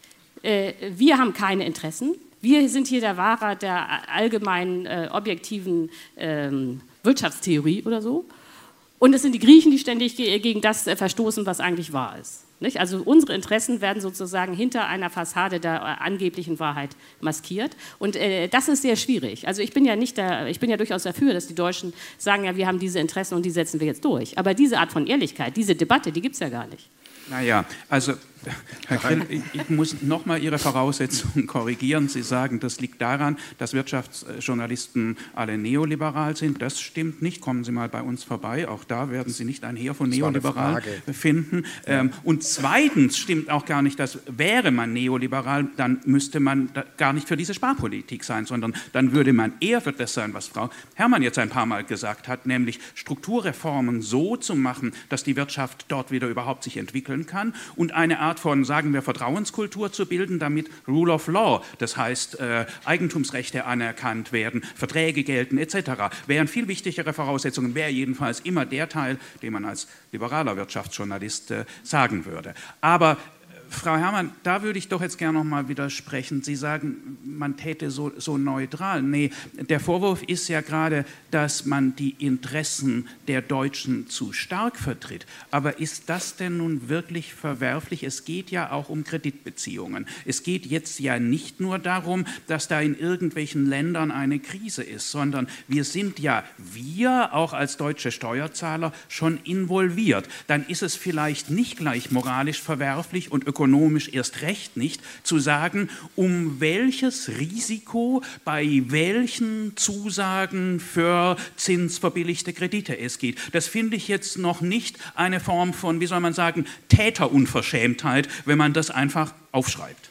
äh, wir haben keine Interessen, wir sind hier der Wahrer der allgemeinen äh, objektiven ähm, Wirtschaftstheorie oder so. Und es sind die Griechen, die ständig ge- gegen das äh, verstoßen, was eigentlich wahr ist. Nicht? Also unsere Interessen werden sozusagen hinter einer Fassade der äh, angeblichen Wahrheit maskiert. Und äh, das ist sehr schwierig. Also ich bin ja nicht da, ich bin ja durchaus dafür, dass die Deutschen sagen, ja, wir haben diese Interessen und die setzen wir jetzt durch. Aber diese Art von Ehrlichkeit, diese Debatte, die gibt es ja gar nicht. Naja, also Herr Grill, ich, ich muss nochmal Ihre Voraussetzungen korrigieren. Sie sagen, das liegt daran, dass Wirtschaftsjournalisten alle neoliberal sind. Das stimmt nicht. Kommen Sie mal bei uns vorbei. Auch da werden Sie nicht ein Heer von Neoliberalen finden. Ähm, und zweitens stimmt auch gar nicht, dass wäre man neoliberal, dann müsste man gar nicht für diese Sparpolitik sein, sondern dann würde man eher für das sein, was Frau Herrmann jetzt ein paar Mal gesagt hat, nämlich Strukturreformen so zu machen, dass die Wirtschaft dort wieder überhaupt sich entwickeln kann und eine Art von, sagen wir, Vertrauenskultur zu bilden, damit Rule of Law, das heißt äh, Eigentumsrechte anerkannt werden, Verträge gelten et cetera, wären viel wichtigere Voraussetzungen, wäre jedenfalls immer der Teil, den man als liberaler Wirtschaftsjournalist äh, sagen würde. Aber Frau Herrmann, da würde ich doch jetzt gerne noch mal widersprechen. Sie sagen, man täte so, so neutral. Nee, der Vorwurf ist ja gerade, dass man die Interessen der Deutschen zu stark vertritt. Aber ist das denn nun wirklich verwerflich? Es geht ja auch um Kreditbeziehungen. Es geht jetzt ja nicht nur darum, dass da in irgendwelchen Ländern eine Krise ist, sondern wir sind ja, wir auch als deutsche Steuerzahler, schon involviert. Dann ist es vielleicht nicht gleich moralisch verwerflich und ökonomisch ökonomisch erst recht nicht, zu sagen, um welches Risiko bei welchen Zusagen für zinsverbilligte Kredite es geht. Das finde ich jetzt noch nicht eine Form von, wie soll man sagen, Täterunverschämtheit, wenn man das einfach aufschreibt.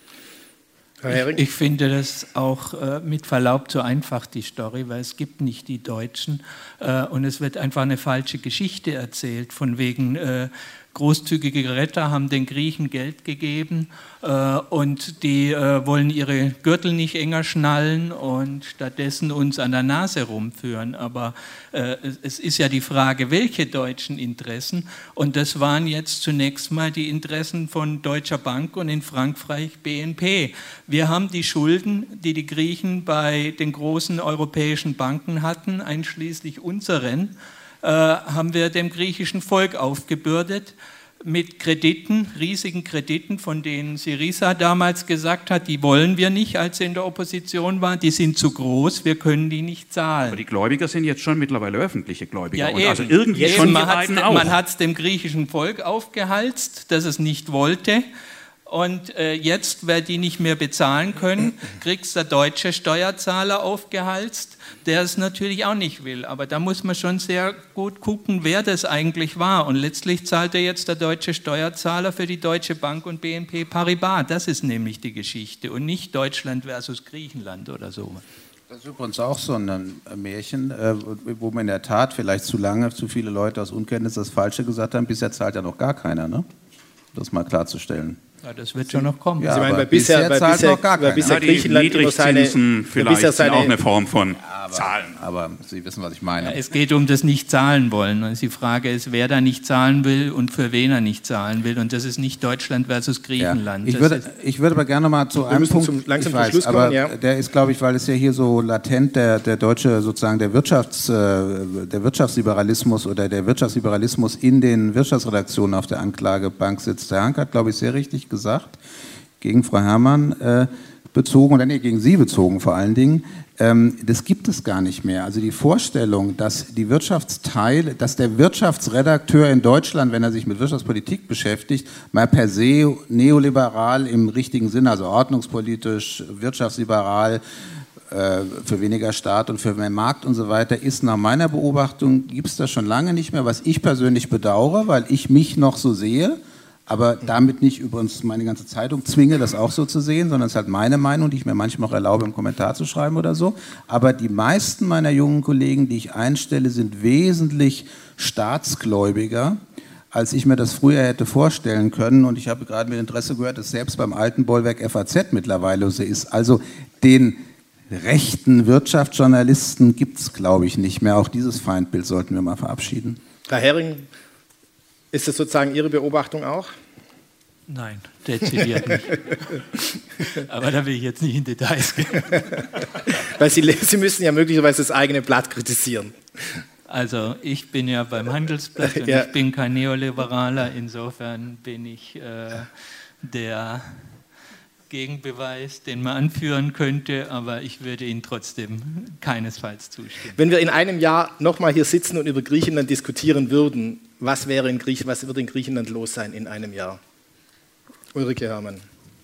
Ich, ich finde das auch äh, mit Verlaub zu einfach, die Story, weil es gibt nicht die Deutschen äh, und es wird einfach eine falsche Geschichte erzählt, von wegen äh, großzügige Retter haben den Griechen Geld gegeben äh, und die äh, wollen ihre Gürtel nicht enger schnallen und stattdessen uns an der Nase rumführen. Aber äh, es ist ja die Frage, welche deutschen Interessen? Und das waren jetzt zunächst mal die Interessen von Deutscher Bank und in Frankreich B N P. Wir haben die Schulden, die die Griechen bei den großen europäischen Banken hatten, einschließlich unseren, äh, haben wir dem griechischen Volk aufgebürdet mit Krediten, riesigen Krediten, von denen Syriza damals gesagt hat, die wollen wir nicht, als sie in der Opposition waren, die sind zu groß, wir können die nicht zahlen. Aber die Gläubiger sind jetzt schon mittlerweile öffentliche Gläubiger. Ja, und eben. Also irgendwie Eben. schon Man die beiden hat's, auch. Man hat es dem griechischen Volk aufgehalst, das es nicht wollte. Und äh, jetzt, weil die nicht mehr bezahlen können, kriegt es der deutsche Steuerzahler aufgehalst, der es natürlich auch nicht will. Aber da muss man schon sehr gut gucken, wer das eigentlich war. Und letztlich zahlt er jetzt der deutsche Steuerzahler für die Deutsche Bank und B N P Paribas. Das ist nämlich die Geschichte und nicht Deutschland versus Griechenland oder so. Das ist übrigens auch so ein Märchen, wo man in der Tat vielleicht zu lange, zu viele Leute aus Unkenntnis das Falsche gesagt haben. Bisher zahlt ja noch gar keiner, ne? Das mal klarzustellen. Ja, das wird schon noch kommen. Ja, Sie meinen, aber bei bisher, bisher bei zahlt bisher, noch gar bei keiner. bisher Na, die Griechenland immer seine, Niedrigzinsen vielleicht bisher seine, sind auch eine Form von aber, Zahlen. Aber Sie wissen, was ich meine. Ja, es geht um das Nicht-Zahlen-Wollen. Und die Frage ist, wer da nicht zahlen will und für wen er nicht zahlen will. Und das ist nicht Deutschland versus Griechenland. Ja, ich, würde, ich würde aber gerne mal zu einem Punkt, zum, langsam ich weiß, Schluss kommen, aber ja. der ist, glaube ich, weil es ja hier so latent der, der deutsche, sozusagen der, Wirtschafts, der Wirtschaftsliberalismus oder der Wirtschaftsliberalismus in den Wirtschaftsredaktionen auf der Anklagebank sitzt. Herr Hank hat, glaube ich, sehr richtig gesagt, gegen Frau Herrmann äh, bezogen, oder nee, gegen Sie bezogen vor allen Dingen, ähm, das gibt es gar nicht mehr. Also die Vorstellung, dass die Wirtschaftsteile, dass der Wirtschaftsredakteur in Deutschland, wenn er sich mit Wirtschaftspolitik beschäftigt, mal per se neoliberal im richtigen Sinne, also ordnungspolitisch, wirtschaftsliberal, äh, für weniger Staat und für mehr Markt und so weiter, ist nach meiner Beobachtung, gibt es das schon lange nicht mehr, was ich persönlich bedauere, weil ich mich noch so sehe, aber damit nicht übrigens meine ganze Zeitung zwinge, das auch so zu sehen, sondern es ist halt meine Meinung, die ich mir manchmal auch erlaube, im Kommentar zu schreiben oder so. Aber die meisten meiner jungen Kollegen, die ich einstelle, sind wesentlich staatsgläubiger, als ich mir das früher hätte vorstellen können. Und ich habe gerade mit Interesse gehört, dass selbst beim alten Bollwerk F A Z mittlerweile so ist. Also den rechten Wirtschaftsjournalisten gibt es, glaube ich, nicht mehr. Auch dieses Feindbild sollten wir mal verabschieden. Herr Hering, ist das sozusagen Ihre Beobachtung auch? Nein, dezidiert nicht. Aber da will ich jetzt nicht in Details gehen. Weil Sie, Sie müssen ja möglicherweise das eigene Blatt kritisieren. Also ich bin ja beim Handelsblatt und ja. ich bin kein Neoliberaler. Insofern bin ich äh, der Gegenbeweis, den man anführen könnte, aber ich würde Ihnen trotzdem keinesfalls zustimmen. Wenn wir in einem Jahr nochmal hier sitzen und über Griechenland diskutieren würden, was, wäre in Griech- was wird in Griechenland los sein in einem Jahr? Ulrike Herrmann.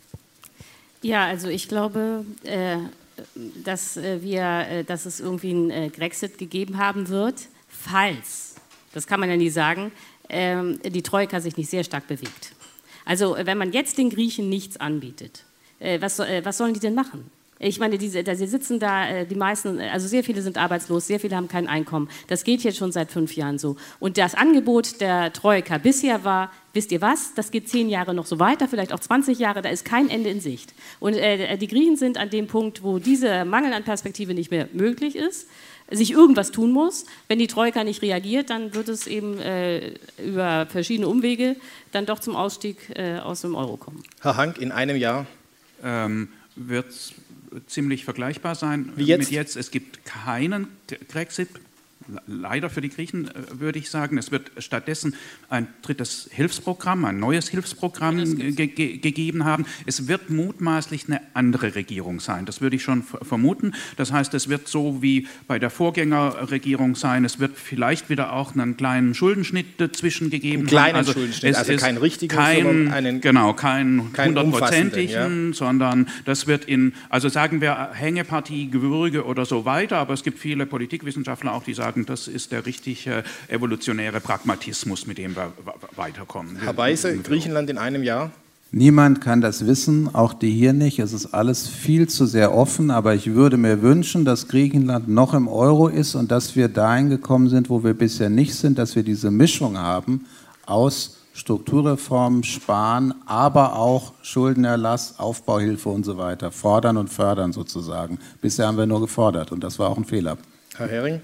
Ja, also ich glaube, äh, dass, äh, wir, äh, dass es irgendwie einen äh, Grexit gegeben haben wird, falls, das kann man ja nie sagen, äh, die Troika sich nicht sehr stark bewegt. Also wenn man jetzt den Griechen nichts anbietet, äh, was, äh, was sollen die denn machen? Ich meine, diese, da, sie sitzen da, die meisten, also sehr viele sind arbeitslos, sehr viele haben kein Einkommen. Das geht jetzt schon seit fünf Jahren so. Und das Angebot der Troika bisher war, wisst ihr was, das geht zehn Jahre noch so weiter, vielleicht auch zwanzig Jahre, da ist kein Ende in Sicht. Und äh, die Griechen sind an dem Punkt, wo dieser Mangel an Perspektive nicht mehr möglich ist, sich irgendwas tun muss. Wenn die Troika nicht reagiert, dann wird es eben äh, über verschiedene Umwege dann doch zum Ausstieg äh, aus dem Euro kommen. Herr Hank, in einem Jahr? Ähm, wird es ziemlich vergleichbar sein Wie jetzt? mit jetzt. Es gibt keinen Grexit, leider für die Griechen, würde ich sagen. Es wird stattdessen ein drittes Hilfsprogramm, ein neues Hilfsprogramm ge ge gegeben haben. Es wird mutmaßlich eine andere Regierung sein. Das würde ich schon vermuten. Das heißt, es wird so wie bei der Vorgängerregierung sein. Es wird vielleicht wieder auch einen kleinen Schuldenschnitt dazwischen gegeben. Einen kleinen also Schuldenschnitt, also kein richtigen, kein, sondern einen, genau, kein hundertprozentigen, ja. sondern das wird in, also sagen wir Hängepartie, Gewürge oder so weiter, aber es gibt viele Politikwissenschaftler auch, die sagen, das ist der richtige evolutionäre Pragmatismus, mit dem wir weiterkommen. Herr Weise, Griechenland in einem Jahr? Niemand kann das wissen, auch die hier nicht. Es ist alles viel zu sehr offen, aber ich würde mir wünschen, dass Griechenland noch im Euro ist und dass wir dahin gekommen sind, wo wir bisher nicht sind, dass wir diese Mischung haben aus Strukturreformen, Sparen, aber auch Schuldenerlass, Aufbauhilfe und so weiter. Fordern und fördern sozusagen. Bisher haben wir nur gefordert und das war auch ein Fehler. Herr Hering?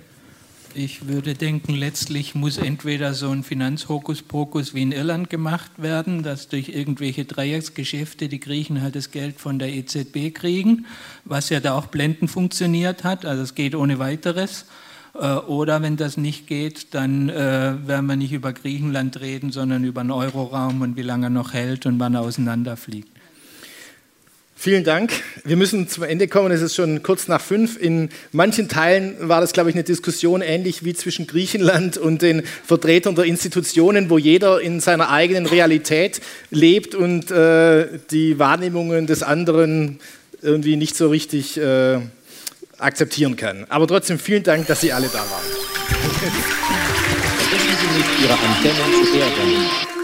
Ich würde denken, letztlich muss entweder so ein Finanzhokuspokus wie in Irland gemacht werden, dass durch irgendwelche Dreiecksgeschäfte die Griechen halt das Geld von der E Z B kriegen, was ja da auch blendend funktioniert hat, also es geht ohne weiteres. Oder wenn das nicht geht, dann äh, werden wir nicht über Griechenland reden, sondern über den Euroraum und wie lange er noch hält und wann er auseinanderfliegt. Vielen Dank. Wir müssen zum Ende kommen. Es ist schon kurz nach fünf. In manchen Teilen war das, glaube ich, eine Diskussion ähnlich wie zwischen Griechenland und den Vertretern der Institutionen, wo jeder in seiner eigenen Realität lebt und äh, die Wahrnehmungen des anderen irgendwie nicht so richtig äh, akzeptieren kann. Aber trotzdem vielen Dank, dass Sie alle da waren. Vergessen Sie nicht, Ihre Antennen zu erwähnen.